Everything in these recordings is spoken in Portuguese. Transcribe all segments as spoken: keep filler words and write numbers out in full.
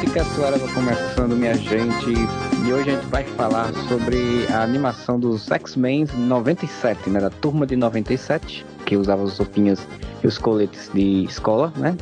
Podcast Suárez começando, minha gente. E hoje a gente vai falar sobre a animação dos X-Men noventa e sete, né? Da turma de noventa e sete, que usava as roupinhas e os coletes de escola, né?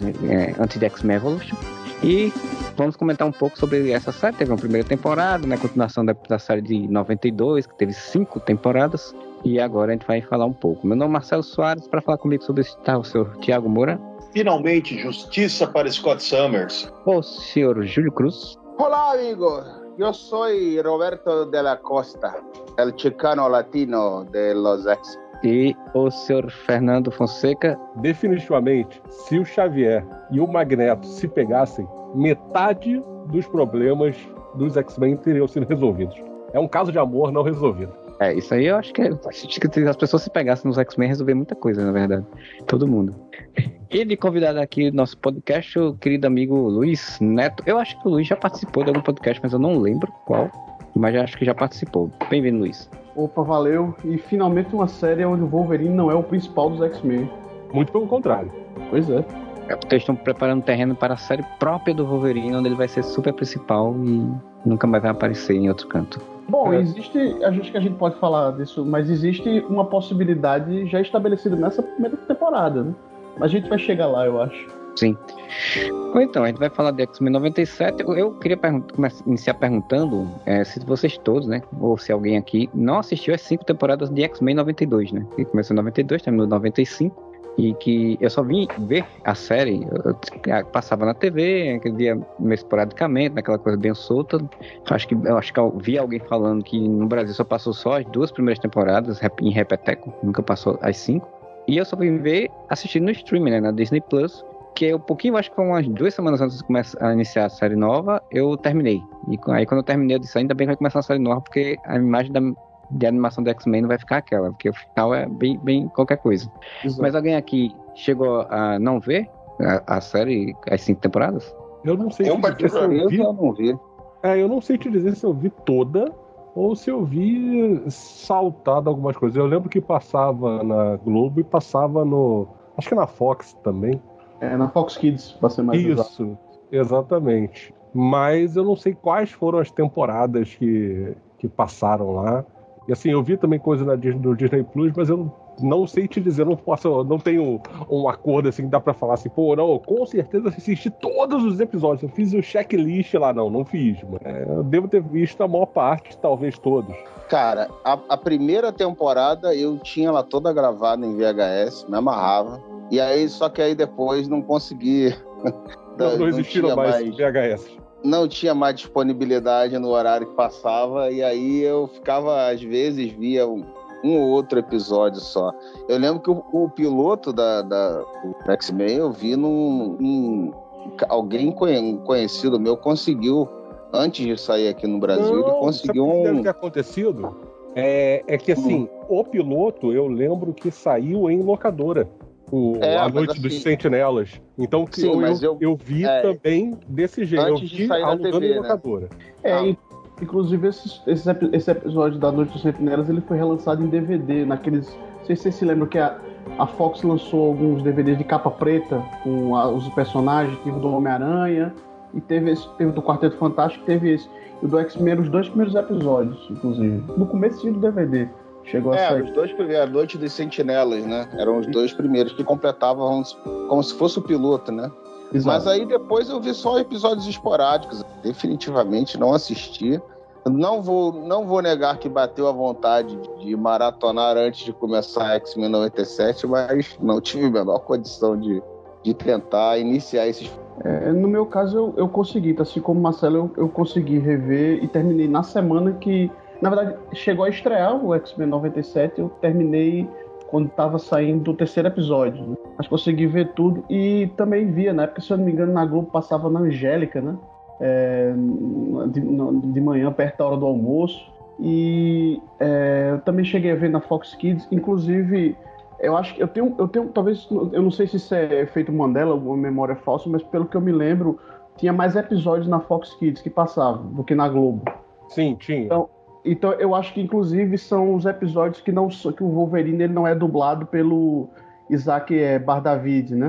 É, antes de X-Men Evolution. E vamos comentar um pouco sobre essa série. Teve uma primeira temporada, né? Continuação da, da série de noventa e dois, que teve cinco temporadas. E agora a gente vai falar um pouco. Meu nome é Marcelo Soares. Para falar comigo sobre isso está o senhor Tiago Moura. Finalmente, justiça para Scott Summers. O senhor Júlio Cruz. Olá, amigo. Eu sou Roberto de la Costa, el chicano latino de los X. E o senhor Fernando Fonseca. Definitivamente, se o Xavier e o Magneto se pegassem, metade dos problemas dos X-Men teriam sido resolvidos. É um caso de amor não resolvido. É, isso aí eu acho que, é, acho que as pessoas se pegassem nos X-Men resolver muita coisa, na verdade. Todo mundo. E de convidado aqui no nosso podcast, o querido amigo Luiz Neto. Eu acho que o Luiz já participou de algum podcast, mas eu não lembro qual. Mas eu acho que já participou. Bem-vindo, Luiz. Opa, valeu. E finalmente uma série onde o Wolverine não é o principal dos X-Men. Muito pelo contrário. Pois é. É porque eles estão preparando terreno para a série própria do Wolverine, onde ele vai ser super principal e nunca mais vai aparecer em outro canto. Bom, É. existe, acho que a gente pode falar disso, mas existe uma possibilidade já estabelecida nessa primeira temporada, né? A gente vai chegar lá, eu acho. Sim. Bom, então, a gente vai falar de X-Men noventa e sete. Eu, eu queria pergun- começar, iniciar perguntando é, se vocês todos, né, ou se alguém aqui não assistiu as cinco temporadas de X-Men noventa e dois, né? Que começou em noventa e dois, terminou em noventa e cinco. E que eu só vim ver a série, eu, eu passava na T V, aquele dia meio esporadicamente, naquela coisa bem solta. Acho que, eu acho que eu vi alguém falando que no Brasil só passou só as duas primeiras temporadas em repeteco, nunca passou as cinco. E eu só vim ver assistindo no streaming, né, na Disney Plus, que é um pouquinho, acho que foi umas duas semanas antes de começar a iniciar a série nova, eu terminei. E aí quando eu terminei eu disse, ainda bem que vai começar a série nova, porque a imagem da de animação do X-Men não vai ficar aquela, porque o final é bem, bem qualquer coisa. Exato. Mas alguém aqui chegou a não ver a, a série, as cinco temporadas? Eu não sei Eu, te dizer se eu vi. eu não vi. É, eu não sei te dizer se eu vi toda ou se eu vi saltado algumas coisas. Eu lembro que passava na Globo e passava no... acho que na Fox também. É, na Fox Kids, pra ser mais exato. Isso, exatamente. Mas eu não sei quais foram as temporadas que, que passaram lá. E assim, eu vi também coisa na Disney, do Disney Plus, mas eu não sei te dizer, não posso, não tenho um acordo assim que dá pra falar assim, pô, não, com certeza assisti todos os episódios. Eu fiz o checklist lá, não, não fiz. Mas eu devo ter visto a maior parte, talvez todos. Cara, a, a primeira temporada eu tinha ela toda gravada em V H S, me amarrava. E aí, só que aí depois não consegui. Não, não, não existiram mais, mais V H S. Não tinha mais disponibilidade no horário que passava, e aí eu ficava, às vezes, via um, um ou outro episódio só. Eu lembro que o, o piloto da, da, do X-Men eu vi num, num... Alguém conhecido meu conseguiu, antes de sair aqui no Brasil, não, ele conseguiu sabe o que um... deve ter acontecido? É, é que, assim, hum. o piloto, eu lembro que saiu em locadora. O, é, a Noite assim, dos Sentinelas. Então que sim, eu, mas eu, eu vi é, também desse jeito. Eu vi alugando em locadora. Né? É, ah. Inclusive esse, esse, esse episódio da Noite dos Sentinelas ele foi relançado em D V D, naqueles... Não sei se vocês se lembram que a, a Fox lançou alguns D V Ds de capa preta com a, os personagens, teve do Homem-Aranha e teve esse, teve do Quarteto Fantástico, teve esse. E o do X-Men, os dois primeiros episódios, inclusive. No começo do D V D. Chegou a é, sair. os dois primeiros, a Noite dos Sentinelas, né? Eram os dois primeiros que completavam como se fosse o piloto, né? Exato. Mas aí depois eu vi só episódios esporádicos. Definitivamente não assisti. Não vou, não vou negar que bateu a vontade de maratonar antes de começar X-Men noventa e sete, mas não tive a menor condição de, de tentar iniciar esses... É, no meu caso, eu, eu consegui. Assim como o Marcelo, eu, eu consegui rever e terminei na semana que... Na verdade, chegou a estrear o X-Men noventa e sete, eu terminei quando estava saindo o terceiro episódio, né? Mas consegui ver tudo e também via, na época, se eu não me engano, na Globo passava na Angélica, né? É, de, de manhã, perto da hora do almoço. E é, eu também cheguei a ver na Fox Kids, inclusive, eu acho que eu tenho, eu tenho, talvez, eu não sei se isso é efeito Mandela, uma memória falsa, mas pelo que eu me lembro, tinha mais episódios na Fox Kids que passavam do que na Globo. Sim, tinha. Então, Então, eu acho que, inclusive, são os episódios que, não, que o Wolverine ele não é dublado pelo Isaac Bardavid, né?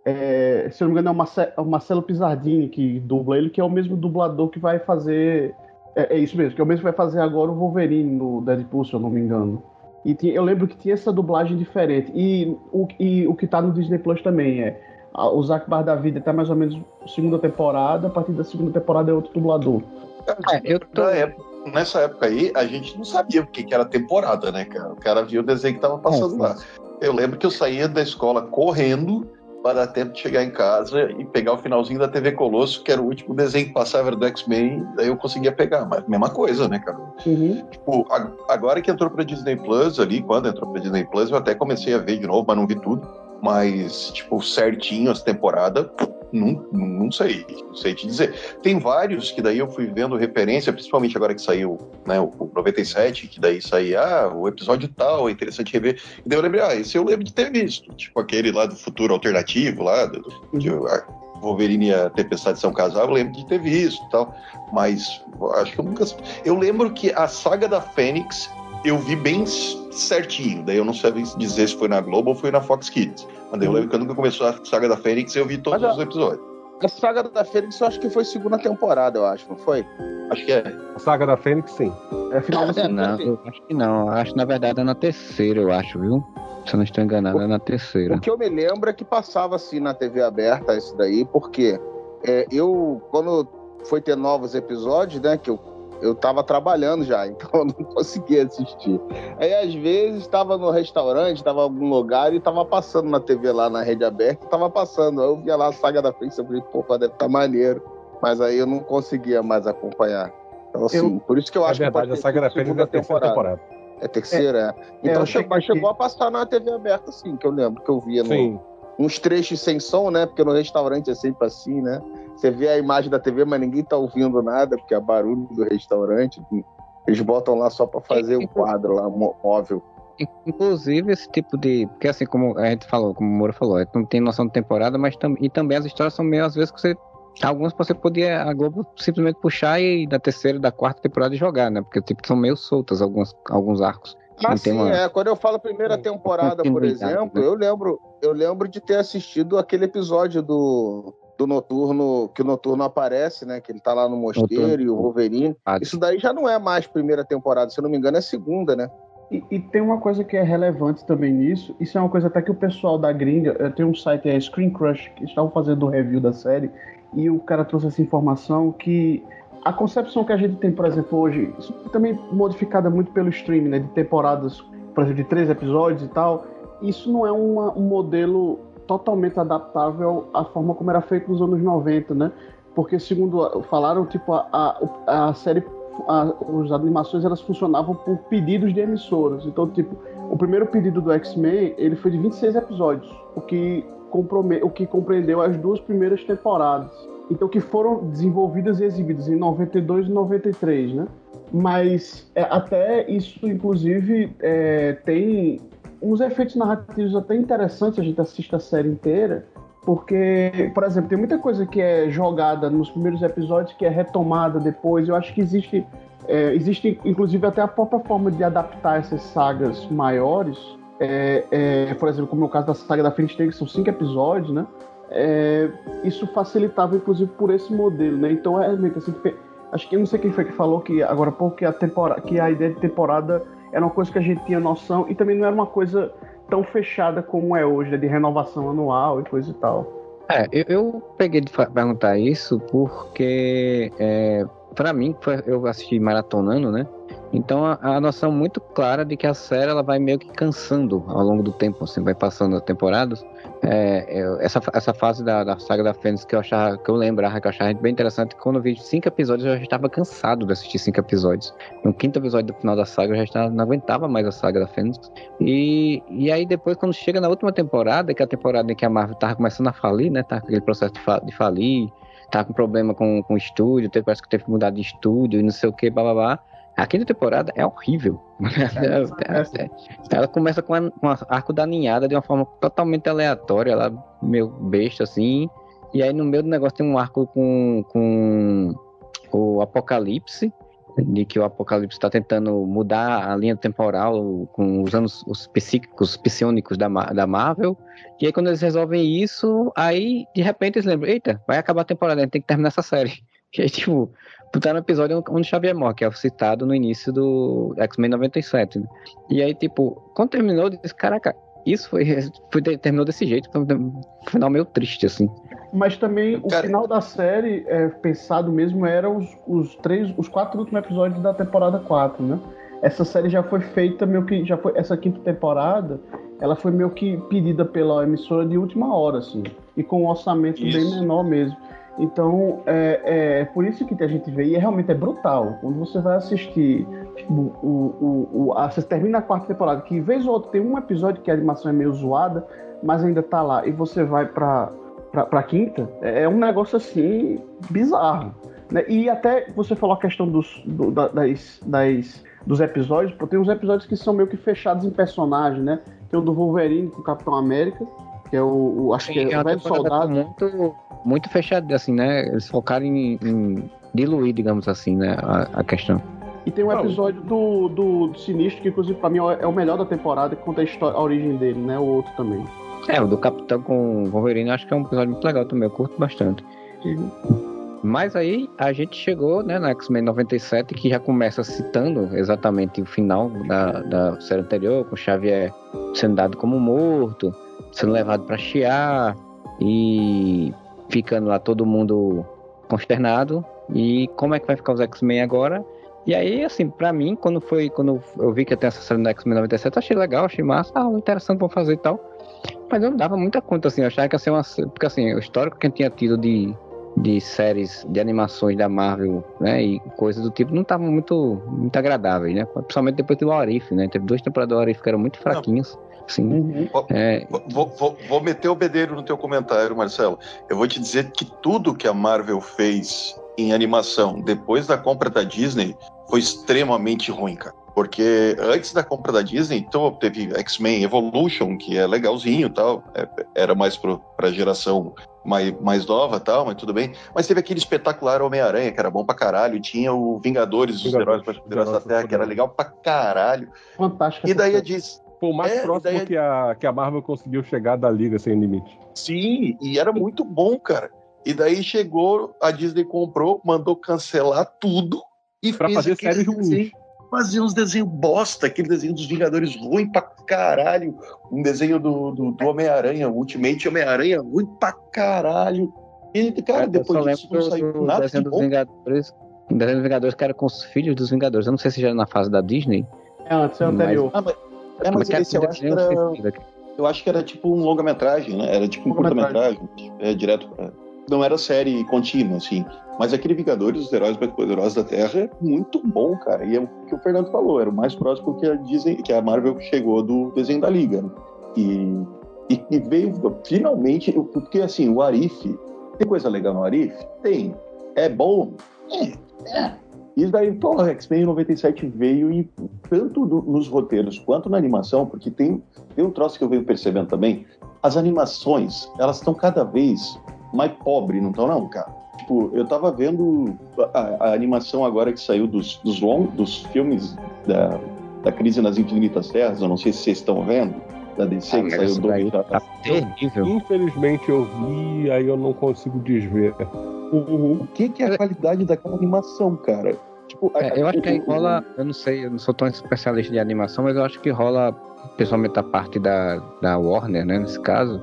É, se eu não me engano, é o, Marce- é o Marcelo Pizzardini que dubla ele, que é o mesmo dublador que vai fazer. É, é isso mesmo, que é o mesmo que vai fazer agora o Wolverine no Deadpool, se eu não me engano. E tinha- eu lembro que tinha essa dublagem diferente. E o, e o que tá no Disney Plus também é. a- O Zack Bardavida tá mais ou menos segunda temporada, a partir da segunda temporada é outro dublador. É, eu tô... Na época- nessa época aí, a gente não sabia o que, que era temporada, né, cara? O cara viu o desenho que tava passando É, lá. Eu lembro que eu saía da escola correndo para dar tempo de chegar em casa e pegar o finalzinho da T V Colosso, que era o último desenho que passava, era do X-Men, daí eu conseguia pegar. Mas mesma coisa, né, cara? Uhum. Tipo, a- agora que entrou pra Disney Plus ali, quando entrou pra Disney Plus, eu até comecei a ver de novo, mas não vi tudo. Mas, tipo, certinho as temporadas, não, não sei, não sei te dizer. Tem vários que daí eu fui vendo referência, principalmente agora que saiu, né, o, o noventa e sete, que daí saía, ah, o episódio tal, é interessante rever. E daí eu lembrei, ah, esse eu lembro de ter visto. Tipo, aquele lá do futuro alternativo, lá, do, de, a Wolverine e a Tempestade são casal, eu lembro de ter visto e tal. Mas acho que eu nunca... Eu lembro que a saga da Fênix eu vi bem certinho, daí eu não sabia dizer se foi na Globo ou foi na Fox Kids. Mas daí eu lembro que quando começou a saga da Fênix, eu vi todos Mas, os episódios. A saga da Fênix eu acho que foi segunda temporada, eu acho, não foi? Acho que é. A saga da Fênix, sim. É final da É, segunda. não, eu acho que não. Eu acho que na verdade é na terceira, eu acho, viu? Se eu não estou enganado, é na terceira. O que eu me lembro é que passava assim na T V aberta isso daí, porque é, eu, quando foi ter novos episódios, né, que eu, eu tava trabalhando já, então eu não conseguia assistir. Aí às vezes estava no restaurante, estava em algum lugar e estava passando na T V lá na rede aberta, estava passando. Aí eu via lá a saga da Fênix, eu falei, pô, deve estar maneiro. Mas aí eu não conseguia mais acompanhar. Então assim, Eu- por isso que eu É acho verdade, que a pode ter saga da sido Fênix é segunda a terceira temporada. É terceira, é. Então eu chegou, sei mas que- chegou a passar na T V aberta, sim, que eu lembro, que eu via no, Sim. uns trechos sem som, né? Porque no restaurante é sempre assim, né? Você vê a imagem da T V, mas ninguém tá ouvindo nada, porque é barulho do restaurante. Eles botam lá só pra fazer o quadro lá, mó- móvel. Inclusive, esse tipo de. Porque assim, como a gente falou, como o Moura falou, a gente não tem noção de temporada, mas tam... e também as histórias são meio, às vezes, que você. Algumas você podia, a Globo simplesmente puxar e da terceira, da quarta temporada jogar, né? Porque tipo, são meio soltas alguns, alguns arcos. Ah, Não tem sim, uma- é. Quando eu falo primeira temporada, por continuidade, exemplo, né? eu lembro, eu lembro de ter assistido aquele episódio do, do Noturno, que o Noturno aparece, né? Que ele tá lá no mosteiro Noturno. e o Wolverine. Ah, Isso daí já não é mais primeira temporada, se eu não me engano, é segunda, né? E, e tem uma coisa que é relevante também nisso, isso é uma coisa até que o pessoal da gringa, eh, tem um site, é Screen Crush, que estavam fazendo o review da série, e o cara trouxe essa informação que a concepção que a gente tem, por exemplo, hoje, isso também modificada muito pelo streaming, né, de temporadas, por exemplo, de três episódios e tal, isso não é uma- um modelo totalmente adaptável à forma como era feito nos anos noventa, né? Porque, segundo a- falaram, tipo, a, a, a série, a, as animações, elas funcionavam por pedidos de emissoras. Então, tipo, o primeiro pedido do X-Men, ele foi de vinte e seis episódios, o que, comprome, o que compreendeu as duas primeiras temporadas. Então, que foram desenvolvidas e exibidas em noventa e dois e noventa e três, né? Mas é, até isso, inclusive, é, tem uns efeitos narrativos até interessantes, a gente assiste a série inteira, porque, por exemplo, tem muita coisa que é jogada nos primeiros episódios que é retomada depois. Eu acho que existe, é, existe inclusive até a própria forma de adaptar essas sagas maiores. É, é, por exemplo, como é o caso da saga da Phoenix, que são cinco episódios, né? É, isso facilitava, inclusive, por esse modelo, né? Então, é realmente assim, acho que eu não sei quem foi que falou que agora há pouco que a, temporada, que a ideia de temporada era uma coisa que a gente tinha noção e também não era uma coisa tão fechada como é hoje, né, de renovação anual e coisa e tal. É, eu, eu peguei de fa- perguntar isso porque, é, pra mim, foi- eu assisti maratonando, né? Então a, a noção muito clara de que a série ela vai meio que cansando ao longo do tempo, assim, vai passando as temporadas. É, eu- essa, essa fase da, da saga da Fênix que eu achava, que eu lembrava, que eu achava bem interessante, quando eu vi cinco episódios eu já estava cansado de assistir cinco episódios. No quinto episódio do final da saga eu já estava, não aguentava mais a saga da Fênix. E, e aí depois, quando chega na última temporada, que é a temporada em que a Marvel tava começando a falir, né? Tá com aquele processo de, fa de falir, tá com problema com, com o estúdio, teve, parece que teve que mudar de estúdio e não sei o que, blá blá blá. A quinta temporada é horrível. Ela começa com, a, com a arco da ninhada de uma forma totalmente aleatória, ela meio besta assim. E aí no meio do negócio tem um arco com, com o Apocalipse. de que o Apocalipse está tentando mudar a linha temporal com os anos os psíquicos, psionicos da, da Marvel. E aí quando eles resolvem isso, aí de repente eles lembram, eita, vai acabar a temporada, a gente tem que terminar essa série. E aí, tipo, tu tá no episódio onde Xavier morre, que é o citado no início do X-Men noventa e sete, né? E aí, tipo, quando terminou, eu disse, caraca, isso foi, foi terminou desse jeito, foi um final meio triste, assim. Mas também o Cara, final da série, é, pensado mesmo, eram os, os três, os quatro últimos episódios da temporada quatro, né? Essa série já foi feita meio que, já foi, essa quinta temporada, ela foi meio que pedida pela emissora de última hora, assim, e com um orçamento Isso. bem menor mesmo. Então, é, é por isso que a gente vê, e é, realmente é brutal. Quando você vai assistir, tipo, o, o, o, a, você termina a quarta temporada, que vez ou outra tem um episódio que a animação é meio zoada, mas ainda tá lá, e você vai pra, pra, pra quinta, é um negócio assim, bizarro, né? E até você falou a questão dos, do, da, das, das, dos episódios, pô, tem uns episódios que são meio que fechados em personagem, né? Tem o do Wolverine com o Capitão América, que é o, o acho que é o velho soldado. Muito, muito fechado, assim, né? Eles focaram em, em diluir, digamos assim, né? A, a questão. E tem um episódio do, do, do Sinistro, que inclusive pra mim é o melhor da temporada, que conta a, história, a origem dele, né? O outro também. É, o do Capitão com o Wolverine, acho que é um episódio muito legal também, eu curto bastante. Uhum. Mas aí a gente chegou, né, no X-Men noventa e sete, que já começa citando exatamente o final da, da série anterior, com o Xavier sendo dado como morto, sendo levado pra Shi'ar e ficando lá todo mundo consternado. E como é que vai ficar os X-Men agora? E aí, assim, pra mim, quando foi quando eu vi que ia ter essa série do X-Men noventa e sete, eu achei legal, achei massa, ah, interessante, vamos fazer e tal. Mas eu não dava muita conta, assim, eu achava que ia ser uma... Porque, assim, o histórico que a gente tinha tido de, de séries, de animações da Marvel, né, e coisas do tipo, não estavam muito, muito agradáveis, né? Principalmente depois do What If, né? Teve duas temporadas do What If que eram muito fraquinhas. Assim, Uhum. é... Vou, vou, vou meter o bedelho no teu comentário, Marcelo. Eu vou te dizer que tudo que a Marvel fez em animação depois da compra da Disney foi extremamente ruim, cara. Porque antes da compra da Disney, então teve X-Men Evolution, que é legalzinho e tal, é, era mais pro, pra geração mais, mais nova e tal, mas tudo bem. Mas teve aquele espetacular Homem-Aranha, que era bom pra caralho, e tinha o Vingadores, os Heróis mais Poderosos da Terra, que era legal pra caralho. Fantástico. E daí a Disney... Foi o mais É, próximo daí... que, a, que a Marvel conseguiu chegar da Liga Sem Limite. Sim, e era muito bom, cara. E daí chegou, a Disney comprou, mandou cancelar tudo e pra fez fazer aquele séries ruins. desenho, fazia uns desenhos bosta, aquele desenho dos Vingadores ruim pra caralho, um desenho do, do, do Homem-Aranha, o Ultimate Homem-Aranha ruim pra caralho. E, cara, depois disso não saiu do nada desenho de dos bom. Vingadores, o desenho dos Vingadores que era com os filhos dos Vingadores. Eu não sei se já era na fase da Disney. É antes, é anterior. Ah, mas, é, mas esse eu acho que era... Eu acho que era tipo um longa-metragem, né? Era tipo um curta-metragem, é, direto pra... Não era série contínua, assim. Mas aquele Vingadores, os Heróis Mais Poderosos da Terra, é muito bom, cara. E é o que o Fernando falou, era o mais próximo que a Disney, que a Marvel chegou do desenho da Liga, né? E, e, e veio finalmente... Porque, assim, o Arif... Tem coisa legal no Arif? Tem. É bom? É. É. E daí, porra, X-Men noventa e sete veio e tanto do, nos roteiros quanto na animação, porque tem, tem um troço que eu venho percebendo também, as animações, elas estão cada vez mais pobres, não estão não, cara? Tipo, eu tava vendo a, a animação agora que saiu dos, dos, long, dos filmes da, da Crise nas Infinitas Terras, eu não sei se vocês estão vendo, da D C, Ah, que saiu dois já. Tá terrível. Infelizmente eu vi, aí eu não consigo desver. Uhum. O que, que é a qualidade daquela animação, cara? Tipo, a, É, eu acho que aí o- rola, eu não sei, eu não sou tão especialista de animação, mas eu acho que rola, principalmente a parte da, da Warner, né, nesse caso,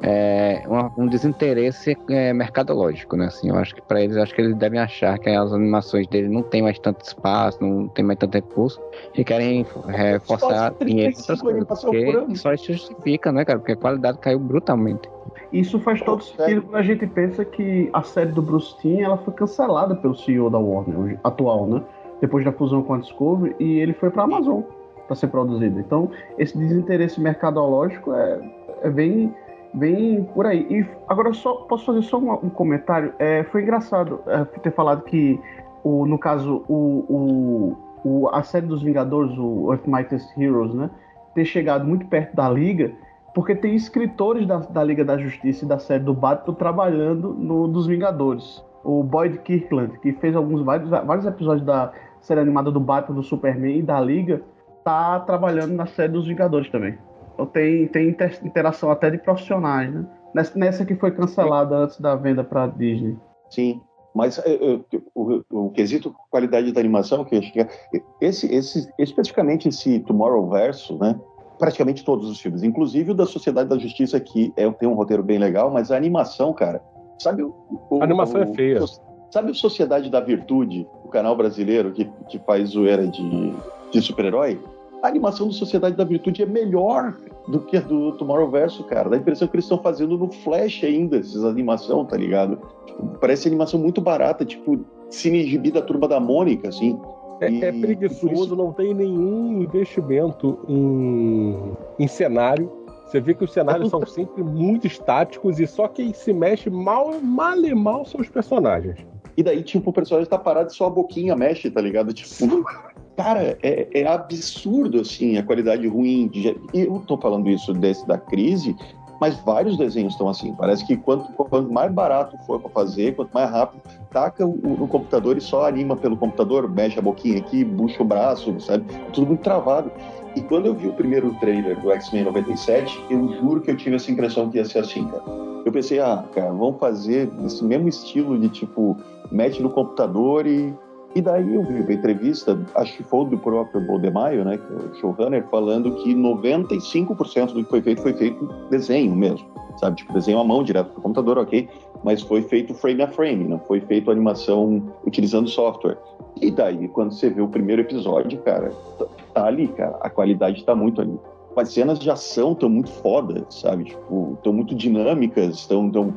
é uma- um desinteresse é, mercadológico, né, assim, eu acho que para eles, eu acho que eles devem achar que as animações deles não tem mais tanto espaço, não tem mais tanto recurso, e querem é, forçar Só dinheiro em outras trinta e cinco coisas, animação por porque ano. só isso justifica, né, cara, porque a qualidade caiu brutalmente. Isso faz todo sentido quando a gente pensa que a série do Bruce Timm, ela foi cancelada pelo C E O da Warner, hoje, atual, né? Depois da fusão com a Discovery, e ele foi para a Amazon para ser produzido. Então, esse desinteresse mercadológico é, é bem, bem por aí. E agora eu só posso fazer só um, um comentário. É, foi engraçado é, ter falado que, o, no caso, o, o, o, a série dos Vingadores, o Earth Mightiest Heroes, né? Ter chegado muito perto da Liga, porque tem escritores da, da Liga da Justiça e da série do Batman trabalhando no dos Vingadores. O Boyd Kirkland, que fez alguns vários, vários episódios da, série animada do Batman, do Superman e da Liga, tá trabalhando na série dos Vingadores também. Então tem, tem inter- interação até de profissionais, né? Nessa, nessa que foi cancelada antes da venda pra Disney. Sim, mas uh, o, o, o quesito qualidade da animação, que eu acho que é, esse, esse, especificamente esse Tomorrowverse, né? Praticamente todos os filmes, inclusive o da Sociedade da Justiça, que é, tem um roteiro bem legal, mas a animação, cara, sabe o... o a animação o, é feia. Sabe o Sociedade da Virtude, o canal brasileiro que, que faz zoeira de, de super-herói? A animação do Sociedade da Virtude é melhor do que a do Tomorrowverse, cara. Dá a impressão que eles estão fazendo no Flash ainda, essas animação, tá ligado? Parece animação muito barata, tipo Cine Gibi da Turma da Mônica, assim. É, e, é preguiçoso, isso... não tem nenhum investimento em, em cenário. Você vê que os cenários são sempre muito estáticos e só quem se mexe mal, mal e mal são os personagens. E daí, tipo, o personagem tá parado e só a boquinha mexe, tá ligado? Tipo, cara, é, é absurdo, assim, a qualidade ruim. De... E eu tô falando isso desse, da crise, mas vários desenhos estão assim. Parece que quanto, quanto mais barato for para fazer, quanto mais rápido, taca o, no computador e só anima pelo computador, mexe a boquinha aqui, bucha o braço, sabe? Tudo muito travado. E quando eu vi o primeiro trailer do X-Men noventa e sete, eu juro que eu tive essa impressão que ia ser assim, cara. Eu pensei, ah, cara, vamos fazer esse mesmo estilo de, tipo, mete no computador e... E daí eu vi a entrevista, acho que foi do próprio Boldemaio, né, que é o showrunner, falando que noventa e cinco por cento do que foi feito foi feito desenho mesmo, sabe? Tipo, desenho à mão, direto pro computador, ok? Mas foi feito frame a frame, não foi feito animação utilizando software. E daí, quando você vê o primeiro episódio, cara, tá ali, cara, a qualidade tá muito ali. As cenas de ação estão muito foda, sabe? Tipo, estão muito dinâmicas, estão... Tão...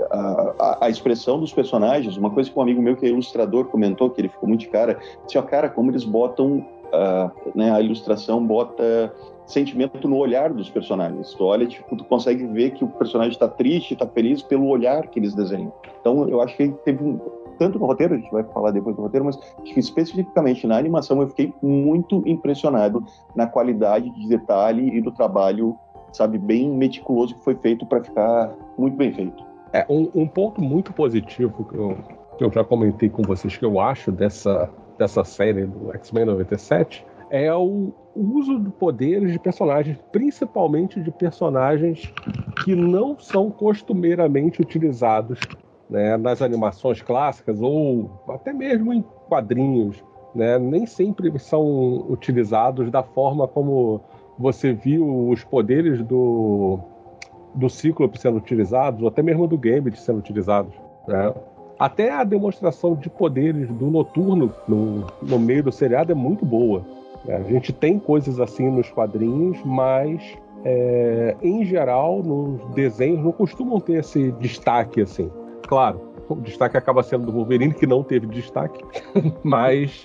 A, a, a expressão dos personagens, uma coisa que um amigo meu que é ilustrador comentou, que ele ficou muito de cara, disse, ó, cara, como eles botam, uh, né, a ilustração bota sentimento no olhar dos personagens. Tu olha, tipo, tu consegue ver que o personagem tá triste, tá feliz pelo olhar que eles desenham. Então, eu acho que teve um, tanto no roteiro, a gente vai falar depois do roteiro, mas acho que especificamente na animação eu fiquei muito impressionado na qualidade de detalhe e do trabalho, sabe, bem meticuloso que foi feito para ficar muito bem feito. É, um, um ponto muito positivo que eu, que eu já comentei com vocês que eu acho dessa, dessa série do X-Men noventa e sete é o uso de poderes de personagens, principalmente de personagens que não são costumeiramente utilizados, né, nas animações clássicas ou até mesmo em quadrinhos, né, nem sempre são utilizados da forma como você viu os poderes do... do Cíclope sendo utilizados, ou até mesmo do Gambit sendo utilizados, né? Até a demonstração de poderes do Noturno no, no meio do seriado é muito boa, né? A gente tem coisas assim nos quadrinhos, mas é, em geral nos desenhos não costumam ter esse destaque assim. Claro, o destaque acaba sendo do Wolverine, que não teve destaque, mas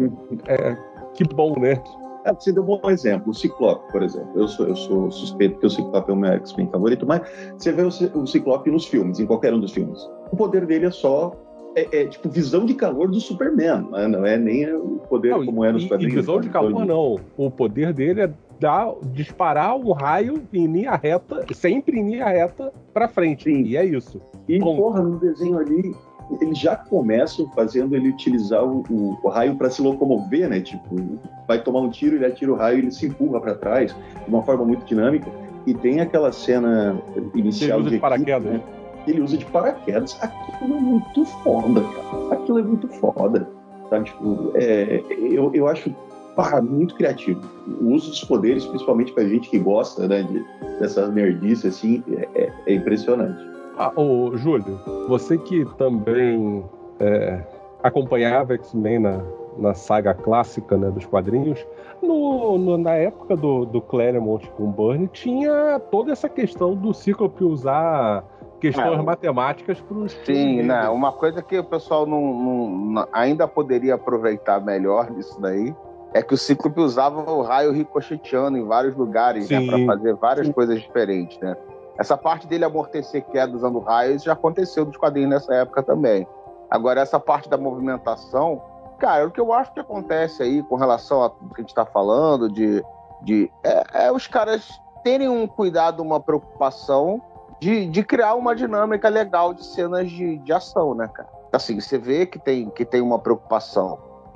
é, que bom, né? É, você deu um bom exemplo, o Ciclope, por exemplo. Eu sou, eu sou suspeito que o Ciclope é o meu X-Men favorito, mas você vê o, o Ciclope nos filmes, em qualquer um dos filmes. O poder dele é só, é, é tipo visão de calor do Superman, né? Não é nem o poder não, como é nos quadrinhos. E visão de calor não, o poder dele é dar, disparar um raio em linha reta, sempre em linha reta pra frente. Sim. E é isso. E Bom, porra, no desenho ali, eles já começam fazendo ele utilizar o, o, o raio para se locomover, né? Tipo, vai tomar um tiro, ele atira o raio e ele se empurra para trás de uma forma muito dinâmica. E tem aquela cena inicial ele usa de, de paraquedas, equipe, né? Ele usa de paraquedas. Aquilo é muito foda, cara. Aquilo é muito foda, sabe? Tipo, é, eu, eu acho pá, muito criativo. O uso dos poderes, principalmente pra gente que gosta, né, de, dessa nerdice, assim, é, é impressionante. Ah, ô, Júlio, você que também é, acompanhava X-Men na, na saga clássica, né, dos quadrinhos, no, no, na época do, do Claremont com o Byrne, tinha toda essa questão do Cíclope usar questões é, matemáticas para os... Sim, né, uma coisa que o pessoal não, não, não, ainda poderia aproveitar melhor disso daí é que o Cíclope usava o raio ricocheteando em vários lugares, né, para fazer várias sim. coisas diferentes, né? Essa parte dele amortecer queda usando raios já aconteceu dos quadrinhos nessa época também. Agora, essa parte da movimentação, cara, o que eu acho que acontece aí com relação a tudo que a gente está falando, de, de é, é os caras terem um cuidado, uma preocupação de, de criar uma dinâmica legal de cenas de, de ação, né, cara? Assim, você vê que tem, que tem uma preocupação.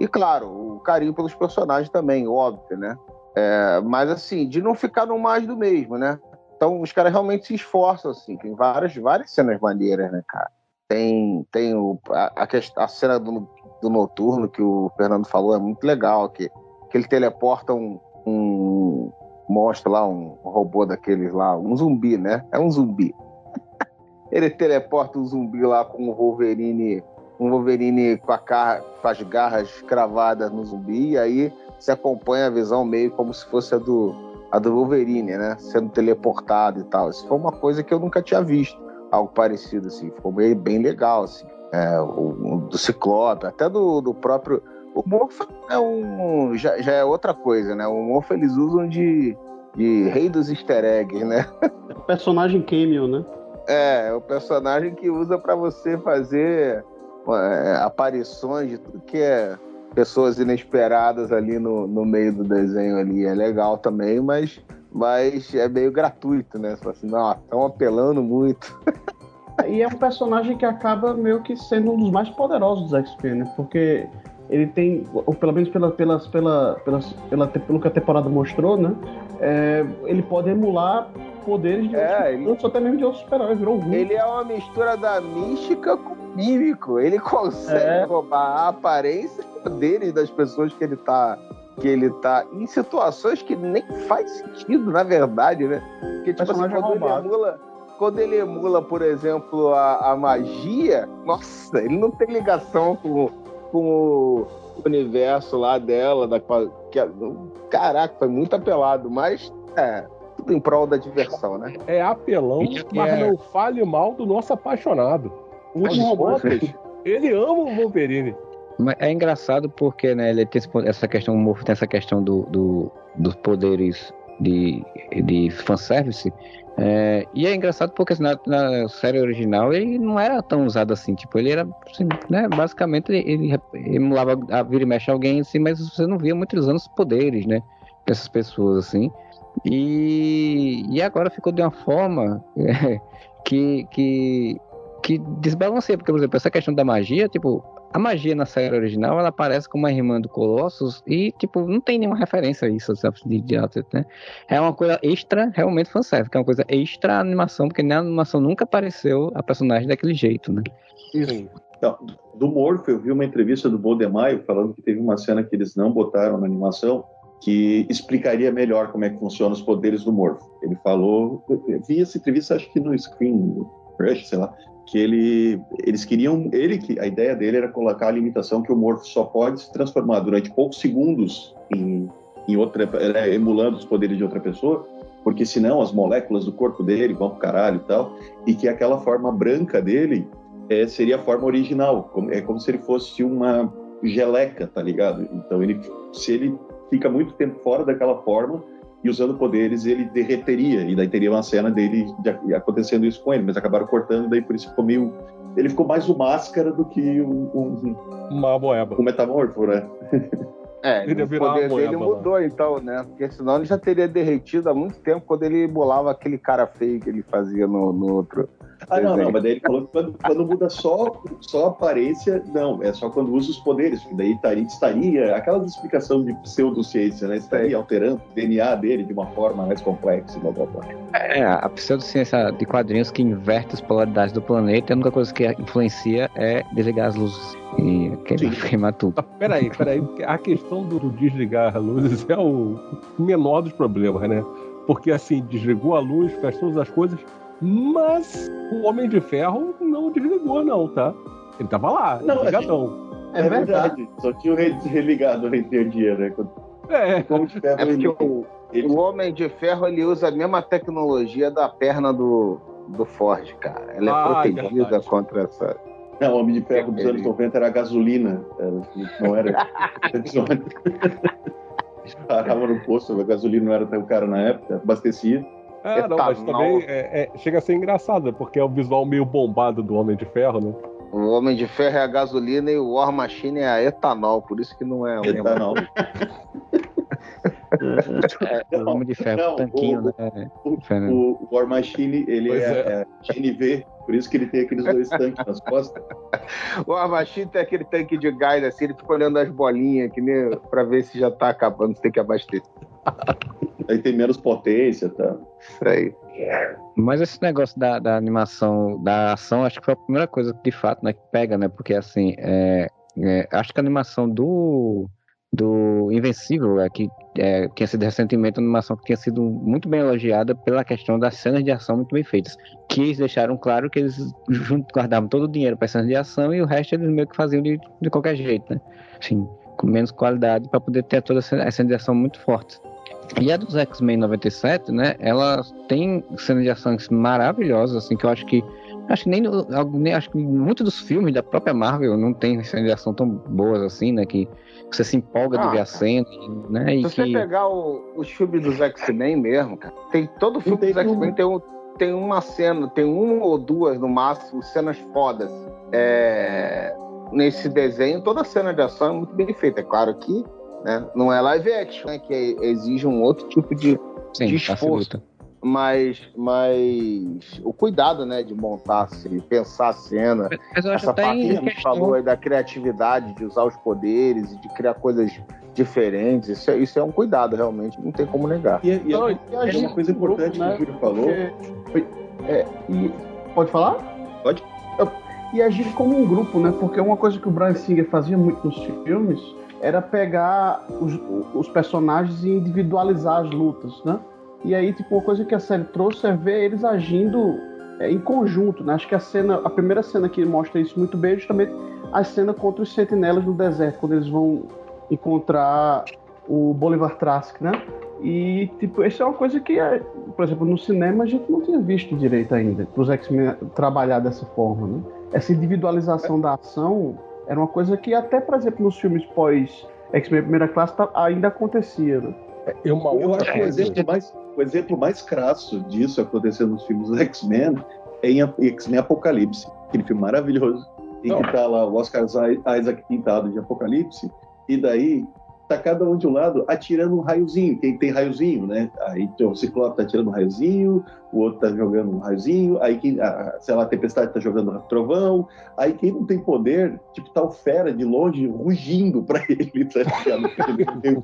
E claro, o carinho pelos personagens também, óbvio, né? É, mas assim, de não ficar no mais do mesmo, né? Então os caras realmente se esforçam, assim. Tem várias, várias cenas maneiras, né, cara? Tem, tem o, a, a, a cena do, do Noturno que o Fernando falou, é muito legal, que, que ele teleporta um, um monstro lá, um, um robô daqueles lá, um zumbi, né? É um zumbi. Ele teleporta um zumbi lá com o Wolverine, um Wolverine com, a car- com as garras cravadas no zumbi, e aí se acompanha a visão meio como se fosse a do, a do Wolverine, né? Sendo teleportado e tal. Isso foi uma coisa que eu nunca tinha visto, algo parecido, assim. Ficou bem, bem legal, assim. É, o, o do Ciclope, até do, do próprio... O Morpho é um, já, já é outra coisa, né? O Morpho eles usam de, de rei dos easter eggs, né? Personagem cameo, né? É, é o personagem que usa pra você fazer é, aparições de tudo que é pessoas inesperadas ali no, no meio do desenho ali. É legal também, mas, mas é meio gratuito, né? Você fala assim, não, estão apelando muito. E é um personagem que acaba meio que sendo um dos mais poderosos dos X-Men, né? Porque ele tem, ou pelo menos pela, pelas, pela, pelas, pela, pelo que a temporada mostrou, né? É, ele pode emular poderes de É, outros, ele- até mesmo de outros super-heróis, virou um. Ele é uma mistura da mística com o mímico. Ele consegue É. roubar a aparência e poderes das pessoas que ele tá, que ele tá em situações que nem faz sentido, na verdade, né? Porque, tipo assim, Personagem quando ele roubado. emula, quando ele emula, por exemplo, a, a magia, nossa, ele não tem ligação com, com o universo lá dela, da, que, caraca, foi muito apelado, mas é tudo em prol da diversão, né? É apelão, Ele mas é- não fale mal do nosso apaixonado. O Mas, Descontas, ele ama o Wolverine. Mas é engraçado porque, né, ele tem esse po- essa questão, o Morpho tem essa questão do, do- dos poderes de, de fanservice. É, e é engraçado porque assim, na, na série original ele não era tão usado assim. Tipo, ele era, assim, né, basicamente ele, ele emulava a vira e mexe alguém assim, mas você não via muito usando os poderes, né, dessas pessoas assim. E, e agora ficou de uma forma que, que, que desbalanceia, porque, por exemplo, essa questão da magia, tipo, a magia na série original, ela aparece como a irmã do Colossus e, tipo, não tem nenhuma referência a isso, sabe, de, de, né? É uma coisa extra, realmente fanservice, que é uma coisa extra animação, porque na animação nunca apareceu a personagem daquele jeito, né? Sim. Então, do Morpho, eu vi uma entrevista do Bodemaio falando que teve uma cena que eles não botaram na animação que explicaria melhor como é que funcionam os poderes do Morpho. Ele falou, eu vi essa entrevista acho que no Screen Rush, sei lá, que ele, eles queriam, ele que a ideia dele era colocar a limitação que o Morpho só pode se transformar durante poucos segundos em, em outra, é, emulando os poderes de outra pessoa, porque senão as moléculas do corpo dele vão pro caralho e tal, e que aquela forma branca dele é, seria a forma original, como, é como se ele fosse uma geleca, tá ligado? Então ele, se ele fica muito tempo fora daquela forma e usando poderes ele derreteria, e daí teria uma cena dele de, acontecendo isso com ele, mas acabaram cortando, daí por isso ficou meio... Ele ficou mais o Máscara do que um, um, Uma boeba. um Metamorfo, né? É, Ele ia o virar poder uma dele moeba lá. mudou então, né? Porque senão ele já teria derretido há muito tempo quando ele emulava aquele cara feio que ele fazia no, no outro. Ah, não, desenho. não, mas daí ele falou que quando, quando muda só, só a aparência, não, é só quando usa os poderes, que daí estaria, estaria aquela explicação de pseudociência, né? Estaria alterando o D N A dele de uma forma mais complexa, blá, blá, blá. É, a pseudociência de quadrinhos que inverte as polaridades do planeta, e a única coisa que influencia é desligar as luzes e queimar, queimar tudo. Ah, peraí, peraí, porque a questão do, do desligar a luzes é o menor dos problemas, né? Porque assim, desligou a luz, fez todas as coisas, mas o Homem de Ferro não desligou, não, tá? Ele tava lá, Não, desligadão. É verdade. Só tinha o re- religado no dia, né? Quando- É, Como de ferro, É porque ele- o, ele- o Homem de Ferro ele usa a mesma tecnologia da perna do, do Ford, cara. Ela é Ah, protegida verdade. contra essa. Não, o Homem de Ferro dos Ele- anos noventa era a gasolina, era- não era... Parava no posto, a gasolina não era tão cara na época, abastecia. é não, mas Etanol. também é, é, chega a ser engraçado, porque é o visual meio bombado do Homem de Ferro, né? O Homem de Ferro é a gasolina e o War Machine é a etanol, por isso que não é o mesmo. Etanol. É, o Homem de Ferro, Não, o tanquinho, o- né? O, Fernando. o War Machine, ele Pois é, é. é G N V, por isso que ele tem aqueles dois tanques nas costas. O Armachine tem aquele tanque de gás assim, ele fica olhando as bolinhas, que nem pra ver se já tá acabando, se tem que abastecer. Aí tem menos potência, tá? Isso aí. Mas esse negócio da, da animação, da ação, acho que foi a primeira coisa que de fato, né, que pega, né? Porque assim, é, é, acho que a animação do, do Invencível, é, que é, tinha sido recentemente uma animação que tinha sido muito bem elogiada pela questão das cenas de ação muito bem feitas. Que eles deixaram claro que eles junto, guardavam todo o dinheiro para cenas de ação e o resto eles meio que faziam de, de qualquer jeito, né? Assim, com menos qualidade para poder ter toda a cena de ação muito forte. E a dos X-Men noventa e sete, né? Ela tem cenas de ação maravilhosas, assim, que eu acho que. Acho que nem, no- nem acho que muitos dos filmes da própria Marvel não tem cenas de ação tão boas assim, né? Que você se empolga de Ah, ver a cara. cena, né? E Se você que. pegar o, os filmes dos X-Men mesmo, cara, tem todo filme tem dos X-Men filme. tem, um- tem uma cena, tem uma ou duas no máximo, cenas fodas. É, nesse desenho, toda cena de ação é muito bem feita. É claro que, né, não é live action, né, que exige um outro tipo de, Sim, de esforço. facilita. Mas, mas o cuidado, né, de montar, assim, pensar a cena, Mas eu acho essa até parte que em a gente questão. falou aí da criatividade, de usar os poderes e de criar coisas diferentes, isso é, isso é um cuidado, realmente, não tem como negar. E, e, Não, é, e é agir uma coisa como grupo, importante né? que o Júlio falou. Porque- é, e, pode falar? Pode. E agir como um grupo, né? Porque uma coisa que o Bryan Singer fazia muito nos filmes era pegar os, os personagens e individualizar as lutas, né? E aí, tipo, uma coisa que a série trouxe é ver eles agindo é, em conjunto, né? Acho que a cena, a primeira cena que mostra isso muito bem é justamente a cena contra os sentinelas no deserto, quando eles vão encontrar o Bolivar Trask, né? E, tipo, isso é uma coisa que, por exemplo, no cinema a gente não tinha visto direito ainda, para os X-Men trabalhar dessa forma, né? Essa individualização da ação era uma coisa que até, por exemplo, nos filmes pós X-Men Primeira Classe tá- ainda acontecia, né? E uma Eu outra acho que o coisa. exemplo, mais, o exemplo mais crasso disso acontecendo nos filmes do X-Men é em X-Men Apocalipse, aquele filme maravilhoso, em Não. que tá lá o Oscar Isaac pintado de Apocalipse, e daí tá cada um de um lado atirando um raiozinho, quem tem raiozinho, né? Aí o Ciclope tá atirando um raiozinho, o outro tá jogando um raiozinho, aí quem, a, sei lá, a Tempestade tá jogando trovão, aí quem não tem poder, tipo, tá o Fera de longe rugindo pra ele, tá ligado?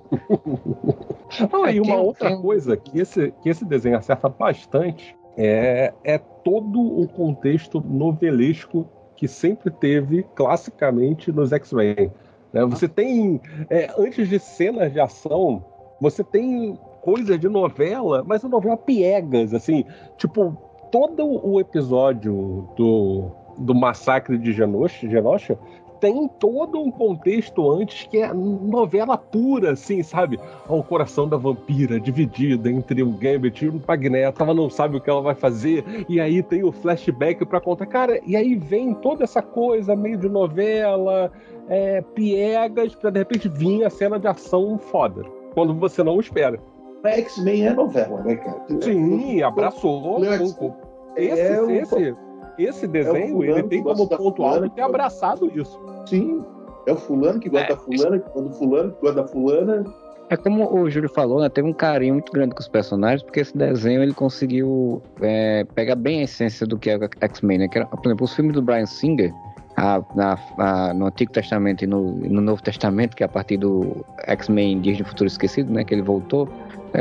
Ah, e É, uma tem- outra tem- coisa que esse, que esse desenho acerta bastante é, é todo o contexto novelesco que sempre teve classicamente nos X-Men. Né? Você tem, é, antes de cenas de ação, você tem coisas de novela, mas a novela piegas, assim, tipo, todo o episódio do, do massacre de Genosha, Genosha tem todo um contexto antes que é novela pura, assim, sabe? O coração da vampira dividido entre o Gambit e o Magneto, ela não sabe o que ela vai fazer, e aí tem o flashback pra contar. Cara, e aí vem toda essa coisa meio de novela, é, piegas, pra de repente vir a cena de ação foda, quando você não espera. X-Men é novela, né, cara? Sim, abraçou. Lex- com- com- Esse, é o- esse, esse desenho, fulano ele que tem gosta como da ponto fulana alto que ter gosta- abraçado isso. Sim, é o fulano que gosta É. da fulana, quando o fulano que gosta da fulana. É como o Júlio falou, né? Teve um carinho muito grande com os personagens, porque esse desenho ele conseguiu é, pegar bem a essência do que é o X-Men, né? Que era, por exemplo, os filmes do Bryan Singer, a, na- a- no Antigo Testamento e no, no Novo Testamento, que é a partir do X-Men Dias de Futuro Esquecido, né? Que ele voltou.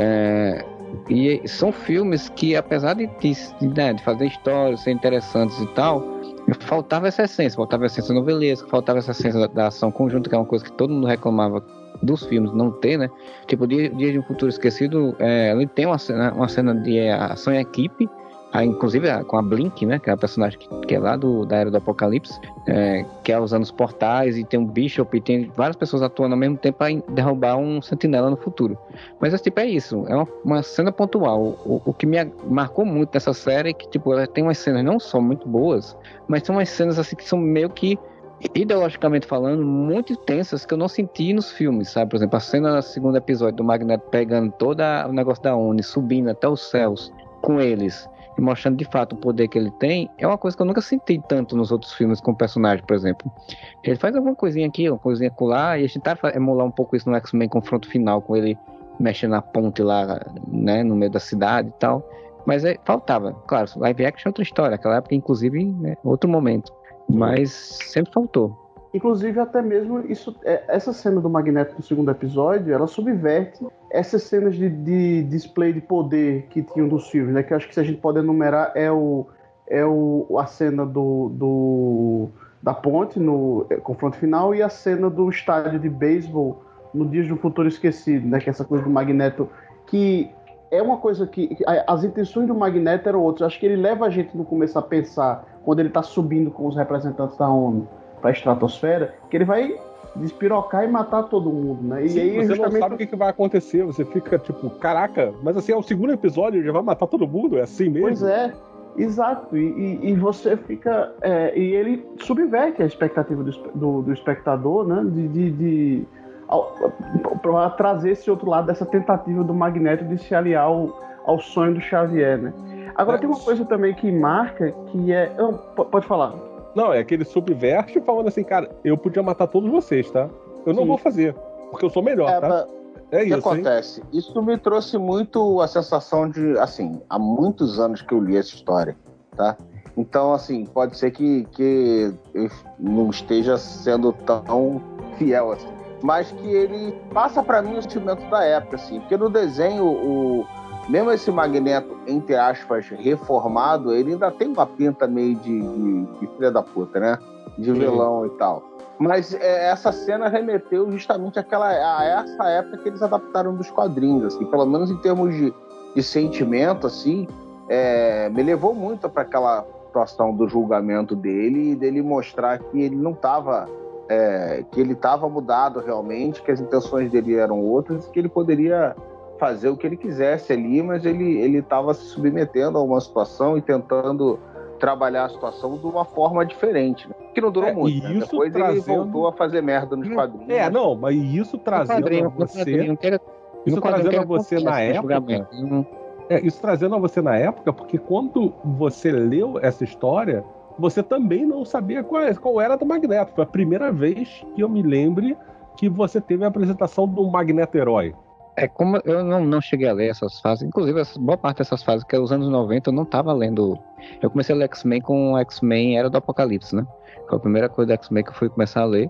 É, e são filmes que, apesar de, de, né, de fazer histórias, ser interessantes e tal, faltava essa essência, faltava a essência novelesca, faltava essa essência da, da ação conjunta, que é uma coisa que todo mundo reclamava dos filmes não ter, né? Tipo, Dia, Dia de um Futuro Esquecido, é, ele tem uma cena, uma cena de é, ação em equipe, aí, inclusive a- com a Blink, né? Que é a personagem que, que é lá do, da Era do Apocalipse, é, que é usando os portais, e tem um Bishop, e tem várias pessoas atuando ao mesmo tempo para derrubar um sentinela no futuro. Mas esse tipo é isso, é uma, uma cena pontual. O, o que me a- marcou muito nessa série é que, tipo, ela tem umas cenas não só muito boas, mas são umas cenas assim que são meio que, ideologicamente falando, muito intensas, que eu não senti nos filmes, sabe? Por exemplo, a cena do segundo episódio do Magneto pegando todo o negócio da ONU, subindo até os céus com eles e mostrando de fato o poder que ele tem, é uma coisa que eu nunca senti tanto nos outros filmes com o personagem, por exemplo. Ele faz alguma coisinha aqui, uma coisinha acolá, e a gente tá emular um pouco isso no X-Men Confronto Final, com ele mexendo na ponte lá, né, no meio da cidade e tal. Mas é, faltava. Claro, live action é outra história. Aquela época, inclusive, né, outro momento. Mas sempre faltou. Inclusive, até mesmo isso, é, essa cena do Magneto do segundo episódio, ela subverte essas cenas de, de display de poder que tinham dos filmes, né? Que eu acho que se a gente pode enumerar é, o, é o, a cena do, do, da ponte no é, confronto final e a cena do estádio de beisebol no Dias do Futuro Esquecido, né? Que é essa coisa do Magneto, que é uma coisa que... que as intenções do Magneto eram outras. Acho que ele leva a gente no começo a pensar, quando ele está subindo com os representantes da ONU para a estratosfera, que ele vai despirocar e matar todo mundo, né? E Sim, aí, você justamente... não sabe o que, que vai acontecer, você fica tipo, caraca, mas assim, é o segundo episódio, já vai matar todo mundo, é assim mesmo? Pois é, exato, e, e, e você fica... É, e ele subverte a expectativa do, do, do espectador, né? De... de, de para trazer esse outro lado dessa tentativa do Magneto de se aliar ao, ao sonho do Xavier, né? Agora, é. Tem uma coisa também que marca, que é... Não, pode falar. Não, é que ele subverte falando assim, cara, eu podia matar todos vocês, tá? Eu não Sim. vou fazer, porque eu sou melhor, é, tá? É isso, o que acontece? Hein? Isso me trouxe muito a sensação de, assim, há muitos anos que eu li essa história, tá? Então, assim, pode ser que, que eu não esteja sendo tão fiel assim, mas que ele passa pra mim o sentimento da época, assim, porque no desenho, o... mesmo esse Magneto, entre aspas, reformado, ele ainda tem uma pinta meio de, de, de filha da puta, né? De vilão Sim. e tal. Mas é, essa cena remeteu justamente àquela, a essa época que eles adaptaram dos quadrinhos, assim. Pelo menos em termos de, de sentimento, assim, é, me levou muito para aquela situação do julgamento dele e dele mostrar que ele não estava... É, que ele estava mudado realmente, que as intenções dele eram outras e que ele poderia... fazer o que ele quisesse ali, mas ele ele estava se submetendo a uma situação e tentando trabalhar a situação de uma forma diferente, né? Que não durou é, muito, né? Depois trazendo... ele voltou a fazer merda nos quadrinhos. É, não, mas isso trazendo quadrinho, a você... Quadrinho, era... Isso trazendo a você na época... É, isso trazendo a você na época, porque quando você leu essa história, você também não sabia qual, qual era do Magneto. Foi a primeira vez que eu me lembre que você teve a apresentação do Magneto Herói. É como eu não, não cheguei a ler essas fases, inclusive essa, boa parte dessas fases, que é os anos noventa, eu não tava lendo. Eu comecei a ler X-Men com o X-Men Era do Apocalipse, né? Foi a primeira coisa do X-Men que eu fui começar a ler.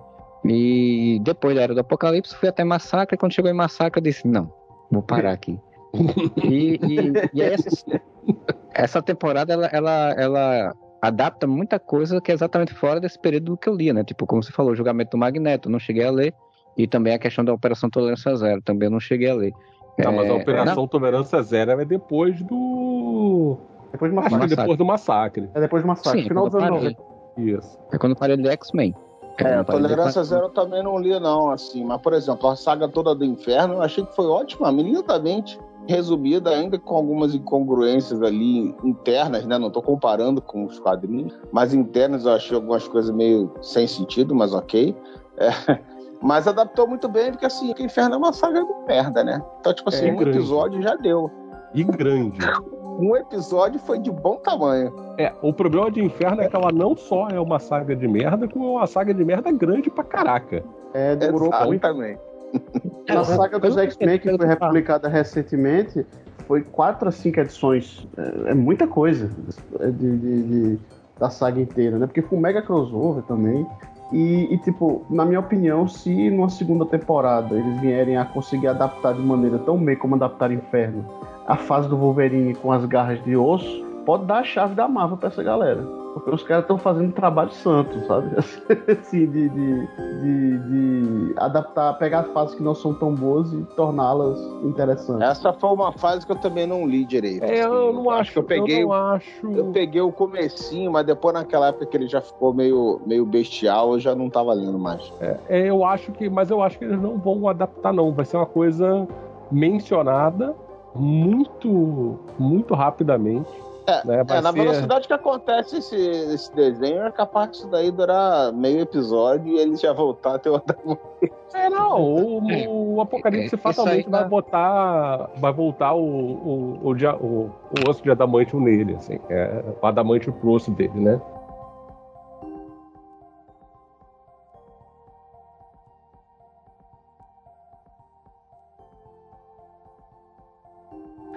E depois da Era do Apocalipse, fui até Massacre, e quando chegou em Massacre, eu disse, não, vou parar aqui. e, e, e aí essa, essa temporada, ela, ela, ela adapta muita coisa que é exatamente fora desse período que eu lia, né? Tipo, como você falou, o julgamento do Magneto, não cheguei a ler. E também a questão da Operação Tolerância Zero, também eu não cheguei a ler. Não, é... mas a Operação não. Tolerância Zero é depois do... Depois do massacre. Acho que depois do massacre. É depois do massacre, Sim, final dos anos noventa. Isso. É quando eu parei de X-Men. É, a Tolerância Zero eu também não li, não, assim. Mas, por exemplo, a saga toda do Inferno, eu achei que foi ótima, lindamente resumida, ainda com algumas incongruências ali internas, né? Não tô comparando com os quadrinhos, mas internas eu achei algumas coisas meio sem sentido, mas ok. É... Mas adaptou muito bem, porque assim, o Inferno é uma saga de merda, né? Então, tipo assim, é um grande. episódio já deu. E grande. Um episódio foi de bom tamanho. É, o problema de Inferno é que ela não só é uma saga de merda, como é uma saga de merda grande pra caraca. É, demorou muito. Também. A saga dos X-Men, que foi republicada recentemente, foi quatro a cinco edições. É, é muita coisa de, de, de, da saga inteira, né? Porque foi um mega crossover também. E, e, tipo, na minha opinião, se numa segunda temporada eles vierem a conseguir adaptar de maneira tão bem como adaptaram Inferno a fase do Wolverine com as garras de osso, pode dar a chave da Marvel pra essa galera. Porque os caras estão fazendo um trabalho santo, sabe? Assim, de, de, de, de adaptar, pegar fases que não são tão boas e torná-las interessantes. Essa foi uma fase que eu também não li direito. É, assim. eu não acho, acho que eu peguei. Eu, não acho... eu peguei o comecinho, mas depois naquela época que ele já ficou meio, meio bestial, eu já não tava lendo mais. É, é, eu acho que. Mas eu acho que eles não vão adaptar, não. Vai ser uma coisa mencionada muito, muito rapidamente. É, né? é na ser... velocidade que acontece esse, esse desenho, é capaz disso daí durar meio episódio e ele já voltar a ter outra. É, não, o, o Apocalipse é, fatalmente vai, tá... botar, vai voltar o, o, o, o, o osso de adamantium nele, assim, é, o adamantium pro osso dele, né?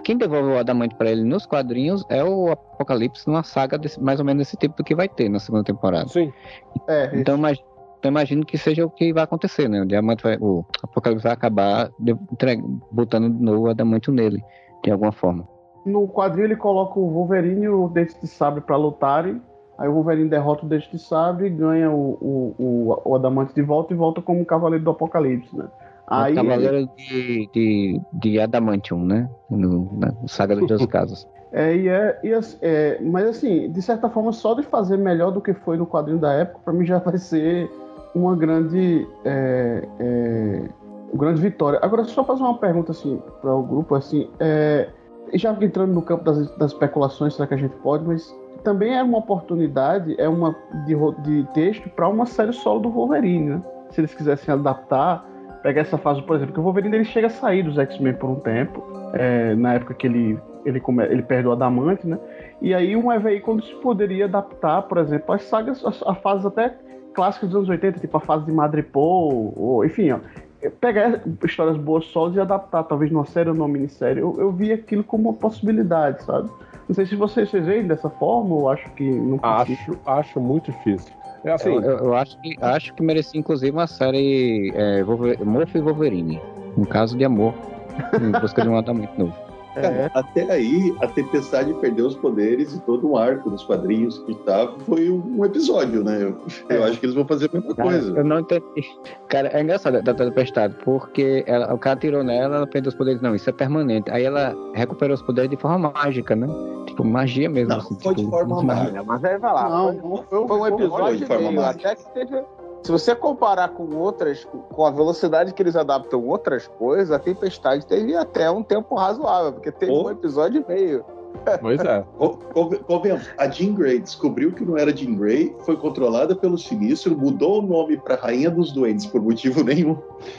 quem devolve o Adamante pra ele nos quadrinhos é o Apocalipse numa saga desse, mais ou menos desse tipo do que vai ter na segunda temporada. Sim. É, Então, mas, então imagino que seja o que vai acontecer, né? O Diamante vai, o Apocalipse vai acabar de, entrega, botando de novo o Adamante nele, de alguma forma. no quadrinho ele coloca o Wolverine e o Dente de Sabre pra lutarem. Aí o Wolverine derrota o Dente de Sabre, ganha o, o, o, o Adamante de volta e volta como Cavaleiro do Apocalipse, né? Aí o Cavaleiro ele... de, de, de Adamantium, né? No, na saga dos dois casos. É, e é, e é, mas assim, de certa forma, só de fazer melhor do que foi no quadrinho da época, pra mim já vai ser uma grande, é, é, uma grande vitória. Agora, só fazer uma pergunta assim para o grupo, assim, é, já entrando no campo das, das especulações, será que a gente pode? Mas também é uma oportunidade, é uma de, de texto para uma série solo do Wolverine, né? Se eles quisessem adaptar, pegar essa fase, por exemplo, que o Wolverine ele chega a sair dos X-Men por um tempo, é, na época que ele Ele, come... ele perde o Adamante, né? E aí um aí quando se poderia adaptar, por exemplo, as sagas, as, as fases até clássicas dos anos oitenta, tipo a fase de Madripoor, ou enfim, ó, pegar histórias boas solos e adaptar, talvez numa série ou numa minissérie. Eu, eu vi aquilo como uma possibilidade, sabe? Não sei se vocês, vocês veem dessa forma ou acho que não precisa. Acho, acho muito difícil. É assim, eu, eu, eu acho, que, acho que merecia inclusive uma série é, Murphy e Wolverine, um caso de amor, em busca de um Adamante novo. É. Até aí, a Tempestade perdeu os poderes e todo um arco dos quadrinhos que tava foi um episódio, né? Eu, é. eu acho que eles vão fazer a mesma cara, coisa. Eu não entendi. Cara, é engraçado da Tempestade, porque ela, o cara tirou nela, ela perdeu os poderes. Não, isso é permanente. Aí ela recuperou os poderes de forma mágica, né? Tipo, magia mesmo. Não, assim, foi tipo, de forma mágica. Mas aí vai lá. Não, foi, não, foi, foi um episódio foi meio, até que teve... Se você comparar com outras, com a velocidade que eles adaptam outras coisas, a Tempestade teve até um tempo razoável, porque teve oh. um episódio e meio. Pois é. Convenhamos, a Jean Grey descobriu que não era Jean Grey, foi controlada pelo Sinistro, mudou o nome para Rainha dos Duendes por motivo nenhum.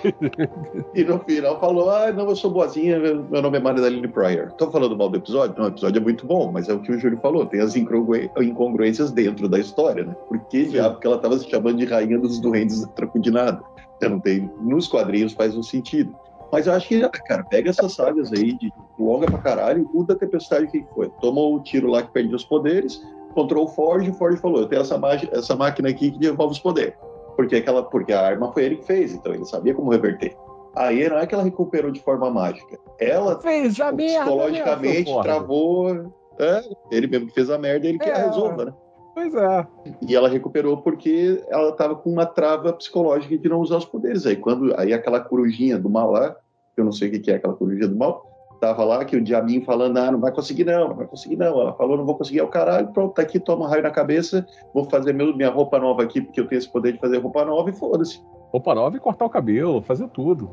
E no final falou, ah, não, eu sou boazinha, meu nome é Madeline Pryor. Tô falando mal do episódio? Não, o episódio é muito bom, mas é o que o Júlio falou, tem as incongruências dentro da história, né? Por que diabo que ela tava se chamando de Rainha dos Duendes a troco de nada? Então, não tem, nos quadrinhos faz um sentido. Mas eu acho que, cara, pega essas sagas aí, de longa pra caralho, muda a Tempestade que foi. Toma o tiro lá que perde os poderes, encontrou o Ford, o Ford falou, eu tenho essa, essa máquina aqui que devolve os poderes. Porque, aquela, porque a arma foi ele que fez, então ele sabia como reverter. Aí não é que ela recuperou de forma mágica. Ela, fez a merda, psicologicamente, né, travou. É, ele mesmo que fez a merda, ele que é. a resolva, né? Pois é. E ela recuperou porque ela estava com uma trava psicológica de não usar os poderes. Aí, quando, aí aquela corujinha do mal lá, eu não sei o que é aquela corujinha do mal, tava lá que o diabinho falando, ah, não vai conseguir não, não vai conseguir não. Ela falou, não vou conseguir, é o caralho, pronto, tá aqui, toma um raio na cabeça, vou fazer meu, minha roupa nova aqui, porque eu tenho esse poder de fazer roupa nova e foda-se. Roupa nova e cortar o cabelo, fazer tudo.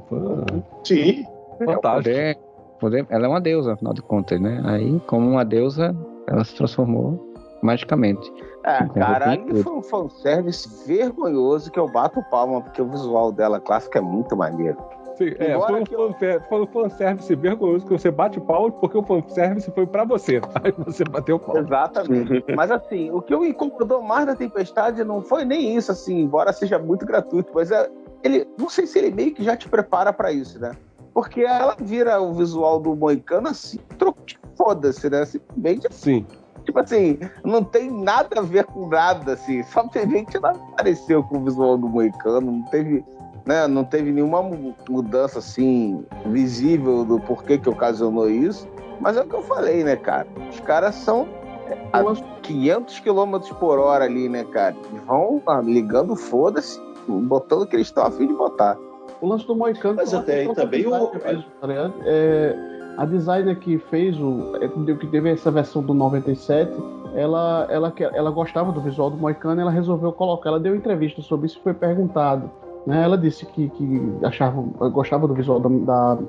Sim. Fantástico. É, poder, poder, ela é uma deusa, afinal de contas, né? Aí, como uma deusa, ela se transformou magicamente. É, caralho, foi um fanservice vergonhoso que eu bato palma, porque o visual dela clássico é muito maneiro. Sim, é, foi, um eu... fan, foi um fanservice vergonhoso que você bate palma porque o fanservice foi pra você. Aí você bateu palma. Exatamente. Mas assim, o que me incomodou mais da Tempestade não foi nem isso, assim, embora seja muito gratuito, mas é, ele, não sei se ele meio que já te prepara pra isso, né? Porque ela vira o visual do Moicano assim, troco de foda-se, né? Simplesmente assim. Sim. Tipo assim, não tem nada a ver com nada, assim. Simplesmente não apareceu com o visual do Moicano, não teve... Né, não teve nenhuma mudança assim visível do porquê que ocasionou isso, mas é o que eu falei, né, cara? Os caras são a quinhentos quilômetros por hora ali, né, cara? Eles vão ah, ligando foda-se, botando o que eles estão a fim de botar. O lance do Moicano... Mas até aí também o... Mesmo, tá é, a designer que fez o... que teve essa versão do noventa e sete, ela, ela, ela gostava do visual do Moicano e ela resolveu colocar, ela deu entrevista sobre isso e foi perguntado. Ela disse que, que achava, gostava do visual da, da,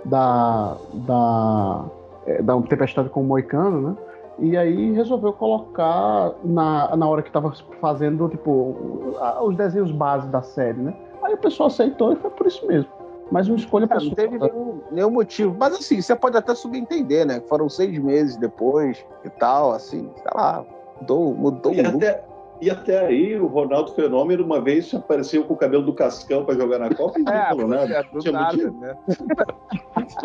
da, da, da Tempestade com o Moicano, né? E aí resolveu colocar na, na hora que estava fazendo tipo, os desenhos base da série, né? Aí o pessoal aceitou e foi por isso mesmo. Mas uma escolha pessoal. Não teve nenhum, nenhum motivo. Mas assim, você pode até subentender, né? Foram seis meses depois e tal, assim, sei lá, mudou, mudou e muito. Até... E até aí, o Ronaldo Fenômeno, uma vez, apareceu com o cabelo do Cascão para jogar na Copa e não é, falou nada. É, do tinha nada, motivo. Né?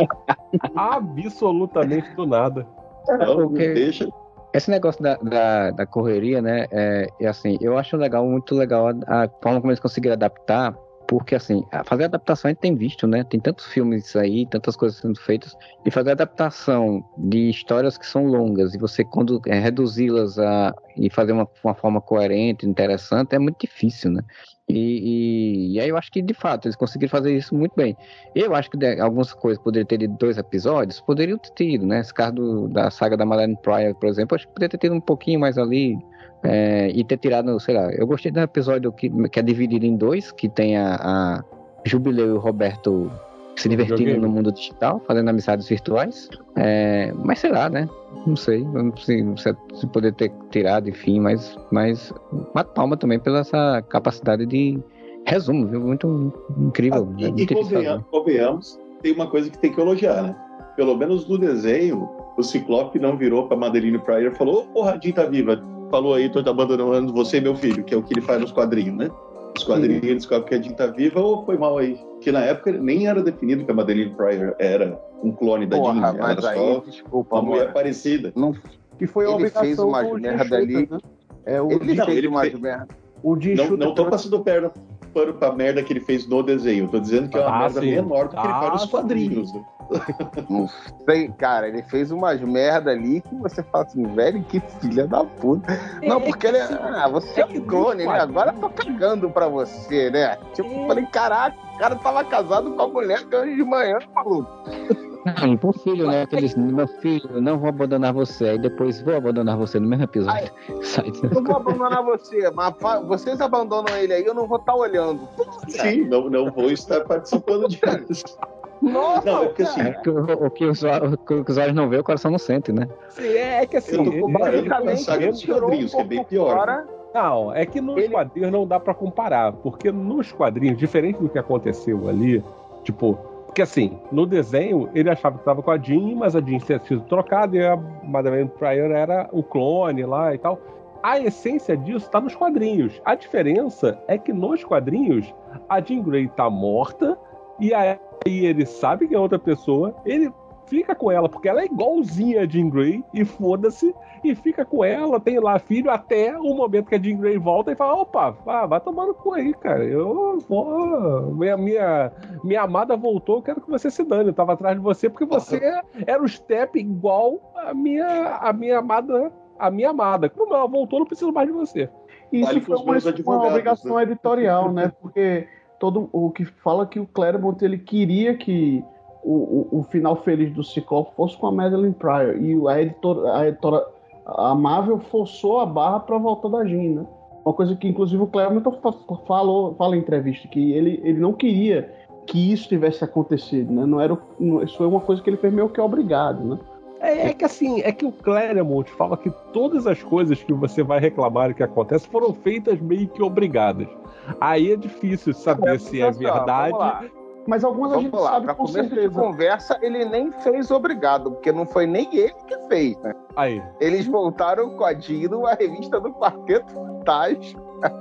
Absolutamente do nada. Não, porque- deixa. Esse negócio da, da, da correria, né, é, é assim, eu acho legal, muito legal a, a forma como eles conseguiram adaptar, porque assim, a fazer adaptação a gente tem visto, né, tem tantos filmes aí, tantas coisas sendo feitas, e fazer adaptação de histórias que são longas, e você quando é, reduzi-las a, e fazer uma, uma forma coerente, interessante, é muito difícil, né, e, e, e aí eu acho que de fato eles conseguiram fazer isso muito bem. Eu acho que de- algumas coisas poderiam ter tido dois episódios, poderiam ter tido, né? Esse caso do- da saga da Madeleine Pryor, por exemplo, acho que poderia ter tido um pouquinho mais ali é, e ter tirado, sei lá. Eu gostei do episódio que, que é dividido em dois, que tem a, a Jubileu e o Roberto se No divertindo videogame. no mundo digital, fazendo amizades virtuais. É, mas sei lá, né? Não sei, eu não sei se, se poder ter tirado, enfim, mas, mas uma palma também pela essa capacidade de resumo, viu? Muito incrível. Ah, né? e e Muito difícil fazer. convenha- convenhamos, tem uma coisa que tem que elogiar, né? Pelo menos no desenho, o Ciclope não virou pra Madeline Pryor e falou: Ô, Radinho tá viva. Falou aí, tô abandonando você e meu filho, que é o que ele faz nos quadrinhos, né? Os quadrinhos ele descobre que a Jean tá viva ou foi mal aí. Que na época nem era definido que a Madeline Pryor era um clone da Porra, Jean, ela mas era aí, só desculpa, uma mulher amor. parecida. Não, Que foi a Ele obrigação fez umas do Jim merda Shooter, ali. né? É o ele Não, fez ele umas fez- merda. O Jim Não, Shooter não tô também- passando pano, pano pra merda que ele fez no desenho. Tô dizendo que é uma Ah, merda sim. menor do que ele Ah, faz nos sim. quadrinhos. Né? Não sei, cara, ele fez umas merda ali que você fala assim, velho, que filha da puta. Não, porque ele é. Ah, você é um clone, né? Agora eu tô cagando pra você, né? Tipo, eu falei, caraca, o cara tava casado com a mulher que hoje de manhã, maluco. Não, pro filho, né? Aqueles, meu filho, eu não vou abandonar você. Aí depois vou abandonar você no mesmo episódio. Sai Eu não vou abandonar você, mas fa- vocês abandonam ele aí, eu não vou estar olhando. Sim, não, não vou estar participando disso. Nossa, Não, é porque assim, É que o, o que os, o que os olhos não vê, o coração não sente, né? Sim, é que assim. eu tô ele- comparando com a basicamente, saga ele dos tirou quadrinhos, um que é bem pouco pior. fora. Não, é que nos Ele- quadrinhos não dá pra comparar, porque nos quadrinhos, diferente do que aconteceu ali, tipo, porque assim, no desenho ele achava que tava com a Jean, mas a Jean tinha sido trocada e a Madeleine Pryor era o clone lá e tal. A essência disso tá nos quadrinhos. A diferença é que nos quadrinhos a Jean Grey tá morta e aí ele sabe que é outra pessoa, ele fica com ela, porque ela é igualzinha a Jean Grey e foda-se, e fica com ela, tem lá filho, até o momento que a Jean Grey volta e fala, opa, vá, vai tomando cu aí, cara, eu vou, minha, minha, minha amada voltou, eu quero que você se dane, eu tava atrás de você porque você era o step igual a minha, a minha amada, a minha amada, como ela voltou, não preciso mais de você. Isso Vale foi pros uma, meus uma advogados, obrigação né? editorial, né? Porque todo o que fala que o Claremont ele queria que o, o, o final feliz do Ciclope fosse com a Madeline Pryor e a editora, a editora a Marvel forçou a barra para a volta da Jean, né? Uma coisa que inclusive o Claremont falou, fala em entrevista que ele, ele não queria que isso tivesse acontecido, né? Não era, não, isso foi uma coisa que ele fez meio que obrigado, né? É, é que assim, é que o Claremont fala que todas as coisas que você vai reclamar que acontece foram feitas meio que obrigadas. Aí é difícil saber se é Assim, ó, verdade. vamos lá. Mas algumas a Vamos gente lá, sabe pra com começo de certeza. conversa, ele nem fez obrigado, porque não foi nem ele que fez, né? Aí. Eles voltaram com a Dino, a revista do Quarteto Fantástico,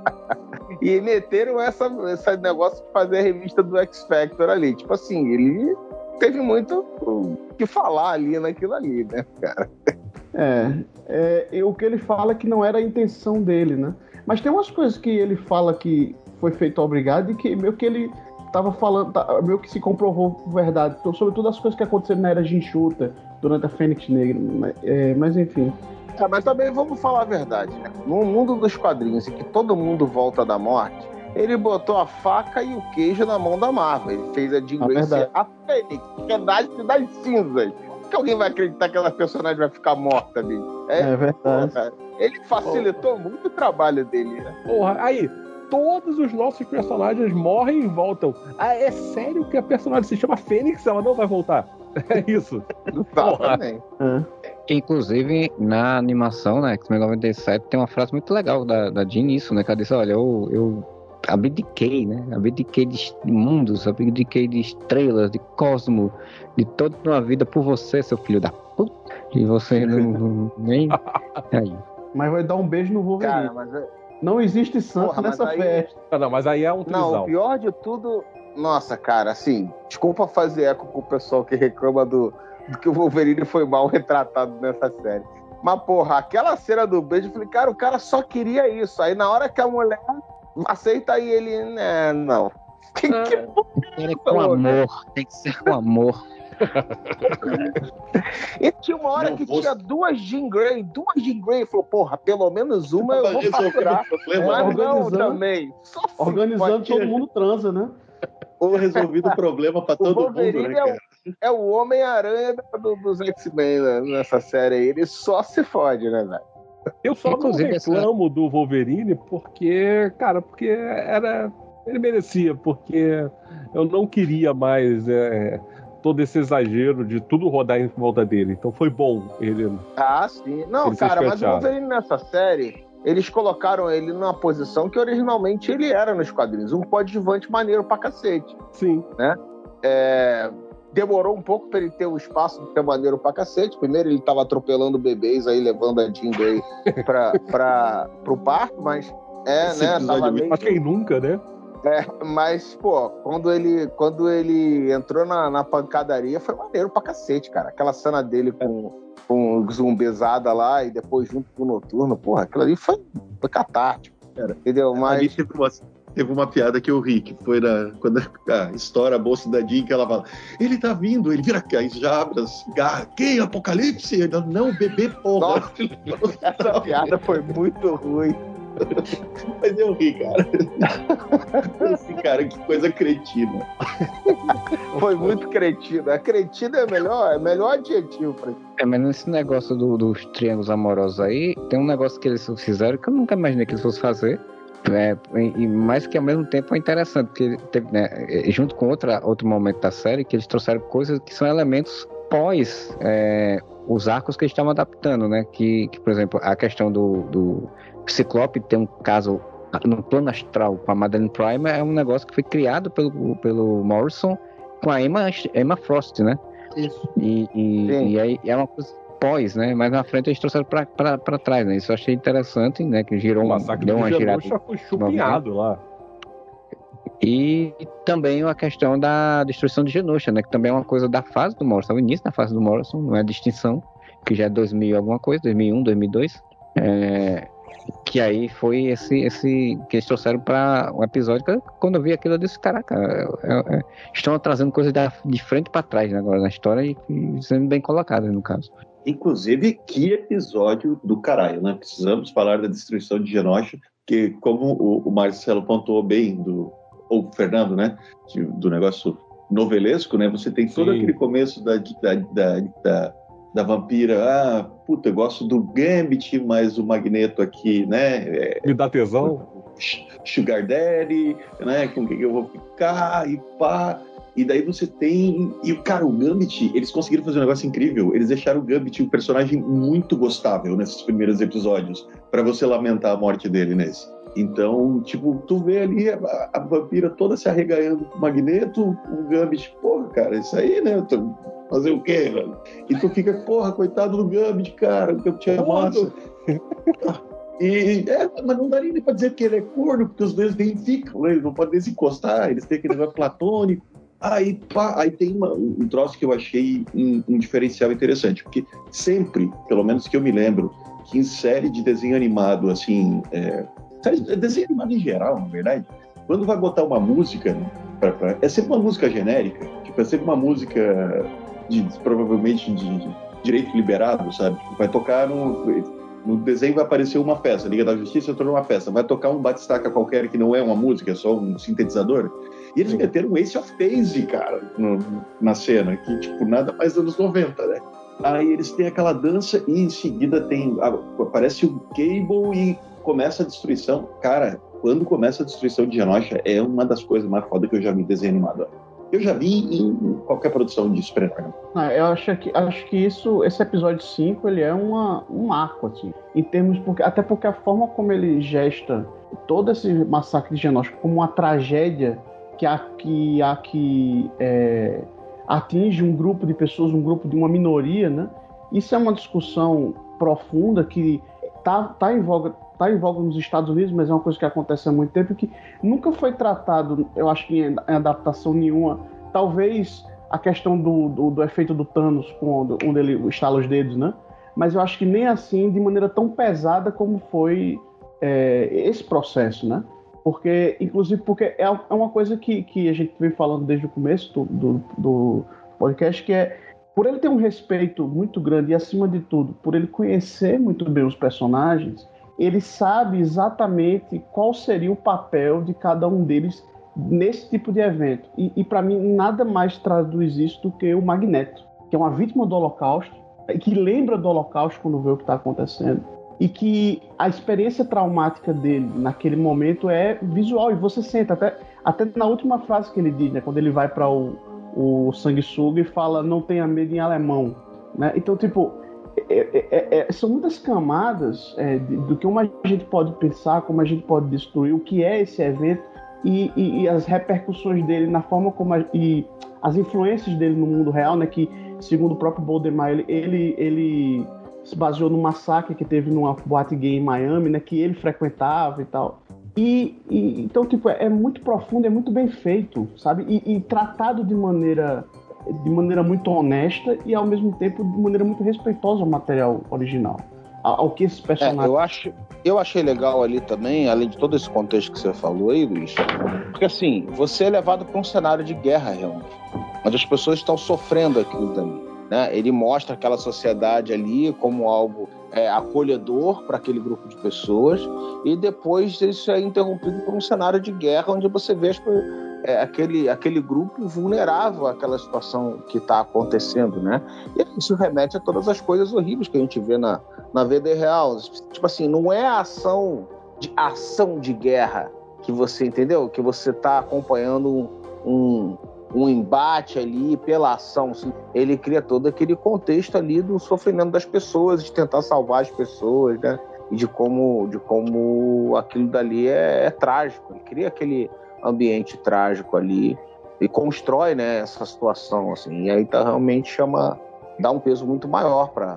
e meteram essa, esse negócio de fazer a revista do X Factor ali. Tipo assim, ele teve muito o que falar ali naquilo ali, né, cara? É, é, e o que ele fala é que não era a intenção dele, né? Mas tem umas coisas que ele fala que foi feito obrigado e que meio que ele tava falando, tá, meio que se comprovou verdade, então, sobretudo as coisas que aconteceram na era Jim Shooter, durante a Fênix Negra, mas, é, mas enfim. É, mas também vamos falar a verdade, né? No mundo dos quadrinhos, em que todo mundo volta da morte, ele botou a faca e o queijo na mão da Marvel. Ele fez a Jean A Grey verdade. ser a Fênix, que nasce das cinzas. Que alguém vai acreditar que aquela personagem vai ficar morta ali? É, verdade. Porra, ele facilitou muito o trabalho dele, né? Porra, aí, todos os nossos personagens morrem e voltam. Ah, é sério que a personagem se chama Fênix? Ela não vai voltar? É isso. Exatamente. Inclusive, na animação, né, X-Men noventa e sete, tem uma frase muito legal da, da Jean nisso, né, que ela disse, olha, eu, eu abdiquei, né, abdiquei de mundos, abdiquei de estrelas, de cosmo, de toda uma vida por você, seu filho da puta, e você não, não nem... Aí. Mas vai dar um beijo no Wolverine. Cara, mas é- Não existe santo Porra, mas nessa aí- festa. Ah, não, mas aí é um Não, trisal. o pior de tudo, Nossa, cara, assim, desculpa fazer eco com o pessoal que reclama do, do que o Wolverine foi mal retratado nessa série. Mas, porra, aquela cena do beijo, eu falei, cara, o cara só queria isso. Aí, na hora que a mulher aceita, aí ele, né, não. Que, ah, que porra, com amor, tem que ser com amor. E tinha uma hora não, que vou... tinha duas Jean Grey, duas Jean Grey, falou, porra, pelo menos uma eu vou faturar, mas não também. Só organizando, todo mundo transa, né? Ou resolvido o problema pra todo mundo, né, cara? É o, é o Homem-Aranha do, dos X-Men né, nessa série aí, ele só se fode, né, velho? Eu só Inclusive, não reclamo essa... do Wolverine porque, cara, porque era... ele merecia, porque eu não queria mais... É... todo esse exagero de tudo rodar em volta dele. Então foi bom ele. Ah, sim. Não, ele cara, mas o Wolverine nessa série, eles colocaram ele numa posição que originalmente ele era nos quadrinhos. Um coadjuvante maneiro pra cacete. Sim. Né? É... Demorou um pouco pra ele ter o espaço de ser maneiro pra cacete. Primeiro ele tava atropelando bebês aí, levando a Jean Grey pra, pra, pro parto, mas é, esse né? Tava meio... Mas quem nunca, né? É, mas, pô, quando ele, quando ele entrou na, na pancadaria, foi maneiro pra cacete, cara. Aquela cena dele com, com zumbizada lá e depois junto com o Noturno, porra, aquilo ali foi, foi catártico, cara, entendeu? Mas... Ali teve uma, teve uma piada que eu ri, que foi na, quando a, estoura a bolsa da Jean, que ela fala, ele tá vindo, ele vira aí já abre as garras, quem? Apocalipse? Não, não, bebê, porra. Nossa, essa piada foi muito ruim. Mas eu ri, cara. Esse cara, que coisa cretina. Foi muito cretina. A cretina é melhor, é melhor adjetivo pra isso. É, mas nesse negócio do, dos triângulos amorosos aí, tem um negócio que eles fizeram que eu nunca imaginei que eles fossem fazer. É, e mais que ao mesmo tempo é interessante, porque teve, né, junto com outra, outro momento da série, que eles trouxeram coisas que são elementos pós é, os arcos que eles estavam adaptando, né? Que, que por exemplo, a questão do, do Ciclope tem um caso no plano astral com a Madeleine Prime, é um negócio que foi criado pelo, pelo Morrison com a Emma, Emma Frost, né? Isso. E, e, e aí é uma coisa pós, né? Mas na frente eles trouxeram pra, pra, pra trás, né? Isso eu achei interessante, né? Que girou um... O deu uma girada. Foi chupinhado lá. E também a questão da destruição de Genosha, né? Que também é uma coisa da fase do Morrison, o início da fase do Morrison, não é distinção, que já é dois mil alguma coisa, dois mil e um, dois mil e dois. É... Que aí foi esse, esse que eles trouxeram para um episódio que eu, quando eu vi aquilo eu disse, caraca, é, é, estão trazendo coisas da, de frente para trás, né, agora na história e, e sendo bem colocadas no caso. Inclusive, que episódio do caralho, né? Precisamos falar da destruição de Genosha, que como o, o Marcelo pontuou bem, do, ou o Fernando, né, de, do negócio novelesco, né, você tem todo Sim. aquele começo da, da, da, da da vampira, ah, puta, eu gosto do Gambit, mas o Magneto aqui, né? É, me dá tesão. Sugar Daddy, né? Com quem eu vou ficar e pá. E daí você tem... E, cara, o Gambit, eles conseguiram fazer um negócio incrível. Eles deixaram o Gambit um personagem muito gostável nesses primeiros episódios, pra você lamentar a morte dele nesse. Então, tipo, tu vê ali a, a vampira toda se arreganhando com o Magneto, o Gambit, porra, cara, isso aí, né? Eu tô... Fazer o quê, velho? E tu fica, porra, coitado do Gambit, cara, o Gambit é massa. E, é, mas não dá nem pra dizer que ele é corno, porque os dois nem ficam, né? Eles não podem se encostar, eles têm aquele negócio platônico. Aí, pá, aí tem uma, um troço que eu achei um, um diferencial interessante, porque sempre, pelo menos que eu me lembro, que em série de desenho animado, assim, é, desenho animado em geral, na verdade, quando vai botar uma música, pra, pra, é sempre uma música genérica, tipo, é sempre uma música... De, provavelmente de direito liberado, sabe? Vai tocar no, no desenho, vai aparecer uma peça, Liga da Justiça tornou uma peça, vai tocar um batistaca qualquer que não é uma música, é só um sintetizador. E eles Sim. meteram um Ace of Base, cara, no, na cena, que tipo, nada mais dos anos noventa, né? Aí eles têm aquela dança e em seguida tem, aparece o Cable e começa a destruição. Cara, quando começa a destruição de Genosha, é uma das coisas mais fodas que eu já vi desenho animado. Eu já vi em qualquer produção de super-herói. Ah, eu acho que, acho que isso, esse episódio cinco, ele é uma, um marco, assim, em termos, porque, até porque a forma como ele gesta todo esse massacre de Genosha como uma tragédia que, a, que, a, que é, atinge um grupo de pessoas, um grupo de uma minoria, né? Isso é uma discussão profunda que tá, tá em voga, tá em voga nos Estados Unidos, mas é uma coisa que acontece há muito tempo, que nunca foi tratado, eu acho que em, em adaptação nenhuma. Talvez a questão do, do, do efeito do Thanos, quando, onde ele estala os dedos, né? Mas eu acho que nem assim, de maneira tão pesada como foi é, esse processo, né? Porque, inclusive, porque é uma coisa que, que a gente vem falando desde o começo do, do, do podcast, que é, por ele ter um respeito muito grande e, acima de tudo, por ele conhecer muito bem os personagens, ele sabe exatamente qual seria o papel de cada um deles nesse tipo de evento. E, e para mim, nada mais traduz isso do que o Magneto, que é uma vítima do Holocausto, que lembra do Holocausto quando vê o que está acontecendo, e que a experiência traumática dele naquele momento é visual, e você sente, até, até na última frase que ele diz, né, quando ele vai para o, o sanguessuga e fala, não tenha medo em alemão, né? Então, tipo, é, é, é, são muitas camadas é, de, do que uma gente pode pensar, como a gente pode destruir, o que é esse evento, e, e, e as repercussões dele na forma como a, e as influências dele no mundo real, né, que segundo o próprio Boldemar, ele, ele, ele se baseou no massacre que teve numa boate gay em Miami, né, que ele frequentava e tal. E, e então, tipo, é, é muito profundo, é muito bem feito, sabe? E, e tratado de maneira, de maneira muito honesta e, ao mesmo tempo, de maneira muito respeitosa ao material original, ao, ao que esses personagens... É, eu, acho, eu achei legal ali também, além de todo esse contexto que você falou aí, Luiz, porque, assim, você é levado para um cenário de guerra, realmente, onde as pessoas estão sofrendo aquilo também, né? Ele mostra aquela sociedade ali como algo é, acolhedor para aquele grupo de pessoas, e depois isso é interrompido por um cenário de guerra onde você vê as, é, aquele, aquele grupo vulnerável àquela situação que está acontecendo, né? E isso remete a todas as coisas horríveis que a gente vê na, na vida real. Tipo assim, não é a ação de, ação de guerra que você, entendeu? Que você está acompanhando um... um embate ali pela ação, assim. Ele cria todo aquele contexto ali do sofrimento das pessoas, de tentar salvar as pessoas, né? E de como, de como aquilo dali é, é trágico. Ele cria aquele ambiente trágico ali e constrói, né, essa situação, assim. E aí tá, realmente chama, dá um peso muito maior para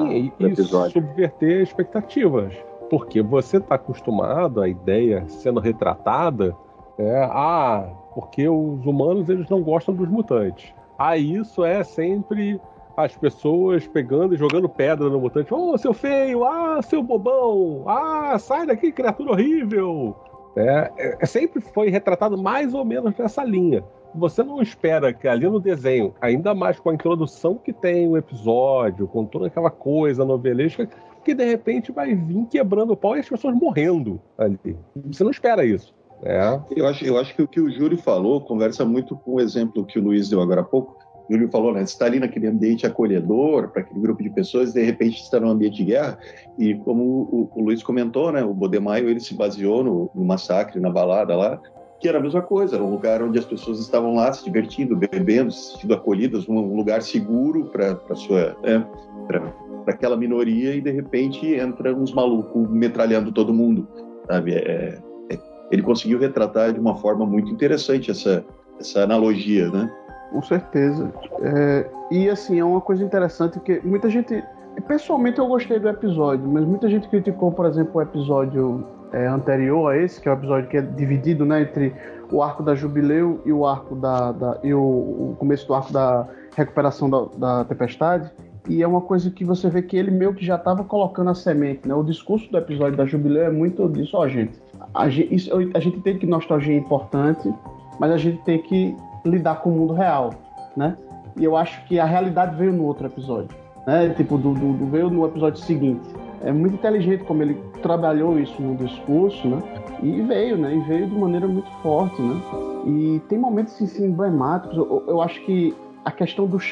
o episódio. E subverter expectativas, porque você está acostumado à ideia sendo retratada, é, a porque os humanos eles não gostam dos mutantes. Ah, isso é sempre as pessoas pegando e jogando pedra no mutante. Oh, seu feio! Ah, seu bobão! Ah, sai daqui, criatura horrível! É, é, sempre foi retratado mais ou menos nessa linha. Você não espera que ali no desenho, ainda mais com a introdução que tem o episódio, com toda aquela coisa novelesca, que de repente vai vir quebrando o pau e as pessoas morrendo ali. Você não espera isso. É. Eu acho, eu acho que o que o Júlio falou conversa muito com o exemplo que o Luiz deu agora há pouco. O Júlio falou, né? Você está ali naquele ambiente acolhedor para aquele grupo de pessoas e de repente está num ambiente de guerra. E como o, o Luiz comentou, né? O Bodemaio, ele se baseou no, no massacre, na balada lá, que era a mesma coisa. Era um lugar onde as pessoas estavam lá se divertindo, bebendo, se sentindo acolhidas, um lugar seguro para a sua... É, para aquela minoria, e de repente entra uns malucos metralhando todo mundo, sabe? É... Ele conseguiu retratar de uma forma muito interessante essa, essa analogia, né? Com certeza. É, e assim, é uma coisa interessante que muita gente... Pessoalmente eu gostei do episódio, mas muita gente criticou, por exemplo, o episódio é, anterior a esse, que é o episódio que é dividido, né, entre o arco da Jubileu e o arco da... da e o, o começo do arco da recuperação da, da Tempestade. E é uma coisa que você vê que ele meio que já estava colocando a semente, né? O discurso do episódio da Jubileu é muito disso, ó, gente. A gente, isso, a gente entende que nostalgia é importante, mas a gente tem que lidar com o mundo real, né? E eu acho que a realidade veio no outro episódio, né? Tipo, do, do, do veio no episódio seguinte. É muito inteligente como ele trabalhou isso no discurso, né? E veio, né? E veio de maneira muito forte, né? E tem momentos assim, emblemáticos. Eu, eu acho que a questão do...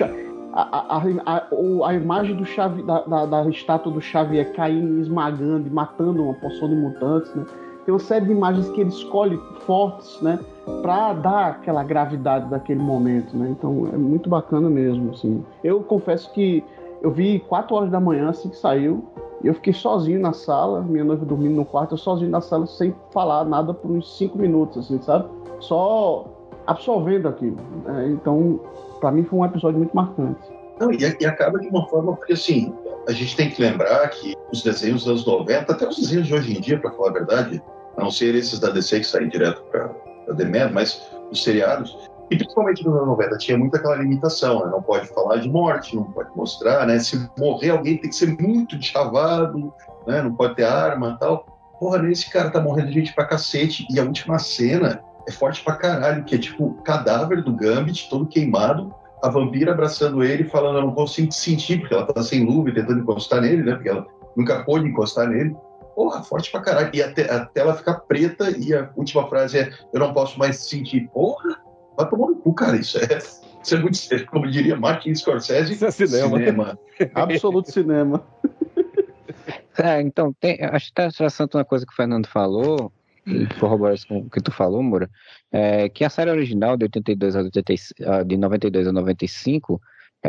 A, a, a, a imagem do Xavier, da, da, da estátua do Xavier caindo, esmagando e matando uma porção de mutantes, né? Tem uma série de imagens que ele escolhe fortes, né, para dar aquela gravidade daquele momento, né? Então é muito bacana mesmo, assim. Eu confesso que eu vi quatro horas da manhã assim que saiu, e eu fiquei sozinho na sala, minha noiva dormindo no quarto, eu sozinho na sala sem falar nada por uns cinco minutos, assim, sabe? Só absorvendo aquilo. Né? Então, para mim foi um episódio muito marcante. Não, e, e acaba de uma forma, porque assim, a gente tem que lembrar que os desenhos dos anos noventa, até os desenhos de hoje em dia, para falar a verdade, a não ser esses da D C que saem direto para a D M, mas os seriados, e principalmente nos anos noventa, tinha muito aquela limitação, né? Não pode falar de morte, não pode mostrar, né? Se morrer alguém tem que ser muito chavado, né? Não pode ter arma e tal. Porra, nesse cara tá morrendo gente pra cacete, e a última cena é forte pra caralho, que é tipo o cadáver do Gambit, todo queimado, a vampira abraçando ele, falando, eu não consigo sentir, porque ela tá sem luva e tentando encostar nele, né? Porque ela nunca pôde encostar nele. Porra, forte pra caralho. E até, até ela ficar preta, e a última frase é, eu não posso mais sentir. Porra, vai tomar no cu, cara. Isso é, isso é muito sério. Como diria Martin Scorsese, isso é cinema. cinema. Absoluto cinema. É, então, tem, acho que está interessante uma coisa que o Fernando falou, e corrobora isso com o que tu falou, Moura, é que a série original de oitenta e dois a oitenta, de noventa e dois a noventa e cinco,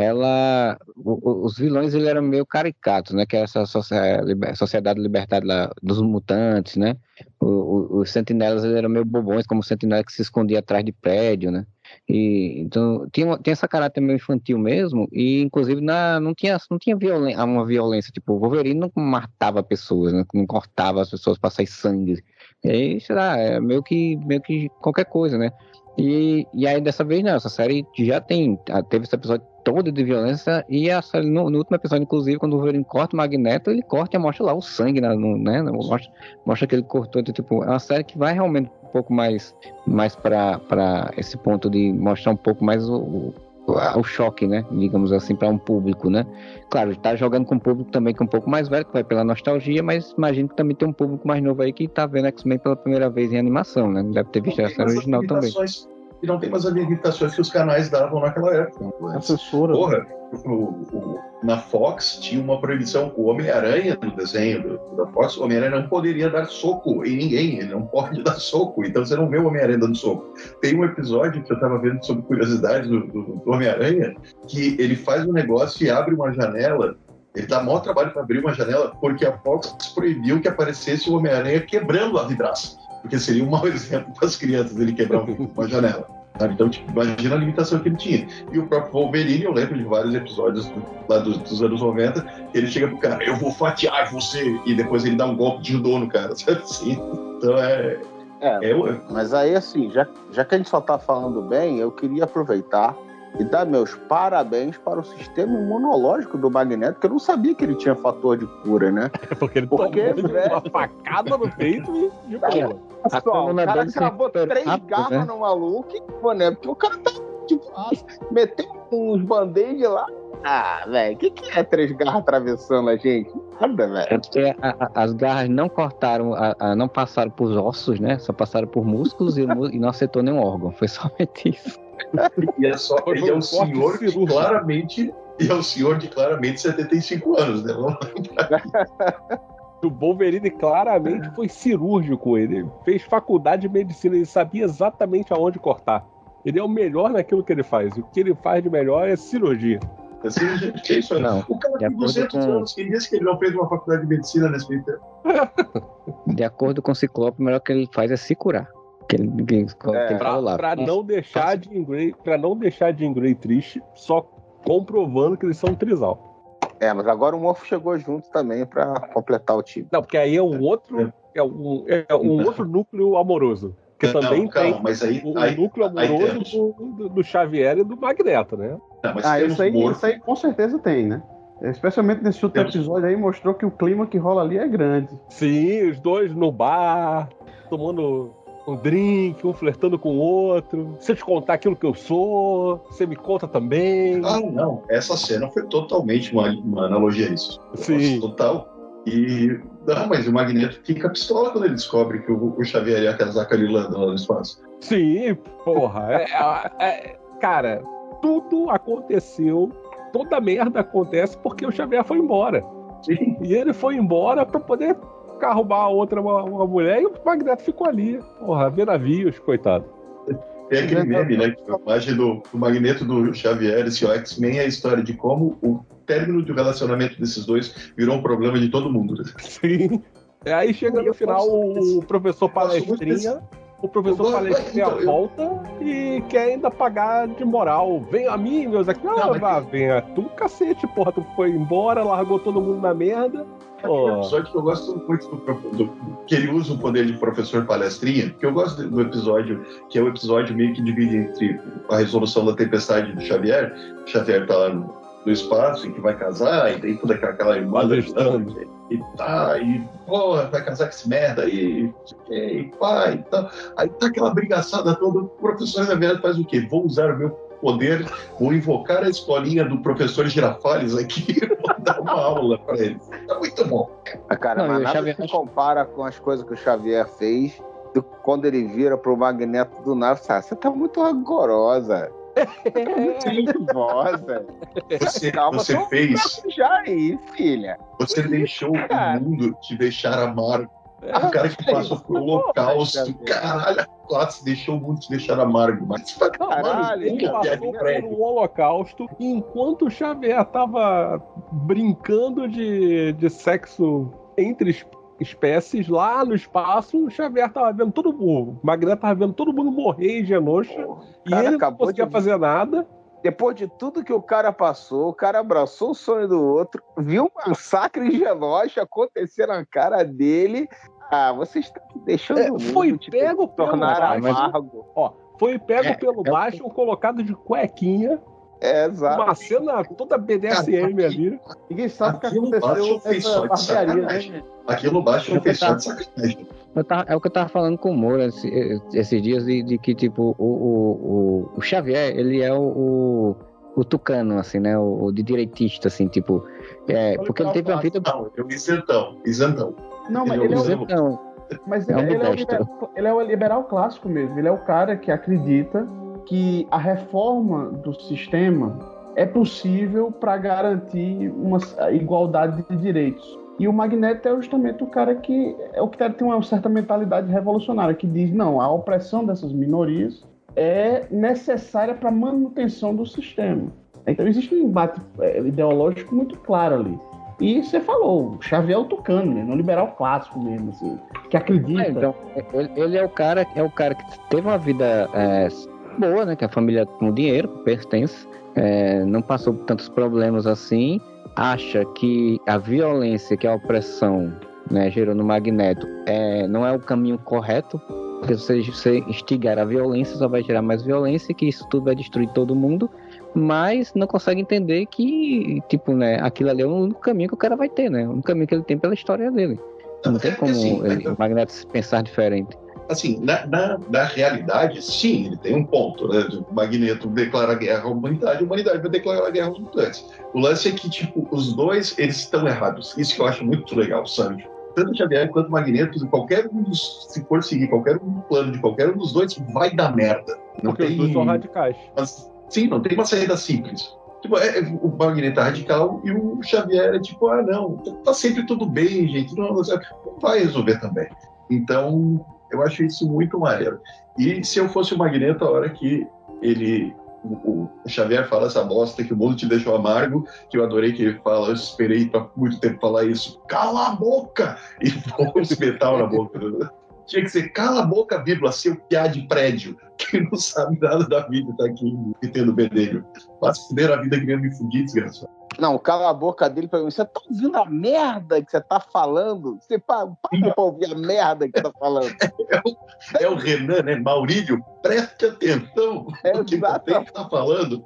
ela, o, os vilões eles eram meio caricatos, né, que era essa sociedade libertada lá, dos mutantes, né, o, o, os sentinelas eles eram meio bobões, como o sentinela que se escondia atrás de prédio, né, e, então tinha, tinha essa caráter meio infantil mesmo, e inclusive na, não tinha, não tinha violen, uma violência, tipo, o Wolverine não matava pessoas, né, não cortava as pessoas para sair sangue, e sei lá, é meio que, meio que qualquer coisa, né. E, e aí dessa vez não, essa série já tem, teve esse episódio todo de violência, e a série, no, no último episódio, inclusive, quando o Wolverine corta o Magneto, ele corta e mostra lá o sangue, né, no, né mostra, mostra que ele cortou, então, tipo, é uma série que vai realmente um pouco mais, mais para esse ponto de mostrar um pouco mais o, o, o choque, né, digamos assim, para um público, né. Claro, tá jogando com um público também que é um pouco mais velho, que vai pela nostalgia, mas imagino que também tem um público mais novo aí que tá vendo X-Men pela primeira vez em animação, né, deve ter visto a série original também. E não tem mais as limitações que os canais davam naquela época. Professora. Porra, o, o, na Fox tinha uma proibição. O Homem-Aranha, no desenho do, da Fox, o Homem-Aranha não poderia dar soco em ninguém. Ele não pode dar soco. Então você não vê o Homem-Aranha dando soco. Tem um episódio que eu estava vendo sobre curiosidade do, do, do Homem-Aranha, que ele faz um negócio e abre uma janela. Ele dá maior trabalho para abrir uma janela, porque a Fox proibiu que aparecesse o Homem-Aranha quebrando a vidraça. Porque seria um mau exemplo para as crianças ele quebrar uma janela. Sabe? Então, tipo, imagina a limitação que ele tinha. E o próprio Wolverine, eu lembro de vários episódios do, lá dos, dos anos noventa, ele chega pro cara, eu vou fatiar você, e depois ele dá um golpe de judô no cara, sabe assim? Então é... É, é mas aí assim, já, já que a gente só tá falando bem, eu queria aproveitar e dar meus parabéns para o sistema imunológico do Magneto, que eu não sabia que ele tinha fator de cura, né? É porque ele porque, tomou velho, uma facada no peito e de boa. Pessoal, o cara cravou três garras né? no maluco, pô, né? Porque o cara tá, tipo, meteu uns band-aid lá. Ah, velho, o que, que é três garras atravessando a gente? Nada, velho. É porque a, a, as garras não cortaram, a, a, não passaram por ossos, né? Só passaram por músculos e, e não acertou nenhum órgão. Foi somente isso. E é só ele é um senhor de claramente e é um senhor de claramente setenta e cinco anos, né? O Wolverine claramente foi cirúrgico. Ele fez faculdade de medicina, ele sabia exatamente aonde cortar. Ele é o melhor naquilo que ele faz. O que ele faz de melhor é cirurgia. É cirurgia, que isso, não. O cara tem duzentos com... anos, quem disse que ele não fez uma faculdade de medicina nesse meio tempo? De acordo com o Ciclope, o melhor que ele faz é se curar. Que ele, que, que é, ele pra, lá. Pra não deixar de Grey, pra não deixar de Grey triste, só comprovando que eles são um trisal. É, mas agora o Morpho chegou junto também pra completar o time. Não, porque aí é um outro, é um, é um outro núcleo amoroso. Que não, também calma, tem mas aí, o, aí, o núcleo amoroso do, do, do Xavier e do Magneto, né? Não, mas ah, isso aí, isso aí com certeza tem, né? Especialmente nesse outro temos... episódio aí, mostrou que o clima que rola ali é grande. Sim, os dois no bar, tomando um drink, um flertando com o outro. Se eu te contar aquilo que eu sou, você me conta também. Ah, não. Essa cena foi totalmente uma, uma analogia a isso. Sim. Total. E... Não, mas o Magneto fica pistola quando ele descobre que o, o Xavier ia casar com a Lilanda lá no espaço. Sim, porra. É, é, cara, tudo aconteceu, toda merda acontece porque o Xavier foi embora. Sim. E ele foi embora pra poder arrumar outra uma, uma mulher e o Magneto ficou ali. Porra, vê navios, coitado. Tem aquele meme, né? Que a imagem do, do Magneto do Xavier, esse o X-Men, é a história de como o término do relacionamento desses dois virou um problema de todo mundo. Sim. Aí chega no final o professor Palestrinha o professor Eu- Palestrinha então, eu- volta e quer ainda pagar de moral. Vem a mim, meus aqui. Não, Não, mas- vá, vem a tu, cacete, porra. Tu foi embora, largou todo mundo na merda. Tem um episódio que eu gosto muito do, do, do que ele usa o poder de professor palestrinha, que eu gosto do episódio, que é o episódio meio que divide entre a resolução da tempestade do Xavier. O Xavier tá lá no, no espaço e que vai casar, e tem toda aquela, aquela irmã Palestrando. e tá, e porra, vai casar com esse merda aí, e pai, e tal. Aí tá aquela brigaçada toda, o professor Xavier faz o quê? Vou usar o meu poder, vou invocar a escolinha do professor Girafales aqui e vou dar uma aula pra eles. Tá muito bom. Ah, cara, Não, mas e o nada Xavier- se compara com as coisas que o Xavier fez do, quando ele vira pro Magneto do nada. Sabe, você tá muito rancorosa. Muito nervosa. Você, Calma, você só um fez, pouco já aí, filha. você deixou Cara. o mundo te deixar amargo. O cara que passou por um holocausto, caralho, a classe deixou o mundo te deixar amargo. Mas vai tomar no Caralho, cu, Ele piada passou de por prédio. um holocausto enquanto o Xavier tava brincando de, de sexo entre es- espécies lá no espaço. O Xavier tava vendo todo mundo. O Magneto tava vendo todo mundo morrer em Genosha. E cara ele não acabou conseguia de- fazer nada. Depois de tudo que o cara passou, o cara abraçou o sonho do outro, viu um massacre em Genosha acontecer na cara dele. Ah, você está deixando É, o mundo foi te pego pelo tornar baixo. amargo. Ó, foi pego É, pelo é o- baixo, colocado de cuequinha. É, exato. Uma cena toda B D S M Cara, ali. Ninguém sabe o que Aquilo aconteceu Batman fez nessa só de barbearia, sacanagem. né? Aquilo baixo Eu fez só tava- de sacanagem. Eu tava- é o que eu tava falando com o Moura esse- esses dias, de, de que, tipo, o, o, o, o Xavier, ele é o, o, o tucano, assim, né? O, o de direitista, assim, tipo. É, porque ele teve uma vida. Não, eu isentão, isentão. Não, mas Ele ele é, é o, o- Então, mas é ele, um ele, é o modesto. liberal, ele é o liberal clássico mesmo. Ele é o cara que acredita que a reforma do sistema é possível para garantir uma igualdade de direitos. E o Magneto é justamente o cara que é o que tem uma certa mentalidade revolucionária, que diz, não, a opressão dessas minorias é necessária para a manutenção do sistema. Então existe um embate é, ideológico muito claro ali. E você falou, o Xavier é o tucano mesmo, é um liberal clássico mesmo, assim, que acredita. é, então ele, ele é o cara, é o cara que teve uma vida é, boa, né? Que a família com dinheiro, pertence, é, não passou por tantos problemas assim. Acha que a violência, que a opressão, né, gerou no Magneto, é, não é o caminho correto, porque se você instigar a violência, só vai gerar mais violência, que isso tudo vai destruir todo mundo, mas não consegue entender que, tipo, né, aquilo ali é o único caminho que o cara vai ter, né, o único caminho que ele tem pela história dele. Não tem como Assim, ele, o Magneto pensar diferente. Assim, na, na, na realidade, sim, ele tem um ponto, né? O Magneto declara guerra à humanidade, a humanidade vai declarar guerra aos mutantes. O lance é que, tipo, os dois, eles estão errados. Isso que eu acho muito legal, sabe? Tanto o Xavier quanto o Magneto, qualquer um dos, se for seguir qualquer um plano de qualquer um dos dois, vai dar merda. Não Porque tem... os dois são radicais. Mas, sim, não tem uma saída simples. Tipo, é, é, o Magneto é radical e o Xavier é tipo, ah, não, tá sempre tudo bem, gente. Não, não vai resolver também. Então, eu acho isso muito maneiro. E se eu fosse o Magneto, a hora que ele... O, o Xavier fala essa bosta que o mundo te deixou amargo, que eu adorei que ele fala, eu esperei pra muito tempo falar isso, cala a boca! E pôr os metal na boca. Tinha que ser, cala a boca, vírgula, seu piá de prédio, que não sabe nada da vida, tá aqui metendo bedelho. Mas fuder a vida querendo me fugir, desgraçado. Não, cala a boca dele pra mim. Você tá ouvindo a merda que você tá falando? Você para, para pra ouvir a merda que você tá falando. É o, é o Renan, né? Maurílio, preste atenção É, no que você está falando.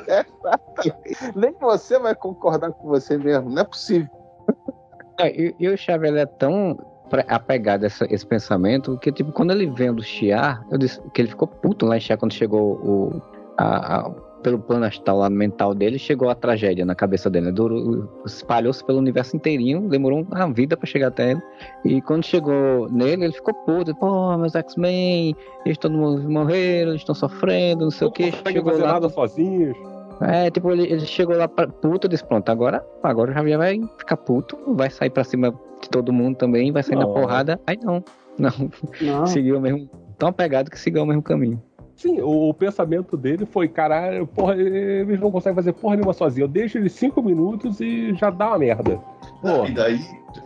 Nem você vai concordar com você mesmo, não é possível. É, e, e o Xavier ele é tão apegado a essa, esse pensamento que, tipo, quando ele veio do Shi'ar, eu disse que ele ficou puto lá em Shi'ar quando chegou o, a, a, pelo plano astral lá, mental dele, chegou a tragédia na cabeça dele, né? Durou, espalhou-se pelo universo inteirinho, demorou uma vida pra chegar até ele, e quando chegou nele, ele ficou puto, pô, meus X-Men, eles todo mundo morreram, eles estão sofrendo, não sei Não o que, conseguem chegou fazer lá, nada sozinhos. é, tipo, ele, ele chegou lá pra, puto, disse, pronto, agora, agora o Xavier vai ficar puto, vai sair pra cima de todo mundo também, vai sair Não. na porrada, aí não, não, Não. seguiu o mesmo, tão apegado que seguiu o mesmo caminho. Sim, o, o pensamento dele foi, caralho, porra, eles não conseguem fazer porra nenhuma sozinhos. Eu deixo eles cinco minutos e já dá uma merda. Pô. E daí,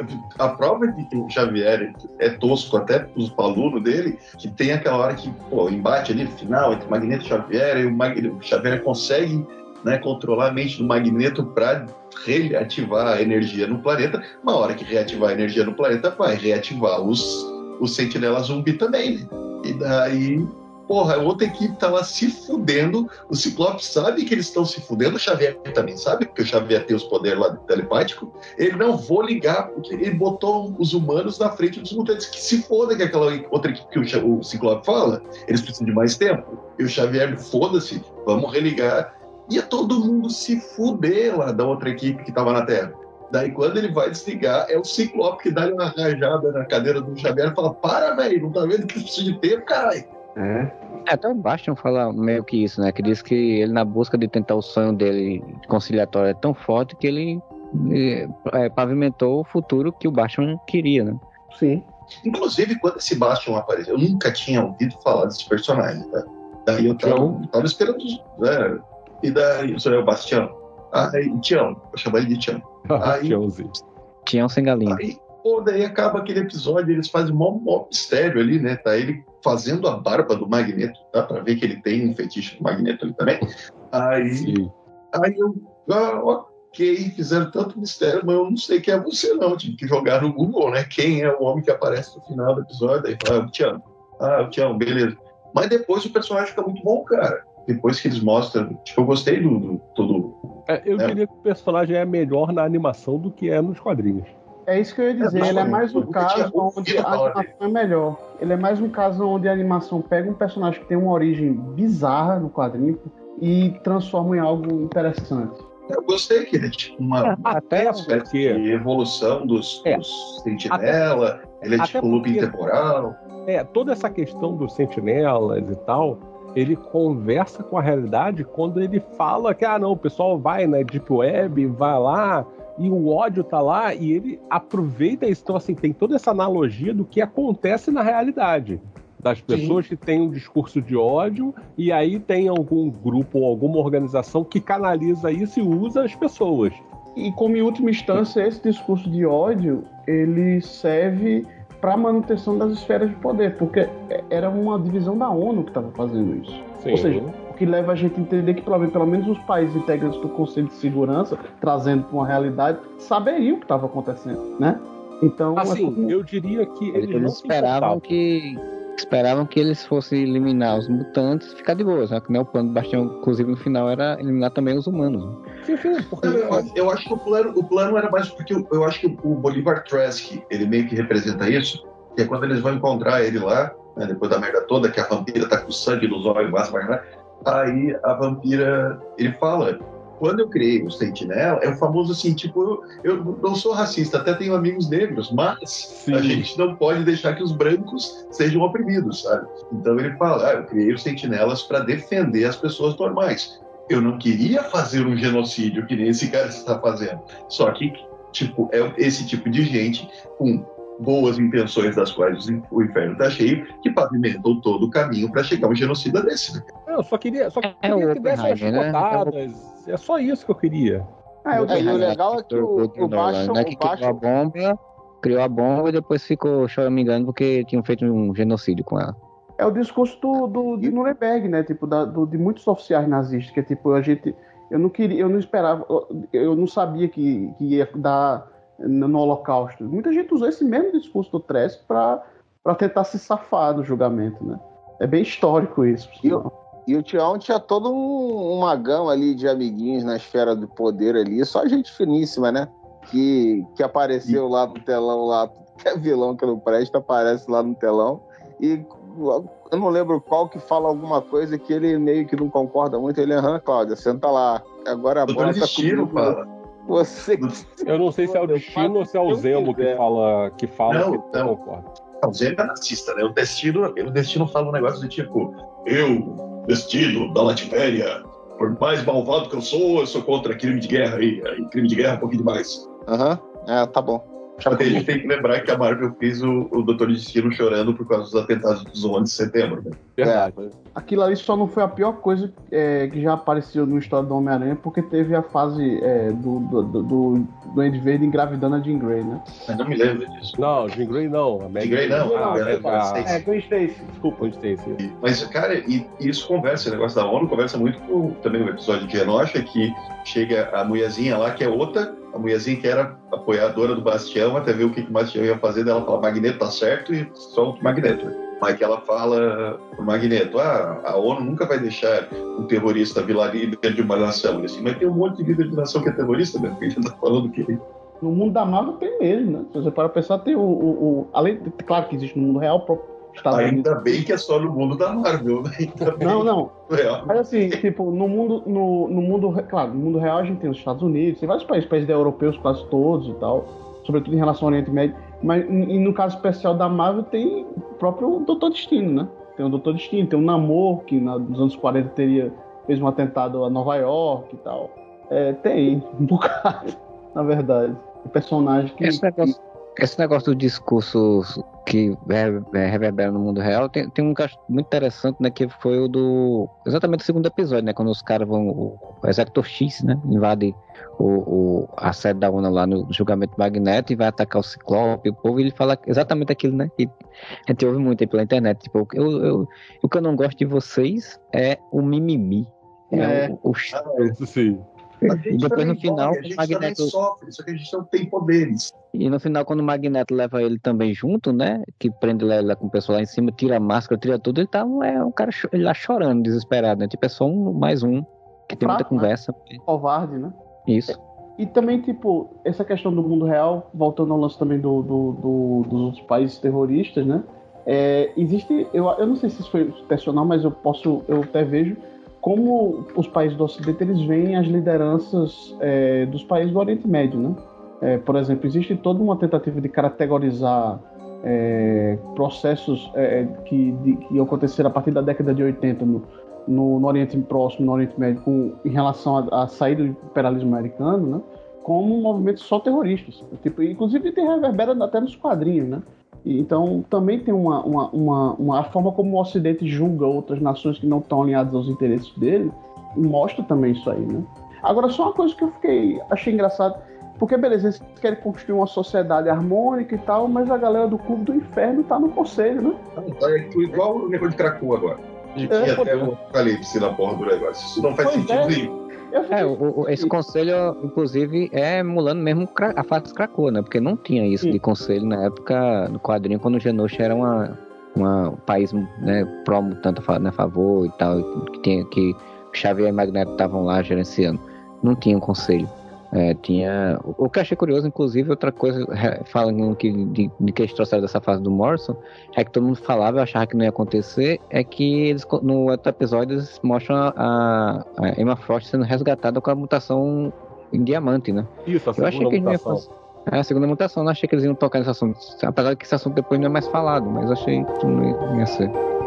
a prova de que o Xavier é tosco até os alunos dele, que tem aquela hora que, pô, embate ali no final entre Magneto e Xavier, e o, Magneto, o Xavier consegue, né, controlar a mente do Magneto para reativar a energia no planeta. Uma hora que reativar a energia no planeta, vai reativar os, os sentinelas zumbi também, né? E daí, porra, a outra equipe tá lá se fudendo, o Ciclope sabe que eles estão se fudendo, o Xavier também sabe, porque o Xavier tem os poderes lá telepático. Ele não vou ligar, porque ele botou os humanos na frente dos mutantes, que se foda que aquela outra equipe que o, o Ciclope fala, eles precisam de mais tempo. E o Xavier, foda-se, vamos religar. Ia todo mundo se fuder lá da outra equipe que tava na Terra. Daí, quando ele vai desligar, é o Ciclope que dá uma rajada na cadeira do Xavier e fala: para, velho, não tá vendo que precisa de tempo, caralho? É. É, até o Bastion fala meio que isso, né? Que diz que ele, na busca de tentar o sonho dele conciliatório, é tão forte que ele, ele é, pavimentou o futuro que o Bastion queria, né? Sim. Inclusive, quando esse Bastion apareceu, eu nunca tinha ouvido falar desse personagem, tá? Daí eu tava, eu tava esperando, né? E daí, eu sou o Bastião. Aí, Tião, eu chamo ele de Tião. Aí, Tião sem galinha. Aí, pô, daí acaba aquele episódio, eles fazem um maior mistério ali, né? Tá ele fazendo a barba do Magneto, tá? Pra ver que ele tem um fetiche do Magneto ali também. Aí, Sim. aí eu, ah, ok, fizeram tanto mistério, mas eu não sei quem é você não. Tive que jogar no Google, né? Quem é o homem que aparece no final do episódio? Aí fala, ah, o Tião. Ah, o Tião, beleza. Mas depois o personagem fica muito bom, cara. Depois que eles mostram, tipo, eu gostei do, do todo. É, eu né? diria que o personagem é melhor na animação do que é nos quadrinhos. É isso que eu ia dizer, é, ele é mais um caso onde a animação é melhor. Ele é mais um caso onde a animação pega um personagem que tem uma origem bizarra no quadrinho e transforma em algo interessante. Eu gostei que ele é tipo uma, até uma espécie porque... de evolução dos, é. dos Sentinela, até... ele é até tipo looping porque... temporal. É, toda essa questão dos Sentinelas e tal, ele conversa com a realidade quando ele fala que, ah, não, o pessoal vai na Deep Web, vai lá, e o ódio tá lá, e ele aproveita isso. Então, assim, tem toda essa analogia do que acontece na realidade. Das pessoas Sim. que têm um discurso de ódio, e aí tem algum grupo ou alguma organização que canaliza isso e usa as pessoas. E como em última instância, esse discurso de ódio, ele serve para a manutenção das esferas de poder, porque era uma divisão da ONU que estava fazendo isso. Sim. Ou seja, o que leva a gente a entender que pelo menos os países integrantes do Conselho de Segurança, trazendo para uma realidade, saberiam o que estava acontecendo, né? Então, assim, é como... eu diria que eles, eles não esperavam que esperavam que eles fossem eliminar os mutantes e ficar de boa, né? Que nem o plano do Bastião, inclusive no final, era eliminar também os humanos. Sim, sim, porque... eu, eu, eu acho que o plano, o plano era mais porque eu, eu acho que o Bolivar Trask, ele meio que representa isso, que é quando eles vão encontrar ele lá, né, depois da merda toda, que a vampira tá com sangue nos olhos, aí a vampira, ele fala, quando eu criei o Sentinela, é o famoso assim, tipo, eu, eu não sou racista, até tenho amigos negros, mas Sim. a gente não pode deixar que os brancos sejam oprimidos, sabe? Então ele fala, ah, eu criei os Sentinelas para defender as pessoas normais. Eu não queria fazer um genocídio que nem esse cara está fazendo. Só que, tipo, é esse tipo de gente com boas intenções, das quais o inferno está cheio, que pavimentam todo o caminho para chegar a um genocida desse. Eu só queria, só queria é que desse umas chicotadas. Né? É só isso que eu queria. Ah, é, o, é, o legal é que o, o, o Baixo... Né, que criou a bomba, criou a bomba e depois ficou choramingando porque tinham feito um genocídio com ela. É o discurso do, do, de Nuremberg, né? Tipo, da, do, de muitos oficiais nazistas, que tipo, a gente... Eu não queria, eu não esperava, eu não sabia que, que ia dar no, no Holocausto. Muita gente usou esse mesmo discurso do Trask para tentar se safar do julgamento, né? É bem histórico isso. E o, e o Tião tinha todo um, uma gama ali de amiguinhos na esfera do poder ali, só gente finíssima, né? Que, que apareceu lá no telão, lá, que é vilão que não presta, aparece lá no telão. E eu não lembro qual que fala alguma coisa que ele meio que não concorda muito. Ele, aham, Cláudia, senta lá. Agora a bola tá comigo. Você que... Eu não sei se é o Destino ou se é o Zemo que fala, que fala não, que não concorda. O Zemo é nazista, né? O Destino, o Destino fala um negócio do tipo, eu, Destino, da Latvéria, por mais malvado que eu sou, eu sou contra crime de guerra aí. aí crime de guerra é um pouquinho demais. Aham, uhum. É, tá bom. A gente tem que lembrar que a Marvel fez o, o Doutor Destino chorando por causa dos atentados dos onze de setembro. Né? Verdade. É, Aquilo ali só não foi a pior coisa é, que já apareceu no história do Homem-Aranha, porque teve a fase é, do, do, do, do Duende Verde engravidando a Jean Grey, né? Eu não me lembro disso. Não, Jean Grey não. A Meg- Jean Grey não, Ah, ah, a- é, a- é, É, Gwen Stacy, desculpa. Gwen Stacy. Mas, cara, e, e isso conversa, o negócio da ONU conversa muito com também o episódio de Genosha, que chega a mulherzinha lá, que é outra, a mulherzinha que era apoiadora do Bastião, até ver o que, que o Bastião ia fazer, daí ela fala, Magneto tá certo, e solta o Magneto. Mas que ela fala pro Magneto, ah, a ONU nunca vai deixar um terrorista vilar líder de uma nação. E assim, mas tem um monte de líder de nação que é terrorista, meu filho, tá falando o quê? No mundo da Marvel tem mesmo, né? Se você para pensar, tem o, o, o... Além, claro que existe no mundo real, o próprio Estados Unidos. Ainda bem que é só no mundo da Marvel, né? Ainda bem. Não, não. Real. Mas assim, tipo, no mundo, no, no mundo, claro, no mundo real a gente tem os Estados Unidos, tem vários países, países europeus quase todos e tal, sobretudo em relação ao Oriente Médio, mas e no caso especial da Marvel tem o próprio Doutor Destino, né? Tem o Doutor Destino, tem o Namor, que na, nos anos quarenta teria, fez um atentado a Nova York e tal. É, tem um bocado, na verdade. O personagem que... Esse negócio, esse negócio do discurso que reverbera no mundo real, tem, tem um caso muito interessante, né, que foi o do... Exatamente o segundo episódio, né, quando os caras vão... O, o Executor X, né, invade o, o, a sede da ONU lá no julgamento do Magneto e vai atacar o Ciclope, o povo, e ele fala exatamente aquilo, né, que a gente ouve muito aí pela internet, tipo, eu, eu, o que eu não gosto de vocês é o mimimi. É, É. o, o... Isso sim. E depois no final, a gente o Magneto... também sofre, só que a gente não tem poderes. E no final, quando o Magneto leva ele também junto, né? Que prende ele lá com o pessoal lá em cima, tira a máscara, tira tudo, ele tá é, um cara ele lá chorando, desesperado, né? Tipo, é só um, mais um que tem muita Fraco, né? conversa. covarde, né? Isso. E também, tipo, essa questão do mundo real, voltando ao lance também do, do, do, dos outros países terroristas, né? É, existe, eu, eu não sei se isso foi intencional, mas eu posso, eu até vejo como os países do Ocidente, eles veem as lideranças é, dos países do Oriente Médio, né? É, por exemplo, existe toda uma tentativa de categorizar é, processos é, que, de, que aconteceram a partir da década de oitenta no, no, no Oriente Próximo, no Oriente Médio, com, em relação à saída do imperialismo americano, né? Como um movimento só terroristas. Tipo, inclusive tem reverbera até nos quadrinhos, né? E, então também tem uma, uma, uma, uma a forma como o Ocidente julga outras nações que não estão alinhadas aos interesses dele, mostra também isso aí, né? Agora, só uma coisa que eu fiquei achei engraçado, porque beleza, eles querem construir uma sociedade harmônica e tal, mas a galera do Clube do Inferno tá no conselho, né? É igual o negócio de Krakow agora. De que É, até o Apocalipse na porra do negócio. Isso não faz Pois sentido é. nenhum. Eu fiquei- É, o, o- esse conselho, inclusive, é emulando mesmo Cra- a fase Krakow, né? Porque não tinha isso Sim. de conselho na época, no quadrinho, quando o Genosha era uma, uma, um país, né, pró-mutante a né, favor e tal, que, tinha, que Xavier e Magneto estavam lá gerenciando. Não tinha um conselho. É, tinha... O que eu achei curioso, inclusive, outra coisa, é, falando que, de, de que eles trouxeram dessa fase do Morrison, é que todo mundo falava, eu achava que não ia acontecer, é que eles, no outro episódio, eles mostram a, a Emma Frost sendo resgatada com a mutação em diamante, né? Isso, a Eu achei segunda que eles não iam mutação. fazer. É, a segunda mutação, não achei que eles iam tocar nesse assunto. Apesar de que esse assunto depois não é mais falado, mas eu achei que não ia, não ia ser.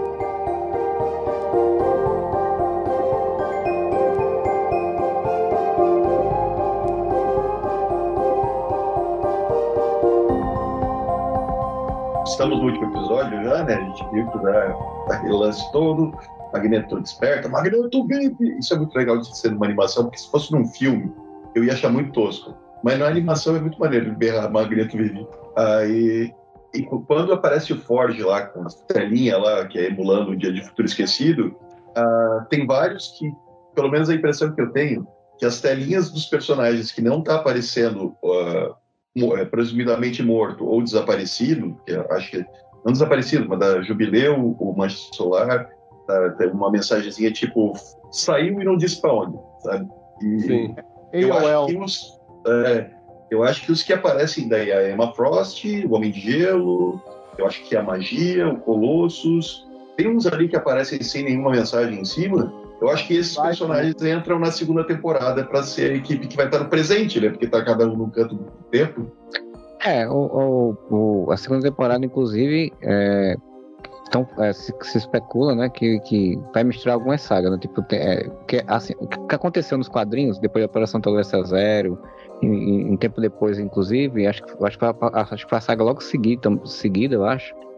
Estamos no último episódio já, né? A gente viu que dá aquele lance todo, Magneto desperta, Magneto vive! Isso é muito legal de ser numa animação, porque se fosse num filme, eu ia achar muito tosco. Mas na animação é muito maneiro de berrar Magneto vive. Aí, e quando aparece o Forge lá, com a telinha lá, que é emulando o Dia de Futuro Esquecido, ah, tem vários que, pelo menos a impressão que eu tenho, que as telinhas dos personagens que não tá aparecendo... Uh, é, presumidamente morto ou desaparecido, que eu acho que não desaparecido, mas da Jubileu, o Mancha Solar, tá, tem uma mensagenzinha tipo saiu e não disse pra onde, sabe? E Sim. eu A O L. acho que os é, eu acho que os que aparecem daí é a Emma Frost, o Homem de Gelo, eu acho que é a Magia, o Colossus, tem uns ali que aparecem sem nenhuma mensagem em cima. Eu acho que esses Vai, personagens entram na segunda temporada para ser a equipe que vai estar no presente, né? Porque tá cada um num canto do tempo. É, o, o, o- a segunda temporada, inclusive, é, então, é, se, se especula, né, que, que vai misturar algumas sagas, né? Tipo, tem- é, que, assim, o que aconteceu nos quadrinhos, depois da Operação Tolerância Zero, e, e, um tempo depois, inclusive, acho que, acho, que foi a, acho que foi a saga logo seguida, seguida, eu acho,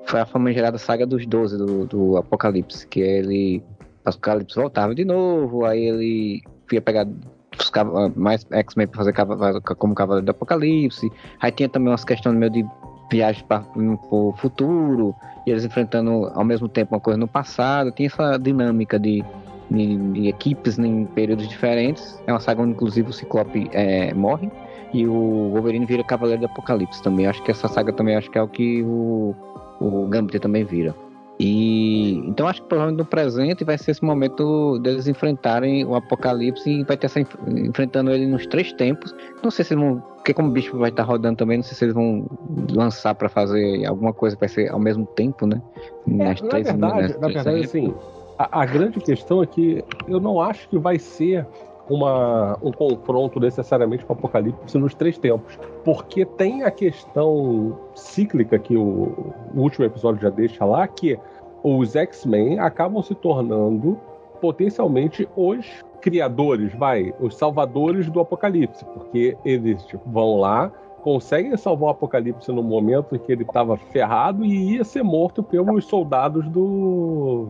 foi a famigerada saga dos doze do, do Apocalipse, que ele, o Apocalipse voltava de novo, aí ele ia pegar os, mais X-Men pra fazer como Cavaleiro do Apocalipse, aí tinha também umas questões meio de viagem para o futuro, e eles enfrentando ao mesmo tempo uma coisa no passado, tinha essa dinâmica de, de, de equipes em períodos diferentes. É uma saga onde inclusive o Ciclope é, morre, e o Wolverine vira Cavaleiro do Apocalipse também. Acho que essa saga também acho que é o que o, o Gambit também vira. E então acho que provavelmente no presente vai ser esse momento deles enfrentarem o Apocalipse, e vai ter essa enfrentando ele nos três tempos. Não sei se eles vão, porque como o bicho vai estar rodando também, não sei se eles vão lançar para fazer alguma coisa que vai ser ao mesmo tempo, né? Nas é, três, na verdade, nas na três verdade assim, a, a grande questão é que eu não acho que vai ser Uma, um confronto necessariamente com o Apocalipse nos três tempos, porque tem a questão cíclica que o, o último episódio já deixa lá, que os X-Men acabam se tornando potencialmente os criadores, vai, os salvadores do Apocalipse, porque eles tipo, vão lá, conseguem salvar o Apocalipse no momento em que ele estava ferrado e ia ser morto pelos soldados do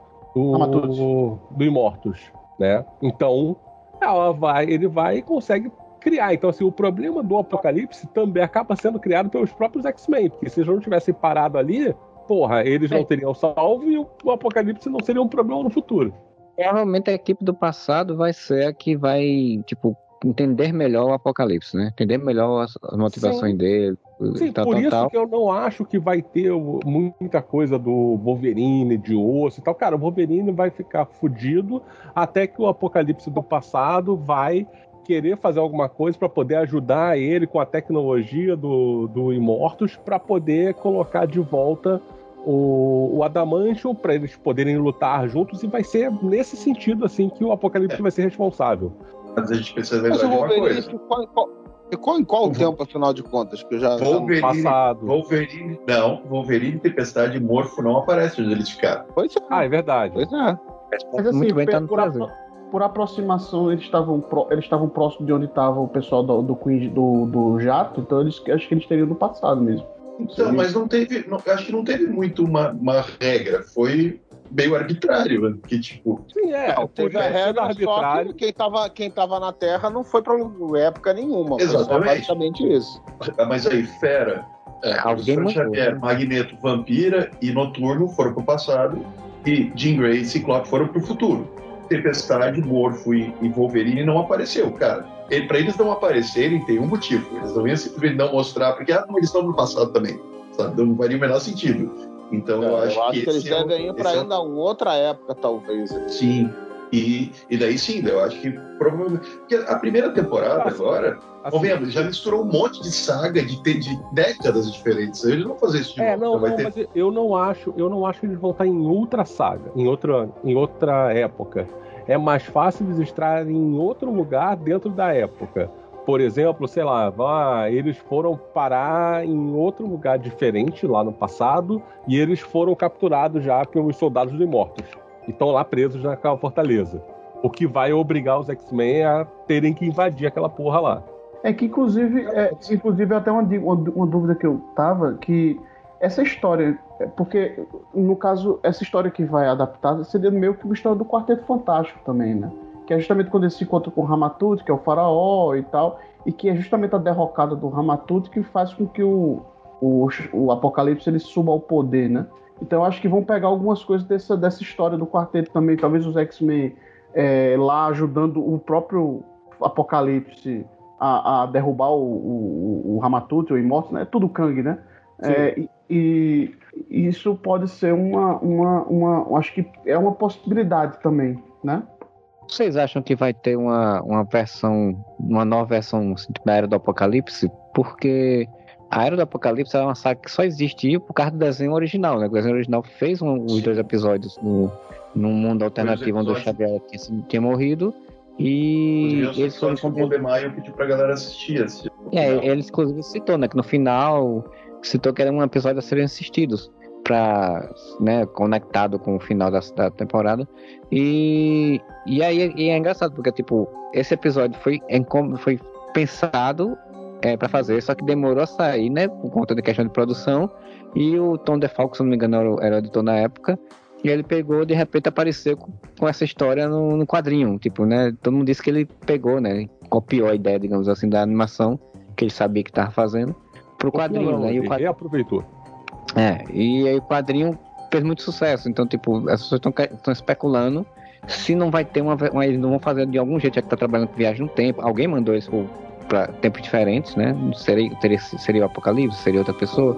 do, do Imortus, né? Então ela vai, ele vai e consegue criar. Então, assim, o problema do Apocalipse também acaba sendo criado pelos próprios X-Men, porque se eles não tivessem parado ali, porra, eles não teriam salvo e o Apocalipse não seria um problema no futuro. Provavelmente a equipe do passado vai ser a que vai, tipo, entender melhor o Apocalipse, né? Entender melhor as, as motivações Sim. dele. Sim, tal, por tal, isso tal. que eu não acho que vai ter muita coisa do Wolverine, de osso e tal. Cara, o Wolverine vai ficar fudido até que o Apocalipse do passado vai querer fazer alguma coisa para poder ajudar ele com a tecnologia do, do Imortus para poder colocar de volta o, o Adamantium para eles poderem lutar juntos, e vai ser nesse sentido assim que o Apocalipse vai ser responsável. Mas a gente precisa lembrar de uma coisa. Ficou em qual, ficou em qual tempo, afinal de contas? Que eu já, Wolverine, já passado. Wolverine, não. Wolverine, Tempestade e Morfo não aparecem onde eles ficaram. Pois é. Ah, é verdade. Pois é. Mas assim, Muito bem, tá no por, Brasil. apro- por aproximação, eles estavam pro- eles estavam próximos de onde estava o pessoal do, do, Queen, do, do Jato, então eles, acho que eles teriam no passado mesmo. Então, mas não teve. Não, acho que não teve muito uma, uma regra. Foi meio arbitrário, né? Que tipo. Sim, é. Não, teve a regra, só que quem tava, quem tava na Terra não foi pra época nenhuma. Exatamente. Foi só basicamente isso. Mas aí, Fera, é, Alguém Frank mudou, Xavier, né? Magneto, Vampira e Noturno foram pro passado, e Jean Grey e Ciclope foram pro futuro. Tempestade, Morfo e, e Wolverine não apareceu, cara. Ele, pra eles não aparecerem, tem um motivo. Eles não iam simplesmente não mostrar, porque ah, não, eles estão no passado também. Sabe? Não faria o menor sentido. Então, É, eu acho, eu acho que, que eles esse é o- devem ir pra esse é o- ainda outra época, talvez. Sim. E, e daí sim, eu acho que provavelmente. Porque a primeira temporada Assim, agora, assim, convenhamos, já misturou um monte de saga de, de décadas diferentes. Eles não vão fazer isso de É, novo. não, Então vai não, ter- mas eu não acho, eu não acho que eles vão estar em outra saga, em outra, em outra época. É mais fácil eles estarem em outro lugar dentro da época. Por exemplo, sei lá, vá, eles foram parar em outro lugar diferente lá no passado e eles foram capturados já pelos soldados do Imortus e estão lá presos naquela fortaleza. O que vai obrigar os X-Men a terem que invadir aquela porra lá. É que, inclusive, é, inclusive até uma, di- uma, uma dúvida que eu tava, que essa história, é, porque, no caso, essa história que vai adaptar seria meio que uma história do Quarteto Fantástico também, né? Que é justamente quando eles se encontram com o Ramatut, que é o faraó e tal, e que é justamente a derrocada do Ramatut que faz com que o, o, o Apocalipse ele suba ao poder, né? Então eu acho que vão pegar algumas coisas dessa, dessa história do quarteto também, talvez os X-Men é, lá ajudando o próprio Apocalipse a, a derrubar o, o, o Ramatut, o Imortus, né? Tudo Kang, né? É, e, e isso pode ser uma, uma, uma... Acho que é uma possibilidade também, né? Vocês acham que vai ter uma, uma versão, uma nova versão da Era do Apocalipse? Porque a Era do Apocalipse é uma saga que só existiu por causa do desenho original, né? O desenho original fez um, os dois episódios no, num mundo alternativo onde o Xavier tinha, tinha morrido. E Inclusive, eles foram que o Bobemaio pediu pra galera assistir. assistir É, ele inclusive citou, né? Que no final citou que era um episódio a serem assistidos. Pra, né, conectado com o final da, da temporada. E, e aí e é engraçado, porque tipo, esse episódio foi, em, foi pensado é, pra fazer, só que demorou a sair, né, por conta de questão de produção, e o Tom DeFalco, se não me engano, era o, era o editor na época, e ele pegou, de repente, apareceu com, com essa história no, no quadrinho, tipo, né, todo mundo disse que ele pegou, né, copiou a ideia, digamos assim, da animação, que ele sabia que tava fazendo, pro quadrinho, não, né, e o quadrinho... reaproveitou. É, e aí o quadrinho fez muito sucesso, então, tipo, as pessoas estão especulando se não vai ter uma, uma... Eles não vão fazer de algum jeito, já que tá trabalhando com viagem no tempo, alguém mandou isso para tempos diferentes, né? Seria, teria, seria o Apocalipse, seria outra pessoa.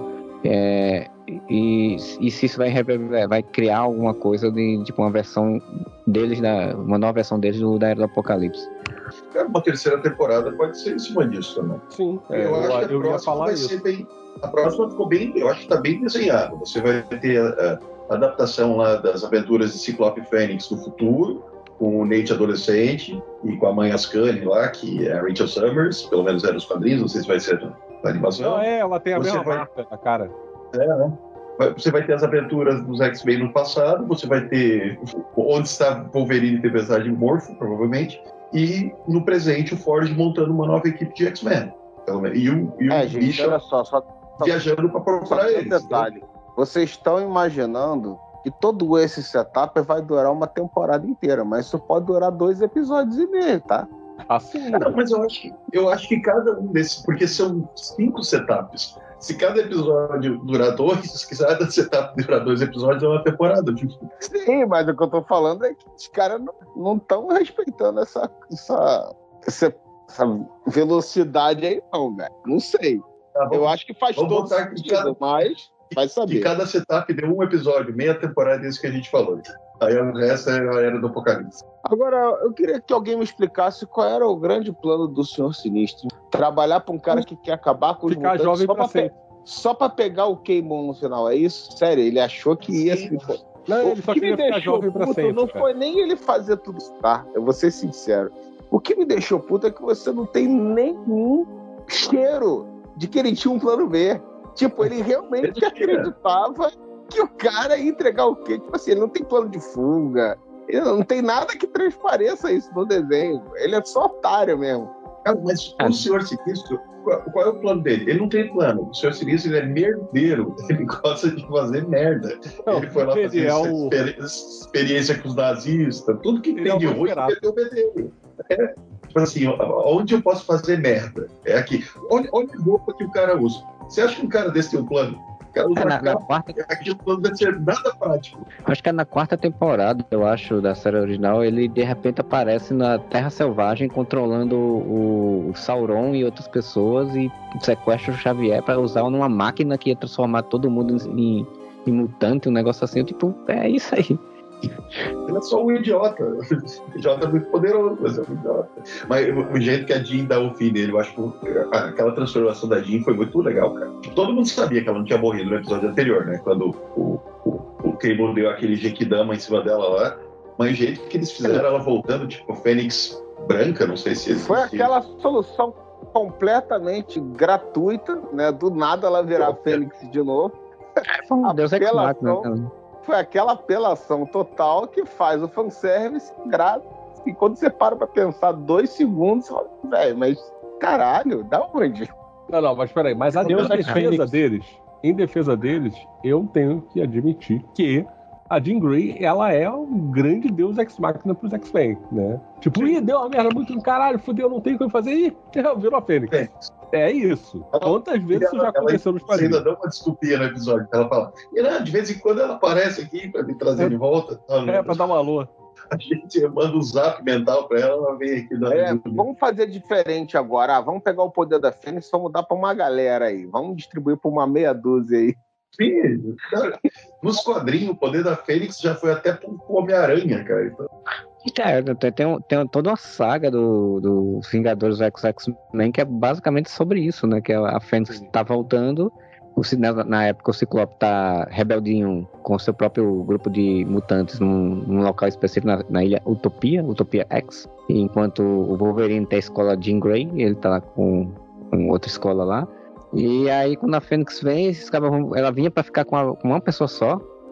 É, e, e se isso vai, vai criar alguma coisa de tipo uma versão deles, da, uma nova versão deles do, da Era do Apocalipse. Cara, uma terceira temporada pode ser em cima disso também. Sim, é, eu, eu, acho que a eu próxima ia falar vai isso. ser bem. A próxima ficou bem. Eu acho que está bem desenhado. Você vai ter a, a adaptação lá das aventuras de Ciclope Fênix no futuro, com o Nate adolescente e com a mãe Ascani lá, que é a Rachel Summers, pelo menos era nos quadrinhos, não sei se vai ser na animação. Não, é, ela tem a Você mesma vai... marca na cara. É, né? Você vai ter as aventuras dos X-Men no passado, você vai ter onde está Wolverine e Tempestade Morfo, provavelmente, e no presente o Ford montando uma nova equipe de X-Men. E o, e o é, gente, Bishop olha só, só viajando para procurar um eles. detalhe. Né? Vocês estão imaginando que todo esse setup vai durar uma temporada inteira, mas isso pode durar dois episódios e meio, tá? Assim. Não, mas eu acho, que, eu acho que cada um desses, porque são cinco setups. Se cada episódio durar dois, se cada setup durar dois episódios, é uma temporada. Sim, mas o que eu tô falando é que os caras não estão respeitando essa, essa, essa, essa velocidade aí, não, velho. Não sei. Tá, vamos, eu acho que faz todo sentido, cada, mas vai saber. Que cada setup deu um episódio, meia temporada, é isso que a gente falou. Aí o resto é a Era do Apocalipse. Agora, eu queria que alguém me explicasse qual era o grande plano do Senhor Sinistro. Trabalhar para um cara que quer acabar com os Ficar jovem pra sempre. Pe... Só para pegar o Keimon no final, é isso? Sério, ele achou que ia se... Não, ele só o que queria me ficar deixou jovem pra puto sempre, não cara. foi nem ele fazer tudo isso, tá? Eu vou ser sincero. O que me deixou puto é que você não tem nenhum cheiro de que ele tinha um plano B. Tipo, ele realmente acreditava que o cara ia entregar o quê? Tipo assim, ele não tem plano de fuga, ele não tem nada que transpareça isso no desenho. Ele é só otário mesmo. Cara, mas o Senhor Sinistro, qual, qual é o plano dele? Ele não tem plano. O Senhor Sinistro, ele é merdeiro. Ele gosta de fazer merda. Não, ele foi lá ele fazer é essa o... experiência com os nazistas. Tudo que ele tem é de ruim, ele é o dele. É, tipo assim, onde eu posso fazer merda? É aqui. Olha, olha a roupa que o cara usa. Você acha que um cara desse tem um plano? O cara usa É, na, capa, na quarta... aqui o plano deve ser nada prático. Acho que é na quarta temporada, eu acho, da série original, ele de repente aparece na Terra Selvagem controlando o, o Sauron e outras pessoas e sequestra o Xavier para usar numa máquina que ia transformar todo mundo em, em mutante, um negócio assim. Tipo, é isso aí. Ele é só um idiota. O idiota é muito poderoso, mas é um idiota. Mas o jeito que a Jean dá o fim dele, eu acho que aquela transformação da Jean foi muito legal, cara. Todo mundo sabia que ela não tinha morrido no episódio anterior, né? Quando o, o, o Cable deu aquele Jequidama em cima dela lá. Mas o jeito que eles fizeram ela voltando, tipo, Fênix branca, não sei se existe. Foi aquela solução completamente gratuita, né? Do nada ela virar Pô, Fênix de novo. Foi Deus é que mata, né? Foi aquela apelação total que faz o fanservice grátis. E quando você para pra pensar dois segundos, você fala, velho, mas caralho, da onde? Não, não, mas peraí, mas a Deus defesa Fênix. deles, em defesa deles, eu tenho que admitir que a Jean Grey, ela é um grande deus ex-máquina pros X-Men, né? Tipo, ih, deu uma merda muito do caralho, fudeu, não tem o que fazer, ih, virou a Fênix. É. É isso. Quantas vezes isso já aconteceu nos Você quadrinhos? ainda dá uma desculpinha no episódio. Ela fala, e, não, de vez em quando ela aparece aqui pra me trazer É. de volta. Não, É, pra dar uma alô. A gente manda um zap mental pra ela, ela vem aqui dar É, ajuda. vamos fazer diferente agora. Ah, vamos pegar o poder da Fênix e vamos dar pra uma galera aí. Vamos distribuir pra uma meia dúzia aí. Sim, cara, nos quadrinhos, o poder da Fênix já foi até pro Homem-Aranha, cara. Então, É, tem, tem, tem toda uma saga do, do Vingadores X-Men que é basicamente sobre isso, né? Que a Fênix tá voltando, o, na, na época o Ciclope tá rebeldinho com o seu próprio grupo de mutantes num, num local específico na, na ilha Utopia, Utopia X, enquanto o Wolverine tem a escola Jean Grey, ele tá lá com, com outra escola lá. E aí quando a Fênix vem, esses caras vão, ela vinha pra ficar com, a, com uma pessoa só,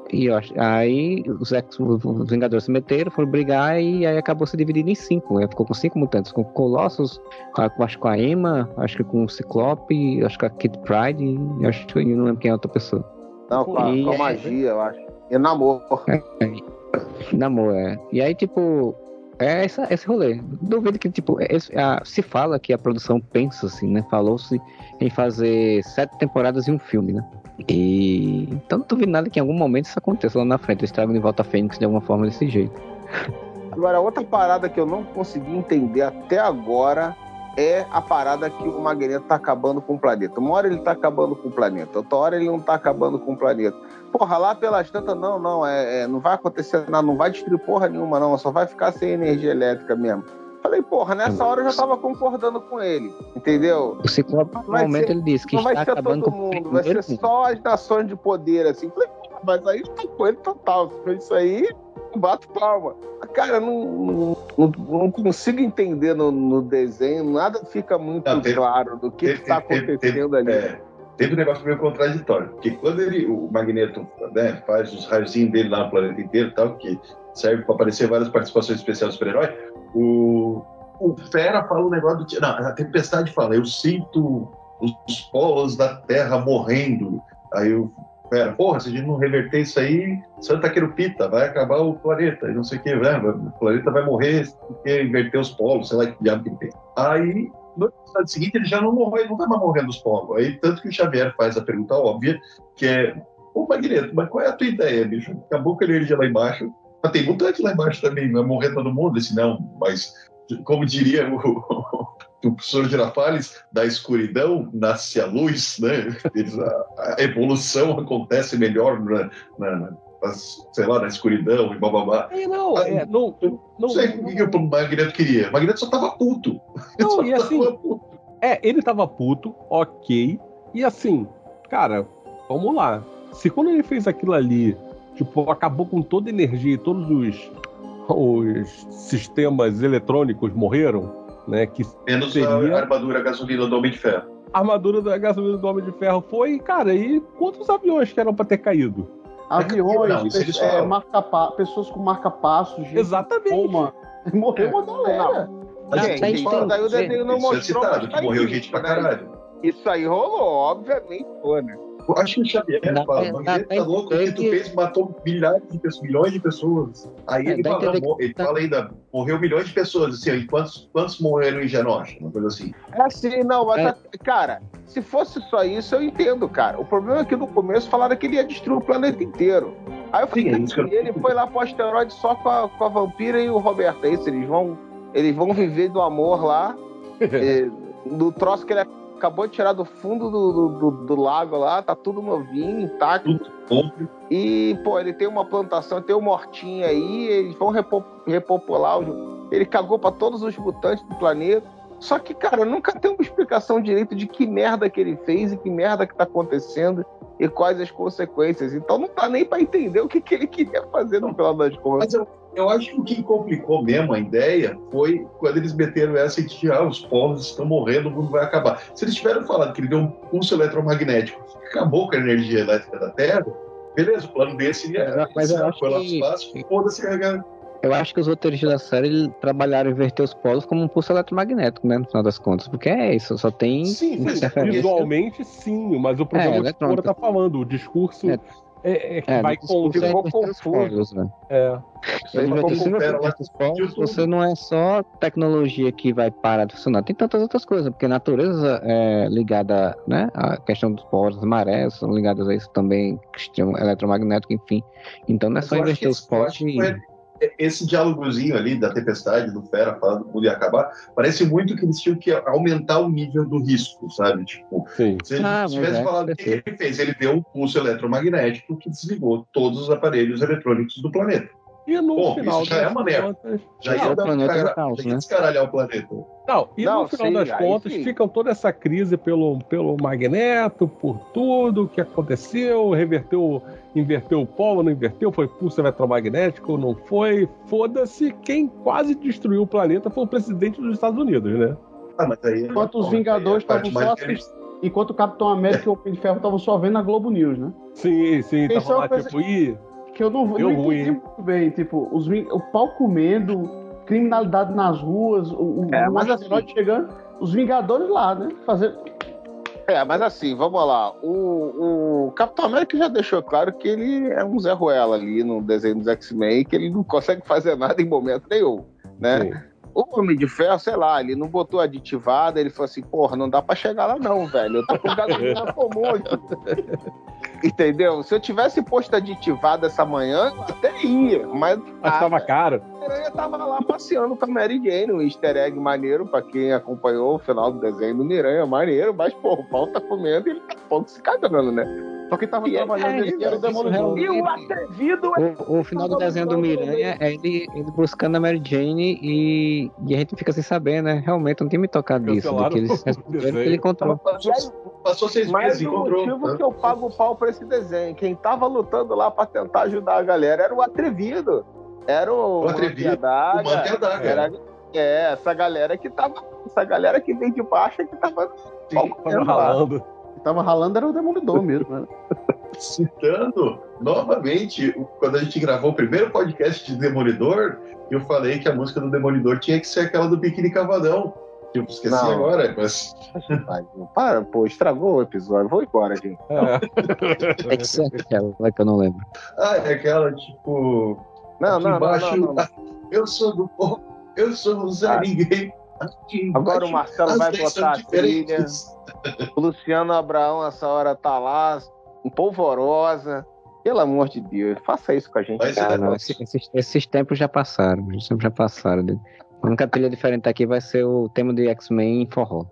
E eu acho, aí os, ex, os Vingadores se meteram, foram brigar e aí acabou se dividindo em cinco. Aí ficou com cinco mutantes, com o Colossus, com, acho que com a Emma, acho que com o Ciclope, acho que a Kid Pride e acho que eu não lembro quem é outra pessoa. Não, com a, e, com a magia, eu acho. E Namor. É, é, Namor, é. E aí, tipo, é essa, esse rolê. Duvido que, tipo, esse, a, se fala que a produção pensa, assim, né? Falou-se em fazer sete temporadas e um filme, né? E então não duvido nada que em algum momento isso aconteça lá na frente. Eles tragam de volta a Fênix de alguma forma desse jeito. Agora, outra parada que eu não consegui entender até agora é a parada que o Magneto tá acabando com o planeta. Uma hora ele tá acabando com o planeta, outra hora ele não tá acabando com o planeta. Porra, lá pelas tantas, não, não, é, é, não vai acontecer nada, não vai destruir porra nenhuma, não, só vai ficar sem energia elétrica mesmo. Falei, porra, nessa hora eu já tava concordando com ele, entendeu? O Ciclope, no momento, ele disse que não vai está ser acabando todo com mundo, o vai ser mundo. só as nações de poder, assim. Falei, porra, mas aí eu tô com ele total, isso aí, eu bato palma. Cara, não, não, não, não consigo entender no, no desenho, nada fica muito não, teve, claro do que está acontecendo teve, ali. É, teve um negócio meio contraditório, porque quando ele, o Magneto, né, faz os raios dele lá no planeta inteiro, tal, que serve para aparecer várias participações especiais do super-herói, o, o Fera fala um negócio do... Não, a Tempestade fala, eu sinto os polos da Terra morrendo. Aí o Fera, porra, se a gente não reverter isso aí, Santa Querupita, vai acabar o planeta, e não sei o que, né? O planeta vai morrer porque inverter os polos, sei lá que diabo que tem. Aí, no episódio seguinte, ele já não morreu, ele não tá mais morrendo os polos. Aí, tanto que o Xavier faz a pergunta óbvia, que é, ô Magneto, mas qual é a tua ideia, bicho? Acabou com a energia lá embaixo, mas tem mutante lá embaixo também, vai morrer todo mundo? Esse não, mas, como diria o... o professor Girafales, da escuridão nasce a luz, né? A, a evolução acontece melhor na, na, na, sei lá, na escuridão e bababá. É, não, Aí, é, não, não, não sei não, o que, que o Magneto queria. O Magneto só tava puto. Não, só e assim, tava puto. É, ele tava puto, ok. E assim, cara, vamos lá. Se quando ele fez aquilo ali, tipo, acabou com toda a energia e todos os, os sistemas eletrônicos morreram, né, que menos seria... a armadura gasolina do Homem de Ferro. A armadura da gasolina do Homem de Ferro foi, cara, e quantos aviões que eram pra ter caído? Aviões, não, pessoas, é, marca pessoas com marca-passos, gente. Exatamente. Uma. Morreu uma galera. Não. Gente, gente, isso daí o desenho não mostrou. Isso é citado, que morreu gente pra caralho. Isso aí rolou, obviamente, foi, né? Eu acho que o Xavier Dá fala, pra- o dá Magneto pra tá louco, o que tu entender fez matou milhares de pessoas, milhões de pessoas. Aí É, ele, dá fala, entender não, que- ele fala ainda, morreu milhões de pessoas, assim, e quantos, quantos morreram em Genosha? Uma coisa assim. É assim, não, mas, É. cara, se fosse só isso, eu entendo, cara. O problema é que no começo falaram que ele ia destruir o planeta inteiro. Aí eu falei, Sim, é isso que eu- ele foi lá pro asteroide só com a, com a vampira e o Roberto. É isso, eles vão, eles vão viver do amor lá, e, do troço que ele acabou de tirar do fundo do, do, do, do lago lá, tá tudo novinho, intacto. Tudo bom. E, pô, ele tem uma plantação, tem um hortinho aí, eles vão repo- repopular. os- Ele cagou pra todos os mutantes do planeta. Só que, cara, nunca tem uma explicação direito de que merda que ele fez e que merda que tá acontecendo e quais as consequências. Então não tá nem pra entender o que, que ele queria fazer no final das contas. Mas eu, eu acho que o que complicou mesmo a ideia foi quando eles meteram essa de que ah, os povos estão morrendo, o mundo vai acabar. Se eles tiveram falado que ele deu um pulso eletromagnético que acabou com a energia elétrica da Terra, beleza, o plano desse é Mas- mas eu acho foi lá que- pro espaço, foda-se carregar. Eu acho que os roteiristas da série trabalharam em inverter os polos como um pulso eletromagnético, né? No final das contas. Porque é isso, só tem Sim, mas interferência. Visualmente, sim, mas o problema É, é, o que o Cora eletrônica. tá falando. O discurso É. é, é que É, vai no discurso contra. é Ficou inverter os confuso. polos, né? É. Se ele ficou inverter com o pé lá, os polos, YouTube. você não é só tecnologia que vai parar de funcionar. Tem tantas outras coisas, porque a natureza é ligada, né? A questão dos polos, as marés são ligadas a isso também, questão eletromagnética, enfim. Então não é Mas só eu acho inverter que os esse- eu polos acho que e... foi- esse diálogozinho ali da Tempestade, do Fera, falando que o mundo ia acabar, parece muito que eles tinham que aumentar o nível do risco, sabe? Tipo, Sim. se ele Ah, mas tivesse é, falado o que ele fez, ele deu um pulso eletromagnético que desligou todos os aparelhos eletrônicos do planeta. E no Bom, final isso já é das uma merda. contas. Já Não, ia o dar um planeta cara- do caos, já ia né? descaralhar o planeta. Não, e Não, no final sim, das aí contas sim. ficam toda essa crise pelo, pelo Magneto, por tudo que aconteceu, reverteu, inverteu o polo, não inverteu, foi pulso eletromagnético, não foi. Foda-se, quem quase destruiu o planeta foi o presidente dos Estados Unidos, né? Ah, mas aí, Enquanto os bom, Vingadores aí a parte estavam mais só interessante- Enquanto o Capitão América e o Homem de Ferro estavam só vendo na Globo News, né? Sim, sim, Quem tava são lá a coisa- tipo, ih, que eu não, não Deu entendi ruim, hein? muito bem. Tipo, os, ving- o pau comendo, criminalidade nas ruas, o, o É, um mas asteroide assim- chegando, os Vingadores lá, né? Fazendo. É, mas assim, vamos lá. O, o Capitão América já deixou claro que ele é um Zé Ruela ali no desenho dos X-Men, que ele não consegue fazer nada em momento nenhum, né? Sim. O Homem de Ferro, sei lá, ele não botou aditivada, ele falou assim, porra, não dá pra chegar lá não, velho. Eu tô com gasolina comum aqui. Entendeu? Se eu tivesse posto aditivada essa manhã, eu até ia, mas Mas tava ah, caro. a Aranha tava lá passeando com a Mary Jane, um easter egg maneiro pra quem acompanhou o final do desenho do Miranha, maneiro, mas, pô, o pau tá comendo e ele tá pouco se cagando, né? Só que tava E é- trabalhando é, ele era o isso Demolidor. E o atrevido é O, o final do desenho do Miranha é ele, ele buscando a Mary Jane e, e a gente fica sem saber, né? Realmente não tinha me tocado disso, do Cancelaram que eles o responderam que desenho. ele encontrou. Passou, passou seis Mas meses e o encontrou. motivo né? que eu pago o pau pra esse desenho, quem tava lutando lá pra tentar ajudar a galera era o atrevido. Era o, O atrevido, Manteadaga, o Manteadaga. era é, essa galera que tava. Essa galera que vem de baixo que tava. Sim, pau Tava comendo lá. ralando. Tava ralando era o Demolidor mesmo, né? Citando novamente, o- quando a gente gravou o primeiro podcast de Demolidor, eu falei que a música do Demolidor tinha que ser aquela do Biquíni Cavadão. Eu esqueci Não. agora, mas Ai, para, pô, estragou o episódio. Vou embora, gente. É. Tem que ser aquela que eu não lembro. ah, é aquela tipo Não, aqui não, não, embaixo, não, não, não. eu sou do povo, eu sou um Zé Ah. Ninguém. Aqui Agora o embaixo, Marcelo as vai leis são botar a trilha. diferentes. O Luciano Abraão, essa hora, tá lá, polvorosa. Pelo amor de Deus, faça isso com a gente, Mas cara. é, Ah, não, esses, esses, esses tempos já passaram. Esses tempos já passaram. A única trilha diferente aqui vai ser o tema de X-Men em forró.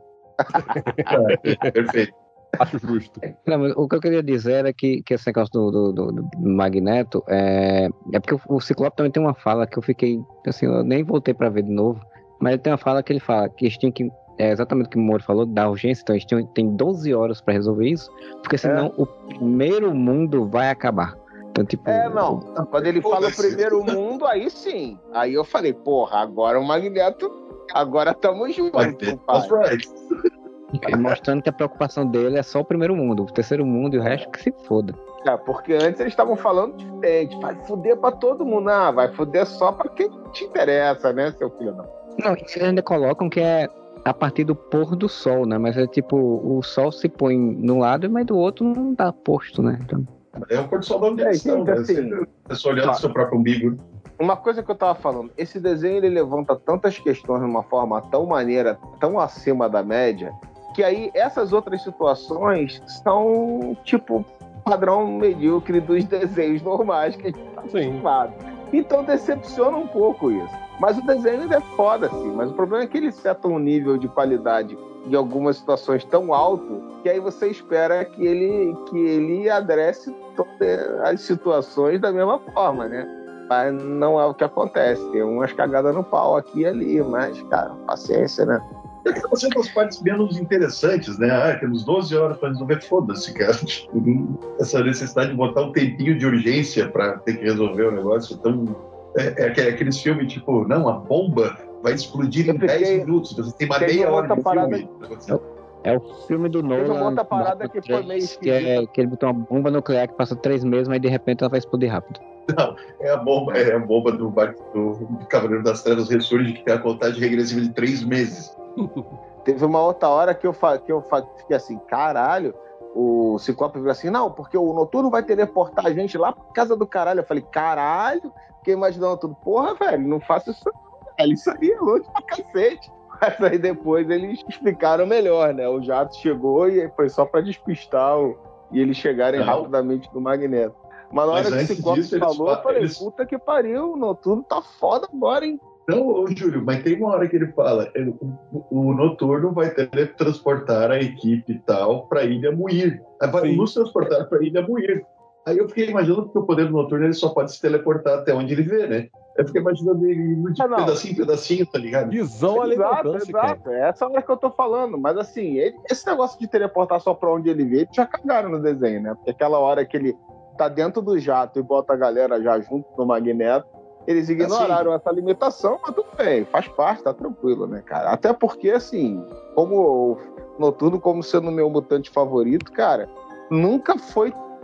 Perfeito. Acho justo. Não, mas o que eu queria dizer era que, que esse negócio do, do, do- do Magneto é, é porque o, o Ciclope também tem uma fala que eu fiquei, assim, eu nem voltei pra ver de novo, mas ele tem uma fala que ele fala que eles tinham que, é exatamente o que o Moro falou, da urgência, então eles tinham, tem doze horas pra resolver isso, porque senão o primeiro mundo vai acabar. Então, tipo, É, não. Quando ele fala o Foda-se. primeiro mundo, aí sim. Aí eu falei, porra, agora o Magneto, agora tamo junto, Vai ter pai. That's right. mostrando que a preocupação dele é só o primeiro mundo, o terceiro mundo e o resto que se foda. É, porque antes eles estavam falando diferente. Vai foder pra todo mundo. Ah, vai foder só pra quem te interessa, né, seu filho? Não. Não, eles ainda colocam que é a partir do pôr do sol, né? Mas é tipo, o sol se põe num lado, mas do outro não tá posto, né? Então, É o pôr do sol da onde É, eles estão, gente, né? assim, Sempre a pessoa olhando tá. o seu próprio umbigo. Uma coisa que eu tava falando, esse desenho ele levanta tantas questões de uma forma tão maneira, tão acima da média, que aí essas outras situações são tipo padrão medíocre dos desenhos normais que a gente tá Sim. acostumado. Então decepciona um pouco isso. Mas o desenho ainda é foda, assim. Mas o problema é que ele seta um nível de qualidade em algumas situações tão alto que aí você espera que ele, que ele adresse todas as situações da mesma forma, né? Mas não é o que acontece. Tem umas cagadas no pau aqui e ali, mas, cara, paciência, né? Acaba sendo as partes menos interessantes, né? Ah, temos doze horas para resolver, foda-se, cara. Tipo, essa necessidade de botar um tempinho de urgência para ter que resolver o negócio tão. É, é aqueles filmes tipo, não, a bomba vai explodir Eu em fiquei- dez minutos, você tem uma teve meia uma hora outra de parada- filme. é o filme do Teve Nolan, uma outra parada que foi meio que, é, esquisita. que ele botou uma bomba nuclear que passa três meses, mas de repente ela vai explodir rápido. É a bomba, é a bomba do, do, do Cavaleiro das Trevas ressurge, que tem a contagem regressiva de três meses. Teve uma outra hora que eu, fa- que eu fa- fiquei assim, caralho, o Ciclope virou assim, não, porque o Noturno vai teleportar a gente lá pra casa do caralho. Eu falei, caralho, fiquei imaginando tudo. Porra, velho, não faça isso não, velho, isso aí é longe pra cacete. Mas aí depois eles explicaram melhor, né? O jato chegou e foi só pra despistar o... e eles chegarem Não. rapidamente no Magneto. Mas na Mas hora que o antes Ciclope disso, eles falou, fa- eu falei, eles- puta que pariu, o Noturno tá foda agora, hein? Não, ô, Júlio, mas tem uma hora que ele fala: ele- o, o Noturno vai teletransportar a equipe e tal pra Ilha Muir. Aí vai Sim. nos transportar pra Ilha Muir. Aí eu fiquei imaginando que o poder do Noturno ele só pode se teleportar até onde ele vê, né? Eu fiquei imaginando ele indo de Ah, não. pedacinho em pedacinho, tá ligado? Visão além do Exato, alcance, cara. exato. É essa hora que eu tô falando. Mas assim, ele- esse negócio de teleportar só pra onde ele vê, eles já cagaram no desenho, né? Porque aquela hora que ele tá dentro do jato e bota a galera já junto no Magneto, eles ignoraram essa limitação, mas tudo bem, faz parte, tá tranquilo, né, cara? Até porque, assim, como o Noturno, como sendo o meu mutante favorito, cara, nunca foi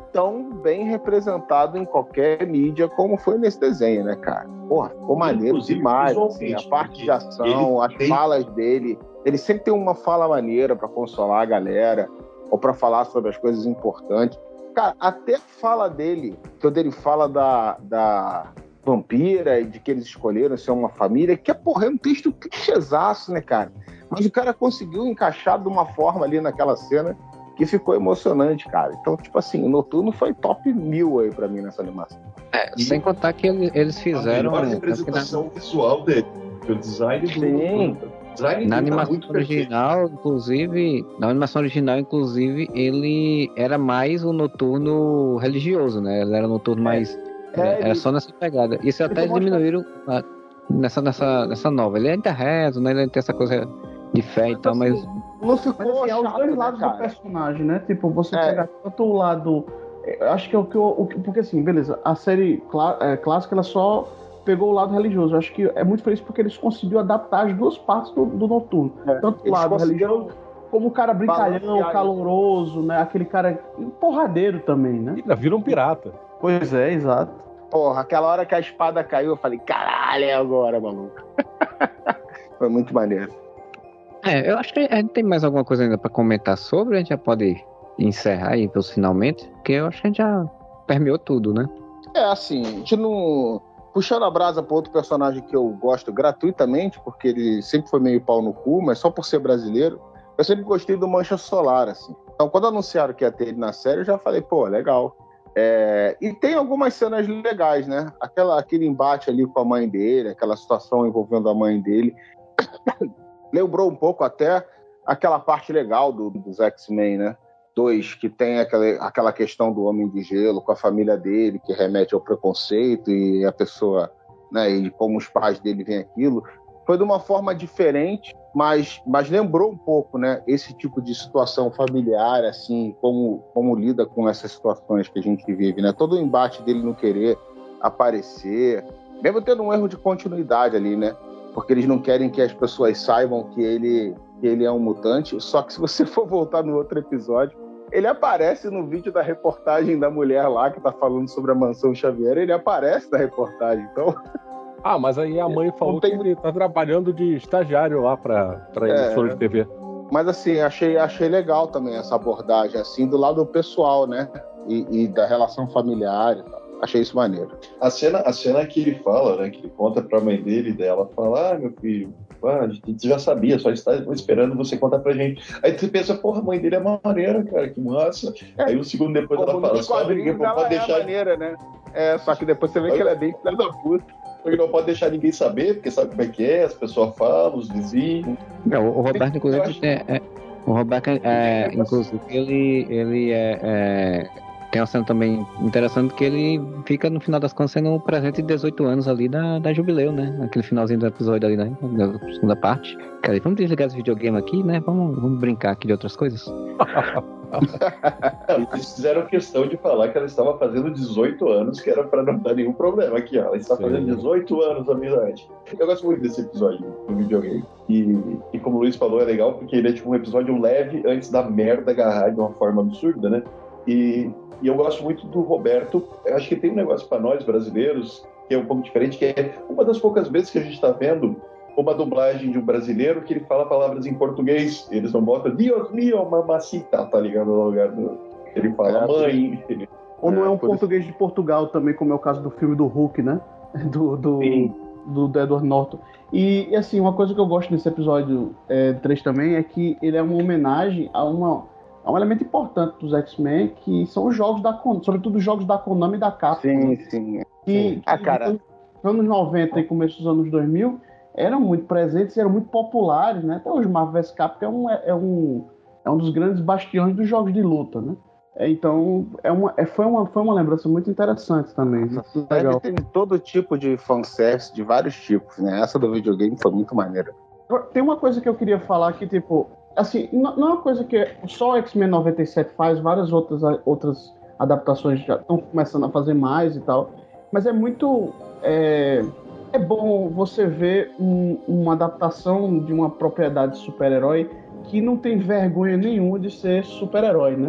tão bem representado em qualquer mídia como foi nesse desenho, né, cara? Porra, ficou maneiro Inclusive, demais, assim, a visualmente, parte de ação, as tem- falas dele. Ele sempre tem uma fala maneira pra consolar a galera, ou pra falar sobre as coisas importantes. Cara, até a fala dele, quando ele fala da, da vampira e de que eles escolheram ser uma família, que é, porra, é um texto clichêzaço, né, cara? Mas o cara conseguiu encaixar de uma forma ali naquela cena que ficou emocionante, cara. Então, tipo assim, o Noturno foi top mil aí pra mim nessa animação. É, sem contar que ele- eles fizeram. A melhor representação visual dele. O design do Sim. O design Na dele tá animação muito perfeito. original, inclusive, na animação original, inclusive, ele era mais o noturno religioso, né? Ele era o noturno mais. É, era, ele- era só nessa pegada. Isso ele até mostra- diminuíram ah, nessa, nessa, nessa nova. Ele ainda reza, né? Ele tem essa coisa de fé e tal, mas. assim, não ficou Mas assim, é os chato, dois né, lados do cara? personagem, né? Tipo, você É. pegar tanto o lado. Eu acho que é o que eu. o que- Porque assim, beleza, a série clá- é, clássica ela só pegou o lado religioso. Eu acho que é muito feliz porque eles conseguiram adaptar as duas partes do, do Noturno. É, Tanto o eles lado conseguiram religioso, como o cara brincalhão, balancear caloroso, né? Aquele cara porradeiro também, né? Ainda vira um pirata. Pois é, exato. Porra, aquela hora que a espada caiu, eu falei, caralho, é agora, maluco. Foi muito maneiro. É, eu acho que a gente tem mais alguma coisa ainda pra comentar sobre, a gente já pode encerrar aí pelos finalmente, porque eu acho que a gente já permeou tudo, né? É assim, a gente não. Puxando a brasa para outro personagem que eu gosto gratuitamente, porque ele sempre foi meio pau no cu, mas só por ser brasileiro, eu sempre gostei do Mancha Solar, assim. Então, quando anunciaram que ia ter ele na série, eu já falei, pô, legal. É, e tem algumas cenas legais, né? Aquela, aquele embate ali com a mãe dele, aquela situação envolvendo a mãe dele. Lembrou um pouco até aquela parte legal do, dos X-Men, né? Dois, que tem aquela, aquela questão do Homem de Gelo com a família dele, que remete ao preconceito e a pessoa, né, e como os pais dele veem aquilo. Foi de uma forma diferente, mas, mas lembrou um pouco, né, esse tipo de situação familiar, assim, como, como lida com essas situações que a gente vive, né? Todo o embate dele não querer aparecer, mesmo tendo um erro de continuidade ali, né? Porque eles não querem que as pessoas saibam que ele, que ele é um mutante, só que se você for voltar no outro episódio, ele aparece no vídeo da reportagem da mulher lá que tá falando sobre a mansão Xavier, ele aparece na reportagem, então... Ah, mas aí a mãe falou tem- que ele tá trabalhando de estagiário lá pra, pra É. emissora de T V. Mas assim, achei, achei legal também essa abordagem, assim, do lado pessoal, né? E, e da relação familiar e tal. Achei isso maneiro. A cena, a cena que ele fala, né? Que ele conta pra mãe dele, dela fala, ah, meu filho, ah, a gente já sabia, só está esperando você contar pra gente. Aí você pensa, porra, a mãe dele é maneira, cara, que massa. Aí um segundo depois ela Como fala, nos só ninguém quadrinhos não ela pode é deixar. maneira, né? É, só que depois você vê que ela é bem filha da puta. Porque não pode deixar ninguém saber, porque sabe como é que é, as pessoas falam, os vizinhos. Não, o Roberto, Eu inclusive, acho- é, é- o Roberto, é, inclusive, ele, ele é, é- tem uma cena também interessante que ele fica, no final das contas, sendo um presente de dezoito anos ali da, da Jubileu, né? Aquele finalzinho do episódio ali, né? Da segunda parte. Cara, vamos desligar esse videogame aqui, né? Vamos, vamos brincar aqui de outras coisas. Não, eles fizeram questão de falar que ela estava fazendo dezoito anos, que era para não dar nenhum problema aqui, ó. Ela está Sim. fazendo dezoito anos, amizade. Eu gosto muito desse episódio do videogame. E, e como o Luiz falou, é legal porque ele é tipo um episódio leve antes da merda agarrar de uma forma absurda, né? E, e eu gosto muito do Roberto. Eu acho que tem um negócio para nós brasileiros que é um pouco diferente, que é uma das poucas vezes que a gente está vendo uma dublagem de um brasileiro que ele fala palavras em português. Eles não botam Dios mío, mamacita, tá ligado? No lugar do... Ele fala É, mãe. Ele... Ou não é um por isso- português de Portugal também, como é o caso do filme do Hulk, né? Do, do, Sim. do, do Edward Norton. E, e, assim, uma coisa que eu gosto nesse episódio é, três também é que ele é uma homenagem a, uma, a um elemento importante dos X-Men, que são os jogos da Konami, sobretudo os jogos da Konami e da Capcom. Sim, né? sim. Que, Ah, que cara. nos anos noventa e começo dos anos dois mil eram muito presentes, eram muito populares, né? Até hoje Marvel versus. Capcom é um, é, um, é um dos grandes bastiões dos jogos de luta, né? É, então, é uma, é, foi, uma, foi uma lembrança muito interessante também. Muito legal. Tem todo tipo de fanservice, de vários tipos, né? Essa do videogame foi muito maneira. Tem uma coisa que eu queria falar que, tipo, assim, não não é uma coisa que só o X-Men noventa e sete faz, várias outras, outras adaptações já estão começando a fazer mais e tal, mas é muito... É, é bom você ver um, uma adaptação de uma propriedade de super-herói que não tem vergonha nenhuma de ser super-herói, né?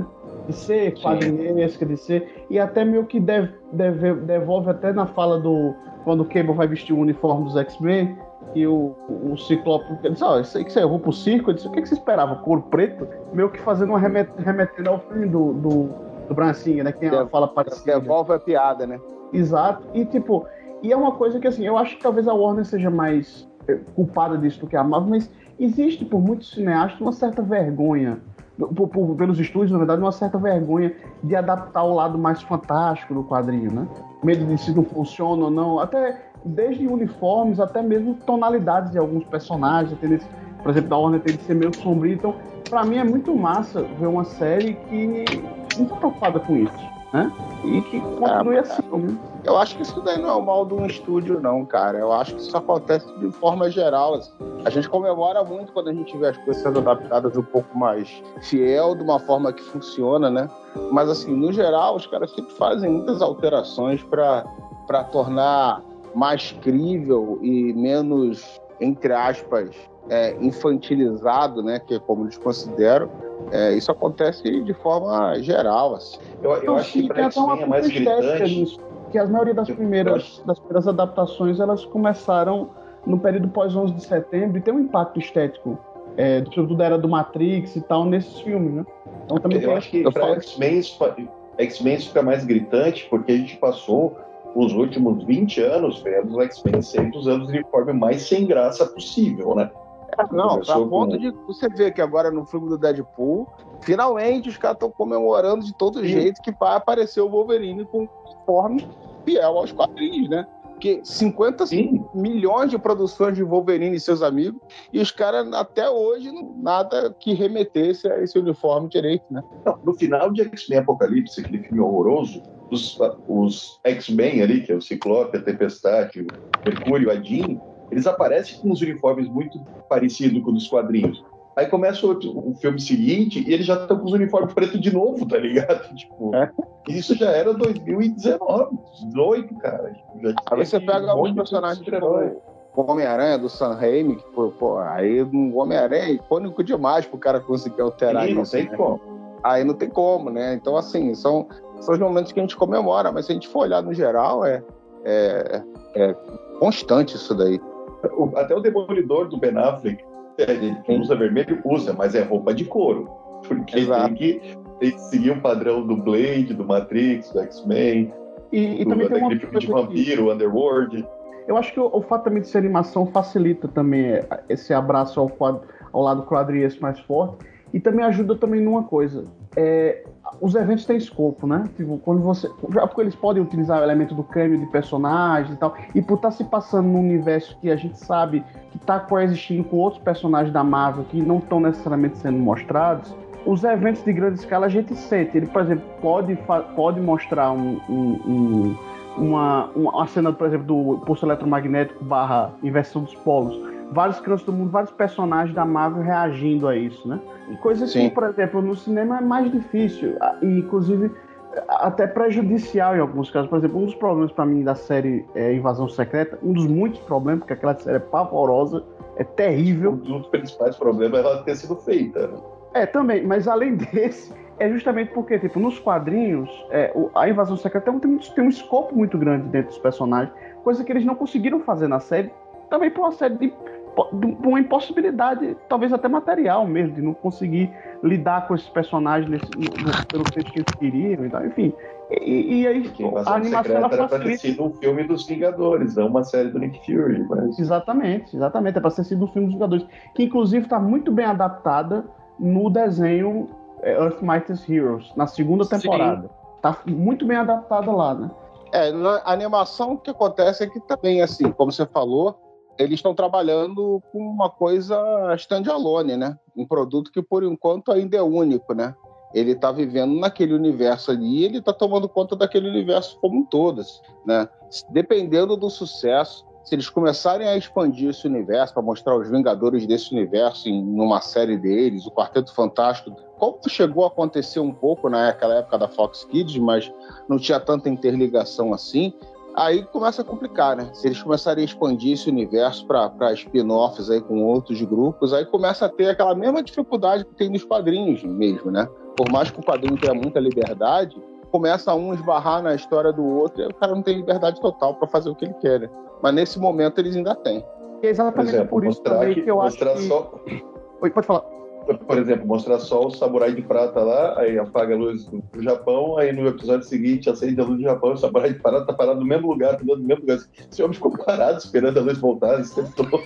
de ser quadrinesca, de ser... E até meio que deve, deve, devolve até na fala do... Quando o Cable vai vestir o uniforme dos X-Men, e o, o Ciclope disse, ó, oh, isso aí que você errou pro circo, eu disse, o que, que você esperava? Couro preto? Meio que fazendo uma remet, remetendo ao filme do, do, do Brancinha, né? Que tem uma fala parecida. Devolve a piada, né? Exato. E tipo, e é uma coisa que assim, eu acho que talvez a Warner seja mais culpada disso do que a Marvel, mas existe por muitos cineastas uma certa vergonha, por, por, pelos estúdios, na verdade, uma certa vergonha de adaptar o lado mais fantástico do quadrinho, né? Medo de se não funciona ou não, até desde uniformes, até mesmo tonalidades de alguns personagens, entendeu? Por exemplo, da Warner tem de ser meio sombrio, então pra mim é muito massa ver uma série que não tá preocupada com isso, né? E que continue é, assim, né? Eu acho que isso daí não é o mal de um estúdio, não, cara. Eu acho que isso acontece de forma geral. Assim. A gente comemora muito quando a gente vê as coisas sendo adaptadas um pouco mais fiel, de uma forma que funciona, né? Mas, assim, no geral, os caras sempre fazem muitas alterações para para tornar mais crível e menos, entre aspas, é, infantilizado, né? Que é como eles consideram. É, isso acontece de forma geral, assim. Eu, eu acho que para X-Men é mais gritante. Nisso, que a maioria das primeiras, das primeiras adaptações, elas começaram no período pós onze de setembro e tem um impacto estético, é, sobretudo da era do Matrix e tal, nesses filmes, né? Então, também eu acho que para X-Men X-Men fica mais gritante porque a gente passou os últimos vinte anos vendo os X-Men sempre usando os uniformes mais sem graça possível, né? Não, pra ponto com... de você ver que agora no filme do Deadpool, finalmente os caras estão comemorando de todo Sim. jeito que vai aparecer o Wolverine com um uniforme fiel aos quadrinhos, né? Porque cinquenta Sim. milhões de produções de Wolverine e seus amigos, e os caras até hoje nada que remetesse a esse uniforme direito, né? Não, no final de X-Men Apocalipse, aquele filme horroroso, os, os X-Men ali, que é o Ciclope, a Tempestade, o Mercúrio, a Jean, eles aparecem com uns uniformes muito parecidos com os dos quadrinhos. Aí começa o, o filme seguinte e eles já estão com os uniformes pretos de novo, tá ligado? Tipo, é. Isso já era dois mil e dezenove, dezoito, cara. Já aí você pega alguns personagens como o Homem-Aranha do Sam Raimi, que, pô, pô, aí o Homem-Aranha é icônico demais pro cara conseguir alterar Sim, isso. Não tem né? como. Aí não tem como, né? Então, assim, são, são os momentos que a gente comemora, mas se a gente for olhar no geral, é, é, é constante isso daí. Até o Demolidor do Ben Affleck, ele usa vermelho, usa, mas é roupa de couro. Porque tem que, tem que seguir o padrão do Blade, do Matrix, do X-Men, e, e do, também da tem gripe de vampiro, que... Underworld. Eu acho que o, o fato também de ser animação facilita também esse abraço ao, quadro, ao lado quadriesco mais forte. E também ajuda também numa coisa. É, os eventos têm escopo, né? Tipo, quando você, porque eles podem utilizar o elemento do câmbio de personagens e tal, e por estar se passando num universo que a gente sabe que está coexistindo com outros personagens da Marvel que não estão necessariamente sendo mostrados, os eventos de grande escala a gente sente. Ele, por exemplo, pode, pode mostrar um, um, um, uma, uma cena, por exemplo, do pulso eletromagnético barra inversão dos polos. Vários cantos do mundo, vários personagens da Marvel reagindo a isso, né? E coisas que, por exemplo, no cinema é mais difícil, e inclusive até prejudicial em alguns casos. Por exemplo, um dos problemas para mim da série é, Invasão Secreta, um dos muitos problemas, porque aquela série é pavorosa, é terrível. Um dos principais problemas é ela ter sido feita, né? É, também, mas além desse, é justamente porque, tipo, nos quadrinhos, é, a Invasão Secreta tem, tem um escopo muito grande dentro dos personagens, coisa que eles não conseguiram fazer na série, também por uma série de uma impossibilidade, talvez até material mesmo, de não conseguir lidar com esses personagens nesse, no, no, pelo tempo que eles queriam e tal, enfim. E, e aí a animação ela era para ter sido um filme dos Vingadores, não uma série do Nick Fury. Mas... Exatamente, exatamente, é para ter sido um filme dos Vingadores, que inclusive está muito bem adaptada no desenho Earth Mightiest Heroes, na segunda temporada. Está muito bem adaptada lá, né? É, na animação o que acontece é que também, assim, como você falou, eles estão trabalhando com uma coisa standalone, né? Um produto que, por enquanto, ainda é único, né? Ele está vivendo naquele universo ali e ele está tomando conta daquele universo como um todo, né? Dependendo do sucesso, se eles começarem a expandir esse universo para mostrar os Vingadores desse universo em uma série deles, o Quarteto Fantástico, como chegou a acontecer um pouco naquela época da Fox Kids, mas não tinha tanta interligação assim, aí começa a complicar, né? Se eles começarem a expandir esse universo para spin-offs aí com outros grupos, aí começa a ter aquela mesma dificuldade que tem nos quadrinhos mesmo, né? Por mais que o quadrinho tenha muita liberdade, começa um esbarrar na história do outro e o cara não tem liberdade total para fazer o que ele quer, né? Mas nesse momento eles ainda têm. E é exatamente por, exemplo, por isso também que, que eu acho que... Só... Oi, pode falar. Por exemplo, mostrar só o samurai de prata lá, aí apaga a luz do Japão, aí no episódio seguinte acende a luz do Japão, o samurai de prata tá parado no mesmo lugar, no mesmo lugar. Esse homem ficou parado esperando a luz voltar esse tempo todo.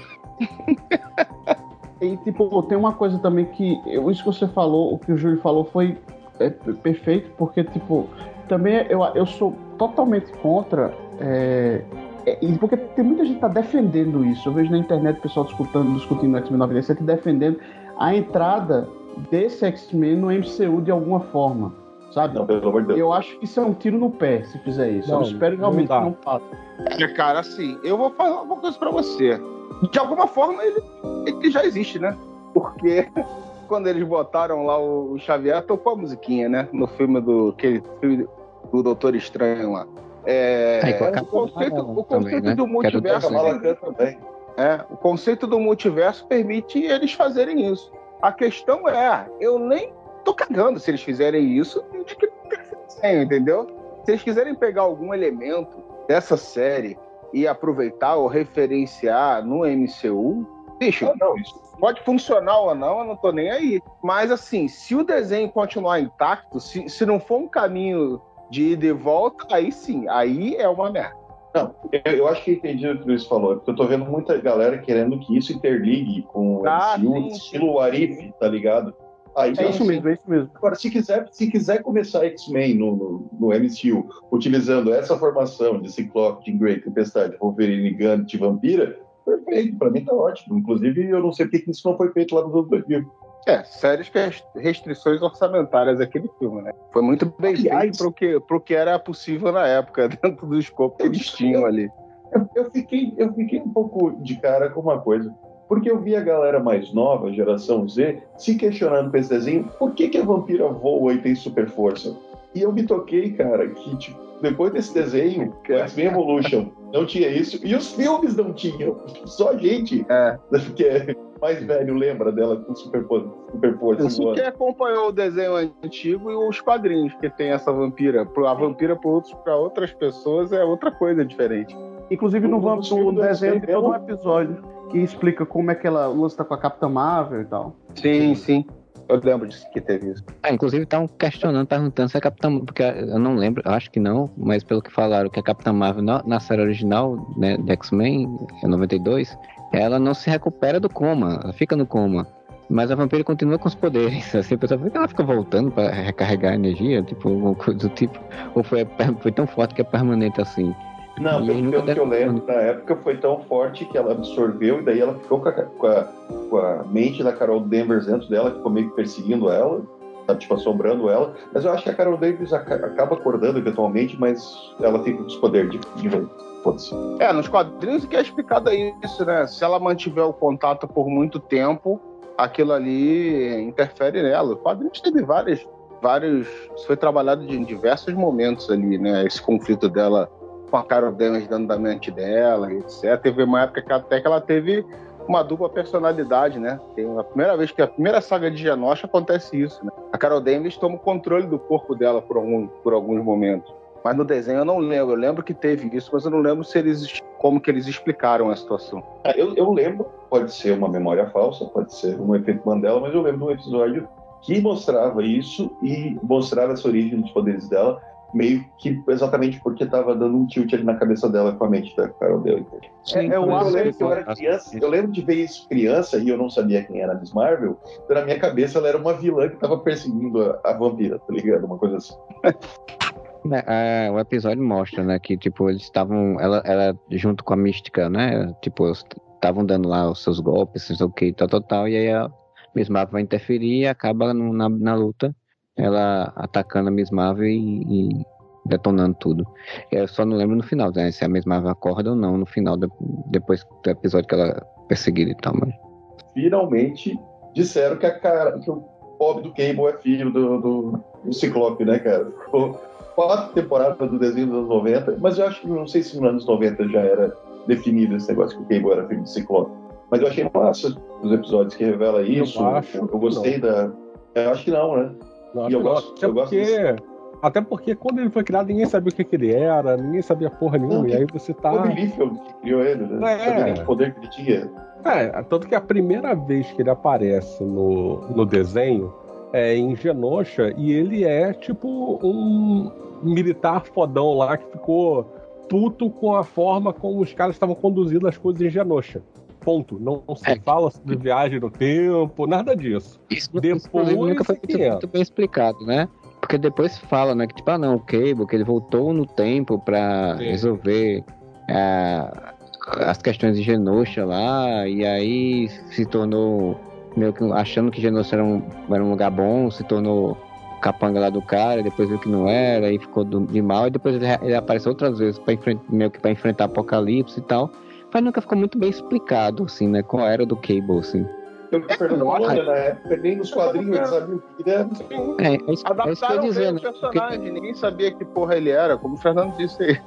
E, tipo, tem uma coisa também que... Isso que você falou, o que o Júlio falou foi é, perfeito, porque, tipo, também eu, eu sou totalmente contra... É, é, porque tem muita gente que tá defendendo isso. Eu vejo na internet o pessoal discutindo, discutindo o X-Men noventa e sete, defendendo a entrada desse X-Men no M C U de alguma forma, sabe? Não, pelo amor de Deus. Eu acho que isso é um tiro no pé, se fizer isso. Não, eu espero realmente que não faça. É, cara, assim, eu vou falar uma coisa pra você. De alguma forma, ele, ele já existe, né? Porque quando eles botaram lá o Xavier, tocou a musiquinha, né? No filme do, aquele filme do Doutor Estranho lá. É, é, o conceito, o conceito também, né? do multiverso... também. É, o conceito do multiverso permite eles fazerem isso. A questão é, eu nem tô cagando se eles fizerem isso, de que tem, entendeu? Se eles quiserem pegar algum elemento dessa série e aproveitar ou referenciar no M C U, bicho, ah, não, isso pode funcionar ou não, eu não tô nem aí. Mas assim, se o desenho continuar intacto, se, se não for um caminho de ida e volta, aí sim, aí é uma merda. Não, eu, eu acho que entendi o que o Luiz falou, porque eu tô vendo muita galera querendo que isso interligue com ah, o M C U, estilo Arif, tá ligado? Aí, é isso mesmo, é isso mesmo. Agora, se quiser, se quiser começar X-Men no, no, no M C U, utilizando essa formação de Ciclope, Jean Grey, Tempestade, Wolverine, Gambit e Vampira, perfeito, pra mim tá ótimo. Inclusive, eu não sei porque isso não foi feito lá nos anos dois mil. É, sérias restrições orçamentárias daquele filme, né? Foi muito bem Aliás, feito pro que, pro que era possível na época, dentro do escopo que eles tinham ali. Eu, eu, fiquei, eu fiquei um pouco de cara com uma coisa, porque eu vi a galera mais nova, geração Z, se questionando com esse desenho, por que, que a vampira voa e tem super força? E eu me toquei, cara, que tipo, depois desse desenho, o X-Men Evolution não tinha isso, e os filmes não tinham. Só a gente, é. que é mais velho, lembra dela com super força. Isso que acompanhou o desenho antigo e os quadrinhos, que tem essa vampira. A vampira para outras pessoas é outra coisa diferente. Inclusive, no, no, no desenho tem todo um episódio que explica como é que ela luta com a Capitã Marvel e tal. Sim, sim. Eu lembro disso que teve isso. Ah, inclusive estavam questionando, perguntando se a Capitã Marvel, porque eu não lembro, acho que não, mas pelo que falaram, que a Capitã Marvel na, na série original, né, de X-Men, em noventa e dois, ela não se recupera do coma, ela fica no coma. Mas a vampira continua com os poderes. Assim, a pessoa fica, ela fica voltando para recarregar a energia, tipo, alguma coisa do tipo. Ou foi, foi tão forte que é permanente assim. Não, pelo, pelo que eu lembro, na época foi tão forte que ela absorveu e daí ela ficou com a, com a, com a mente da Carol Danvers dentro dela, que ficou meio que perseguindo ela, tá, tipo, assombrando ela. Mas eu acho que a Carol Danvers acaba acordando eventualmente, mas ela fica com os poderes de, de vez. É, nos quadrinhos que é explicado isso, né? Se ela mantiver o contato por muito tempo, aquilo ali interfere nela. O quadrinhos teve várias, vários... Isso foi trabalhado em diversos momentos ali, né? Esse conflito dela com a Carol Danvers dentro da mente dela, etcétera. Teve uma época que até que ela teve uma dupla personalidade, né? Tem a primeira vez que a primeira saga de Genosha acontece isso, né? A Carol Danvers toma o controle do corpo dela por, algum, por alguns momentos. Mas no desenho eu não lembro. Eu lembro que teve isso, mas eu não lembro se eles, como que eles explicaram a situação. Ah, eu, eu lembro, pode ser uma memória falsa, pode ser um efeito Mandela, mas eu lembro de um episódio que mostrava isso e mostrava essa origem dos poderes dela, meio que exatamente porque estava dando um tilt ali na cabeça dela com a mente da Carol Danvers. É, eu, eu lembro que eu era criança, eu lembro de ver isso criança e eu não sabia quem era a Miss Marvel, então na minha cabeça ela era uma vilã que estava perseguindo a, a vampira, tá ligado? Uma coisa assim. É, é, o episódio mostra, né, que tipo, eles estavam, ela, ela junto com a Mística, né, tipo, estavam dando lá os seus golpes, não sei o que, tal, tal, tal, e aí a Miss Marvel vai interferir e acaba no, na, na luta, ela atacando a Miss Marvel e, e detonando tudo. Eu só não lembro no final, né, se a Miss Marvel acorda ou não no final, de, depois do episódio que ela é perseguida e tal, mas... Finalmente disseram que a cara, que o pobre do Cable é filho do, do, do Ciclope, né, cara? Ficou quatro temporadas do desenho dos anos noventa, mas eu acho que não sei se nos anos noventa já era definido esse negócio que o Cable era filho do Ciclope. Mas eu achei massa os episódios que revela isso. Eu, acho eu, eu gostei da. Eu acho que não, né? Não, e eu não. gosto, Até, eu gosto porque, desse... até porque quando ele foi criado, ninguém sabia o que, que ele era, ninguém sabia porra nenhuma. Não, e aí você tá. O Liefeld que criou ele, né? É. Sabia nem que poder que ele tinha. É, tanto que a primeira vez que ele aparece no, no desenho é em Genosha e ele é tipo um militar fodão lá que ficou puto com a forma como os caras estavam conduzindo as coisas em Genosha. Ponto. Não, não se é. fala sobre viagem no tempo, nada disso. Isso, depois isso nunca foi muito, muito bem explicado, né? Porque depois fala, né, que tipo, ah não, o Cable, que ele voltou no tempo pra Sim. resolver uh, as questões de Genosha lá, e aí se tornou meio que achando que Genosha era um, era um lugar bom, se tornou capanga lá do cara, e depois viu que não era, e ficou do, de mal, e depois ele, ele apareceu outras vezes pra enfrentar, meio que pra enfrentar Apocalipse e tal. Mas nunca ficou muito bem explicado, assim, né? Qual era do Cable, assim. Pelo que o Fernando falou, né? Na época, nem nos quadrinhos eles sabiam o que ele era. É, é isso, Adaptaram é isso que eu ia dizer, o né? personagem, Porque... ninguém sabia que porra ele era, como o Fernando disse aí.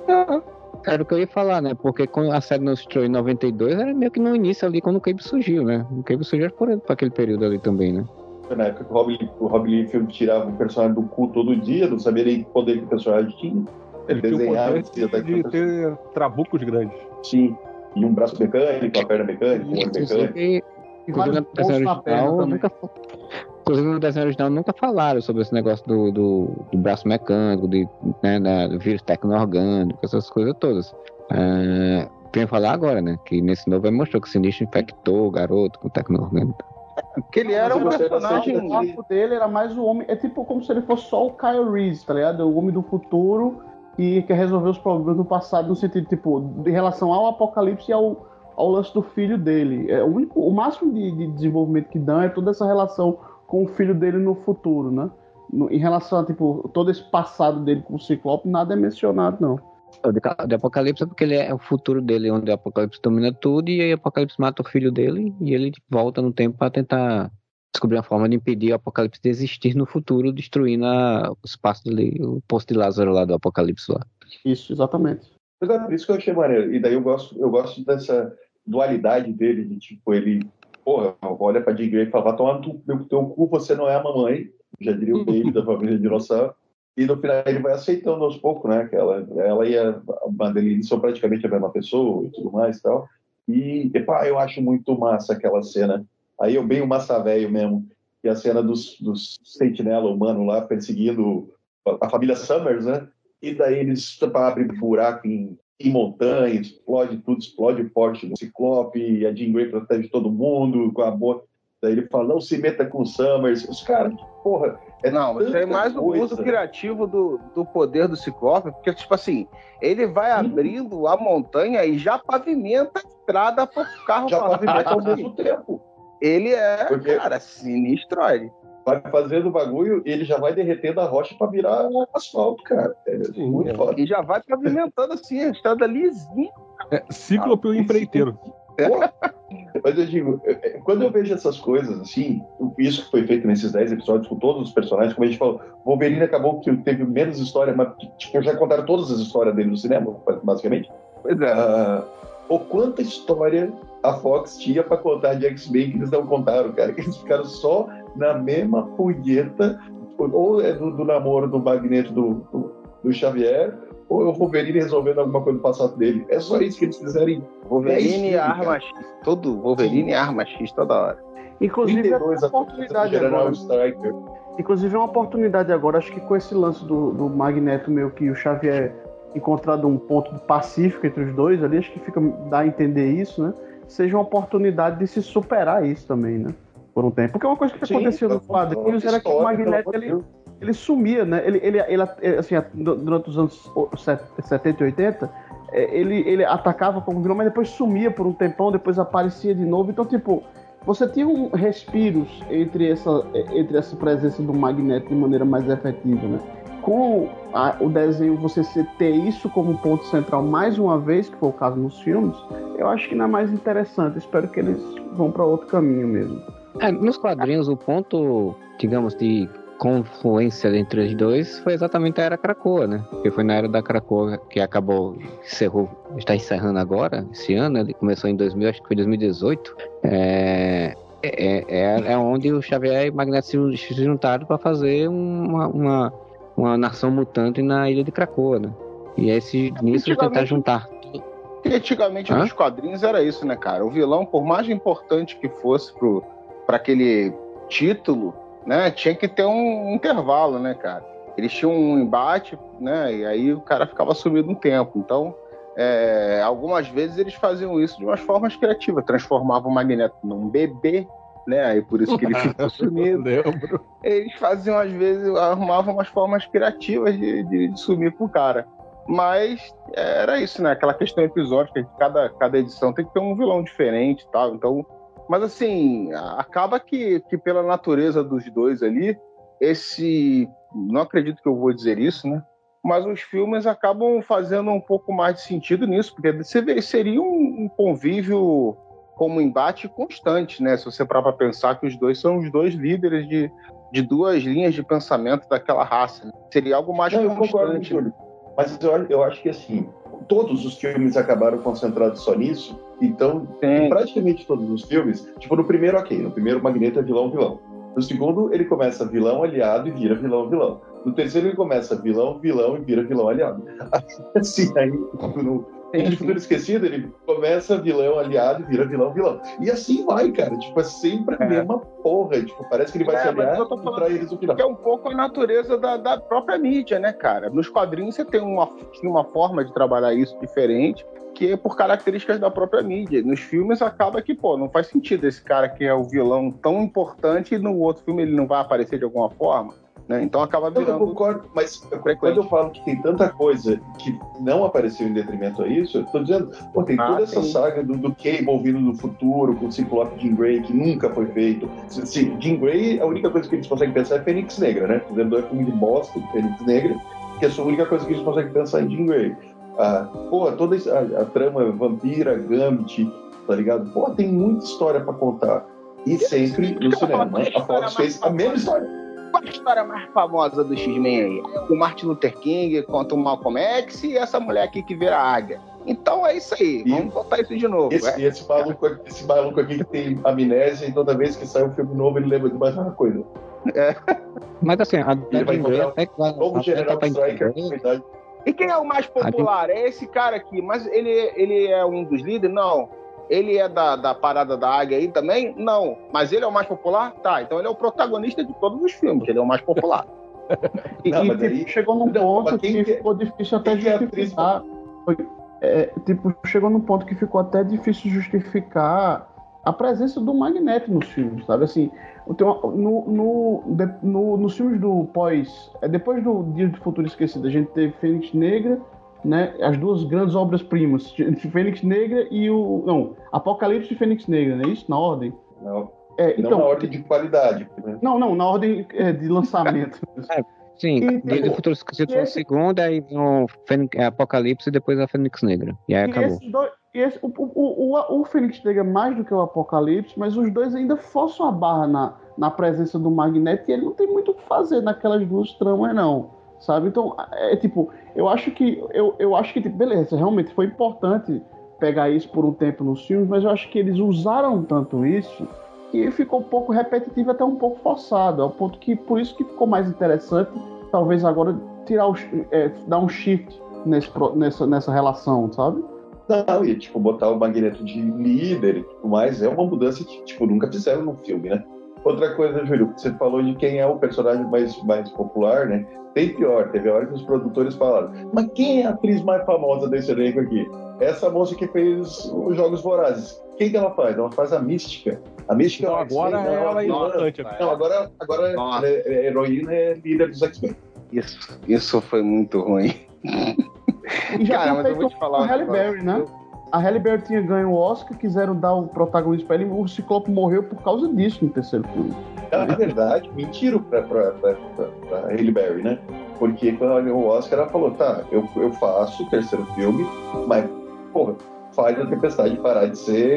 Era o que eu ia falar, né? Porque quando a série não estreou em noventa e dois, era meio que no início ali, quando o Cable surgiu, né? O Cable surgiu por, por aquele período ali também, né? Na época que o Rob, o Rob Liefeld tirava o personagem do cu todo dia, não sabia nem o poder que o personagem tinha. Ele, ele desenhava tinha o poder de, de ter trabucos grandes. Sim. E um braço mecânico, uma perna mecânica, um olho mecânico. E, inclusive, no desenho original, nunca, inclusive no desenho original nunca falaram sobre esse negócio do, do, do braço mecânico, de, né, da, do vírus tecno-orgânico, essas coisas todas. Uh, Vem falar agora, né? Que nesse novo ele mostrou que o Sinistro infectou o garoto com tecno-orgânico. Porque ele era um personagem, o corpo dele era mais o homem, é tipo como se ele fosse só o Kyle Reese, tá ligado? O homem do futuro e quer resolver os problemas do passado no sentido, tipo, de relação ao apocalipse e ao, ao lance do filho dele. É, o, único, o máximo de, de desenvolvimento que dá é toda essa relação com o filho dele no futuro, né? No, em relação a, tipo, todo esse passado dele com o Ciclope, nada é mencionado, não. O de, de Apocalipse é porque ele é o futuro dele, onde o Apocalipse domina tudo, e aí o Apocalipse mata o filho dele, e ele volta no tempo para tentar descobrir uma forma de impedir o Apocalipse de existir no futuro, destruindo a, o espaço dele, o posto de Lázaro lá do Apocalipse lá. Isso, exatamente. Mas é por isso que eu achei maneiro. E daí eu gosto, eu gosto dessa dualidade dele, de tipo, ele, porra, olha pra Jean Grey e fala, vai tomar no teu, teu cu, você não é a mamãe, já diria o baby da família Dinossauro. E no final ele vai aceitando aos poucos, né? Que ela, ela e a Madeline são praticamente a mesma pessoa e tudo mais e tal. E, epá, eu acho muito massa aquela cena. Aí eu bem o massa velho mesmo. Que é a cena dos, dos sentinela humano lá perseguindo a, a família Summers, né? E daí eles abrem buraco em, em montanha, explode tudo, explode o porte do Ciclope, e a Jean Grey protege todo mundo com a boca. Daí ele fala, não se meta com o Summers. Os caras, porra... É não, mas tem mais o uso criativo do, do poder do Ciclope, porque, tipo assim, ele vai Sim. abrindo a montanha e já pavimenta a estrada para o carro. Já pavimenta ao mesmo tempo. Ele é, porque cara, sinistro, ele. Vai fazendo o bagulho e ele já vai derretendo a rocha para virar asfalto, cara. É Sim, muito é. foda. E já vai pavimentando assim, a estrada lisinha. É, Ciclope ah, o empreiteiro. Mas eu digo, quando eu vejo essas coisas assim, isso que foi feito nesses dez episódios com todos os personagens, como a gente falou, Wolverine acabou que teve menos história, mas tipo, já contaram todas as histórias dele no cinema, basicamente. Pois é. Uh, ou quanta história a Fox tinha pra contar de X-Men que eles não contaram, cara, que eles ficaram só na mesma punheta, ou é do, do namoro do Magneto do, do, do Xavier, ou é o Wolverine resolvendo alguma coisa no passado dele. É só isso que eles fizerem. Wolverine e arma X. Todo Wolverine e arma X toda hora. Inclusive, é uma oportunidade agora. Striker. Inclusive, é uma oportunidade agora. Acho que com esse lance do, do Magneto, meio que o Xavier encontrado um ponto pacífico entre os dois ali, acho que fica, dá a entender isso, né? Seja uma oportunidade de se superar isso também, né? Por um tempo. Porque uma coisa que Sim, acontecia nos quadrinhos era que o Magneto, ele, ele sumia, né? Ele, ele, ele, assim, durante os anos setenta e oitenta, ele, ele atacava como vilão, mas depois sumia por um tempão, depois aparecia de novo. Então, tipo, você tinha um respiros entre essa, entre essa presença do Magneto de maneira mais efetiva, né? Com a, o desenho, você ter isso como ponto central mais uma vez, que foi o caso nos filmes, eu acho que não é mais interessante. Espero que eles vão para outro caminho mesmo. É, nos quadrinhos, o ponto, digamos, de confluência entre os dois foi exatamente a Era Krakoa, né? Porque foi na Era da Krakoa que acabou, encerrou, está encerrando agora, esse ano, ele começou em dois mil, acho que foi dois mil e dezoito. É, é, é, é onde o Xavier e o Magneto se juntaram para fazer uma, uma, uma nação mutante na Ilha de Krakoa, né? E esse, nisso tentar juntar. Que antigamente Hã? nos quadrinhos era isso, né, cara? O vilão, por mais importante que fosse pro, pra aquele título, né, tinha que ter um intervalo, né, cara? Eles tinham um embate, né, e aí o cara ficava sumido um tempo. Então, é, algumas vezes eles faziam isso de umas formas criativas, transformavam o Magneto num bebê, né, e por isso que ele ficou sumido. Lembro. Eles faziam, às vezes, arrumavam umas formas criativas de, de, de sumir com o cara. Mas era isso, né? Aquela questão episódica, que cada, cada edição tem que ter um vilão diferente e tal. Então, mas assim, acaba que, que pela natureza dos dois ali, esse... Não acredito que eu vou dizer isso, né? Mas os filmes acabam fazendo um pouco mais de sentido nisso, porque você vê, seria um, um convívio como embate constante, né? Se você parar para pensar que os dois são os dois líderes de, de duas linhas de pensamento daquela raça, né? Seria algo mais Não, eu concordo, constante. Júlio. Mas eu, eu acho que, assim, todos os filmes acabaram concentrados só nisso. Então, em praticamente todos os filmes, tipo, no primeiro, ok, no primeiro, o Magneto é vilão-vilão. No segundo, ele começa vilão-aliado e vira vilão-vilão. No terceiro, ele começa vilão-vilão e vira vilão-aliado. Assim, aí, no Em Futuro Esquecido, ele começa vilão-aliado e vira vilão-vilão. E assim vai, cara. Tipo, é sempre a É. mesma porra. Tipo, parece que ele vai É, se aliar mas eu tô e falando trair eles no final. Que é um pouco a natureza da, da própria mídia, né, cara? Nos quadrinhos você tem uma, tinha uma forma de trabalhar isso diferente, que é por características da própria mídia. Nos filmes acaba que, pô, não faz sentido esse cara que é o vilão tão importante e no outro filme ele não vai aparecer de alguma forma, né? Então acaba Não, eu virando... concordo, mas eu- frequente. quando eu falo que tem tanta coisa que não apareceu em detrimento a isso, eu tô dizendo, pô, tem Ah, toda essa sim. saga do, do Cable vindo do futuro, com o Ciclope Jean Grey, que nunca foi feito. Se, se, Jean Grey, a única coisa que eles conseguem pensar é Fênix Negra, né? Fazendo dois filmes de bosta de Fênix Negra, que é a única coisa que eles conseguem pensar em Jean Grey. Ah, pô, toda a, a trama Vampira, Gambit, tá ligado? Pô, tem muita história pra contar. E sempre no cinema, né? A Fox fez a mesma história. Qual a história mais famosa do X-Men aí? O Martin Luther King contra o Malcolm X e essa mulher aqui que vira águia. Então é isso aí, E- vamos botar isso de novo. Esse, é? esse, maluco, esse maluco aqui que tem amnésia e toda vez que sai um filme novo ele lembra de mais uma coisa. Mas assim, a Ele vai Jean Grey encontrar até que vai- Novo até General dá pra Striker, entender. verdade. E quem é o mais popular? É esse cara aqui, mas ele, ele é um dos líderes? Não. Ele é da, da parada da águia aí também? Não. Mas ele é o mais popular? Tá, então ele é o protagonista de todos os filmes, ele é o mais popular. E, Não, e, mas tipo, daí- chegou num Não, ponto mas quem que que é- ficou difícil até quem que é a atriz? justificar. Foi, é, tipo, chegou num ponto que ficou até difícil justificar a presença do Magneto nos filmes, sabe? Assim, tem uma- no, no, de- no, nos filmes do pós... é, depois do Dia do Futuro Esquecido, a gente teve Fênix Negra, né? As duas grandes obras-primas, Fênix Negra e o... Não, Apocalipse e Fênix Negra, não é isso? Na ordem? Não, É, não então, na ordem de qualidade. Né? não, não, na ordem é, de lançamento. Sim, E, Dia do tipo, Futuro Esquecido e foi a esse- segunda, aí no Fênix- é, Apocalipse e depois a Fênix Negra. E aí E acabou. esses dois, e esse- o, o, o, o Fênix Negra mais do que o Apocalipse, mas os dois ainda forçam a barra na, na presença do Magneto e ele não tem muito o que fazer naquelas duas tramas, não. Sabe? Então, é tipo, eu acho que, eu, eu acho que, tipo, beleza, realmente foi importante pegar isso por um tempo nos filmes, mas eu acho que eles usaram tanto isso que ficou um pouco repetitivo, até um pouco forçado, ao ponto que, por isso que ficou mais interessante, talvez agora, tirar o, é, dar um shift nesse, pro- nessa, nessa relação, sabe? Não, e tipo, botar o Magneto de líder e tudo mais é uma mudança que tipo, nunca fizeram no filme, né? Outra coisa, Júlio, você falou de quem é o personagem mais, mais popular, né? Tem pior, teve a hora que os produtores falaram, mas quem é a atriz mais famosa desse elenco aqui? Essa moça que fez os Jogos Vorazes. Quem que ela faz? Ela faz a Mística. A Mística Então é uma agora X-Men, não, ela é vilã. importante. Não, agora, agora Nossa. ela é, é heroína, é líder dos X-Men. Isso, isso foi muito ruim. E já Cara, tinha mas eu feito vou te falar com a um Halle negócio. Berry, né? A Halle Berry tinha ganho o Oscar, quiseram dar o protagonismo pra ele, o Ciclope morreu por causa disso no terceiro filme. Na verdade, mentiram pra, pra, pra, pra, pra Halle Berry, né? Porque quando ela ganhou o Oscar, ela falou, tá, eu, eu faço o terceiro filme, mas, porra, faz a Tempestade parar de ser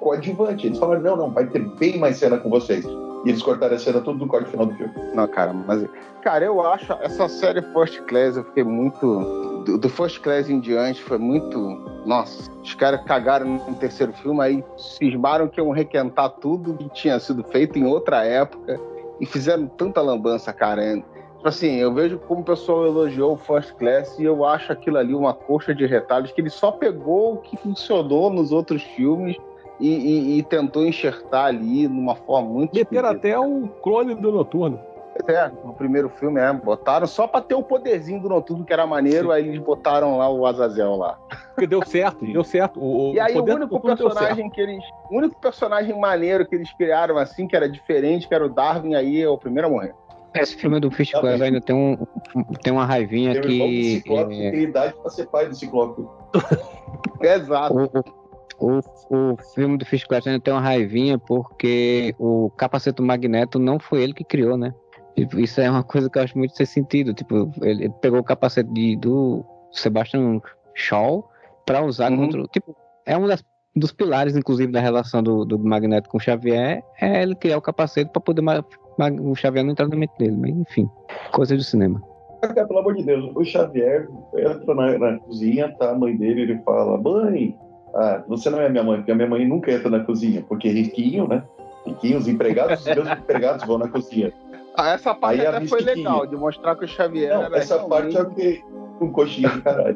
coadjuvante. Eles falaram, não, não, vai ter bem mais cena com vocês. E eles cortaram a cena tudo do corte final do filme. Não, cara, mas... Cara, eu acho essa série First Class, eu fiquei muito... Do, do First Class em diante, foi muito... Nossa, os caras cagaram no terceiro filme, aí cismaram que iam requentar tudo que tinha sido feito em outra época e fizeram tanta lambança, cara. Tipo assim, eu vejo como o pessoal elogiou o First Class e eu acho aquilo ali uma coxa de retalhos, que ele só pegou o que funcionou nos outros filmes e, e, e tentou enxertar ali numa forma muito... Meteram até o clone do Noturno. É, no primeiro filme, é, botaram só pra ter o poderzinho do Noturno, que era maneiro, Sim. Aí eles botaram lá o Azazel lá. Porque deu certo, deu certo. O, e aí o, o único personagem que eles... O único personagem maneiro que eles criaram, assim, que era diferente, que era o Darwin, aí é o primeiro a morrer. Esse filme do First Class ainda tem, um, tem uma raivinha tem que... Ciclope, é... tem idade pra ser pai do Ciclope. Exato. O, o, o filme do First Class ainda tem uma raivinha porque o capacete do Magneto não foi ele que criou, né? Isso é uma coisa que eu acho muito sem sentido. Tipo, ele pegou o capacete de, do Sebastian Shaw pra usar uhum. contra... Tipo, é um das, dos pilares, inclusive, da relação do, do Magneto com o Xavier, é ele criar o capacete pra poder... O Xavier não entrar na mente dele, mas enfim, coisa do cinema. Cara, pelo amor de Deus, o Xavier entra na, na cozinha, tá a mãe dele, ele fala, mãe, ah, você não é minha mãe, porque a minha mãe nunca entra na cozinha, porque riquinho, né? Riquinho, os empregados, os meus empregados vão na cozinha. Ah, essa parte aí até foi legal, de mostrar que o Xavier não, era essa realmente... parte eu fiquei com coxinha de caralho.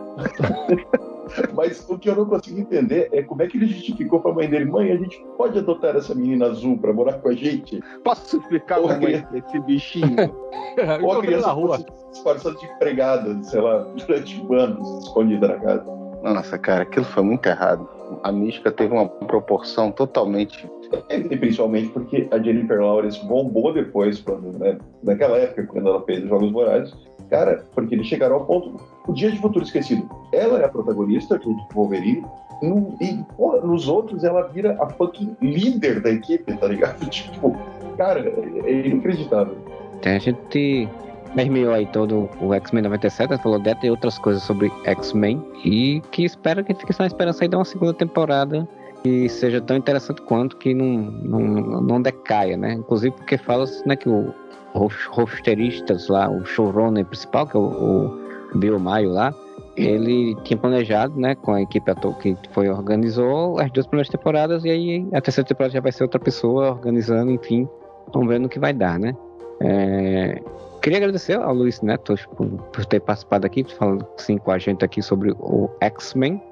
Mas o que eu não consigo entender é como é que ele justificou pra mãe dele, mãe, a gente pode adotar essa menina azul pra morar com a gente? Posso explicar como é esse bichinho? Ou a criança fosse disfarçada de empregada, sei lá, durante anos, escondida na casa. Nossa, cara, aquilo foi muito errado. A mística teve uma proporção totalmente... E principalmente porque a Jennifer Lawrence bombou depois, quando, né, naquela época, quando ela fez os Jogos Vorazes. Cara, porque eles chegaram ao ponto... O Dia de Futuro Esquecido. Ela é a protagonista, junto com o Wolverine. No, e, porra, nos outros, ela vira a fucking líder da equipe, tá ligado? Tipo, cara, é inacreditável. A gente permeou aí todo o X-Men noventa e sete, falou dessa e outras coisas sobre X-Men, e que espero que a gente fique na esperança aí de uma segunda temporada que seja tão interessante quanto, que não, não, não decaia, né? Inclusive porque fala-se, né, que o roteiristas lá, o showrunner principal, que é o, o Bill Maio lá, ele tinha planejado, né, com a equipe que foi organizou as duas primeiras temporadas, e aí a terceira temporada já vai ser outra pessoa organizando, enfim, vamos ver no que vai dar, né? É... Queria agradecer ao Luiz Neto por, por ter participado aqui, falando assim com a gente aqui sobre o X-Men,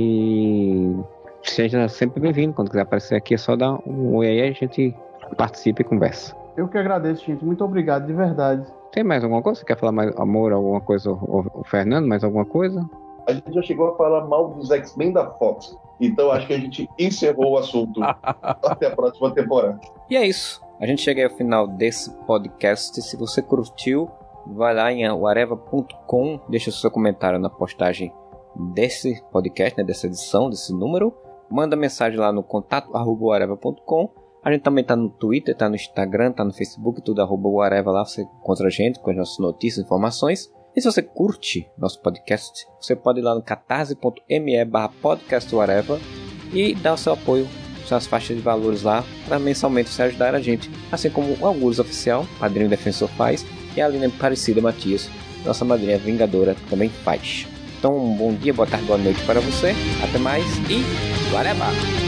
e seja sempre bem-vindo. Quando quiser aparecer aqui é só dar um oi aí, a gente participa e conversa. Eu que agradeço, gente. Muito obrigado, de verdade. Tem mais alguma coisa? Você quer falar mais, amor, alguma coisa? O, o Fernando, mais alguma coisa? A gente já chegou a falar mal dos X-Men da Fox. Então acho que a gente encerrou o assunto. Até a próxima temporada. E é isso. A gente chega ao final desse podcast. Se você curtiu, vai lá em areva ponto com, deixa o seu comentário na postagem desse podcast, né, dessa edição, desse número. Manda mensagem lá no contato arroba areva ponto com. A gente também tá no Twitter, tá no Instagram, tá no Facebook, tudo arroba o Areva lá, você encontra a gente com as nossas notícias, informações. E se você curte nosso podcast, você pode ir lá no catarse.me barra podcast o Areva e dar o seu apoio, suas faixas de valores lá, para mensalmente você ajudar a gente. Assim como o Algures Oficial, Padrinho Defensor faz, e a Aline Parecida Matias, nossa madrinha Vingadora, também faz. Então um bom dia, boa tarde, boa noite para você. Até mais e Areva!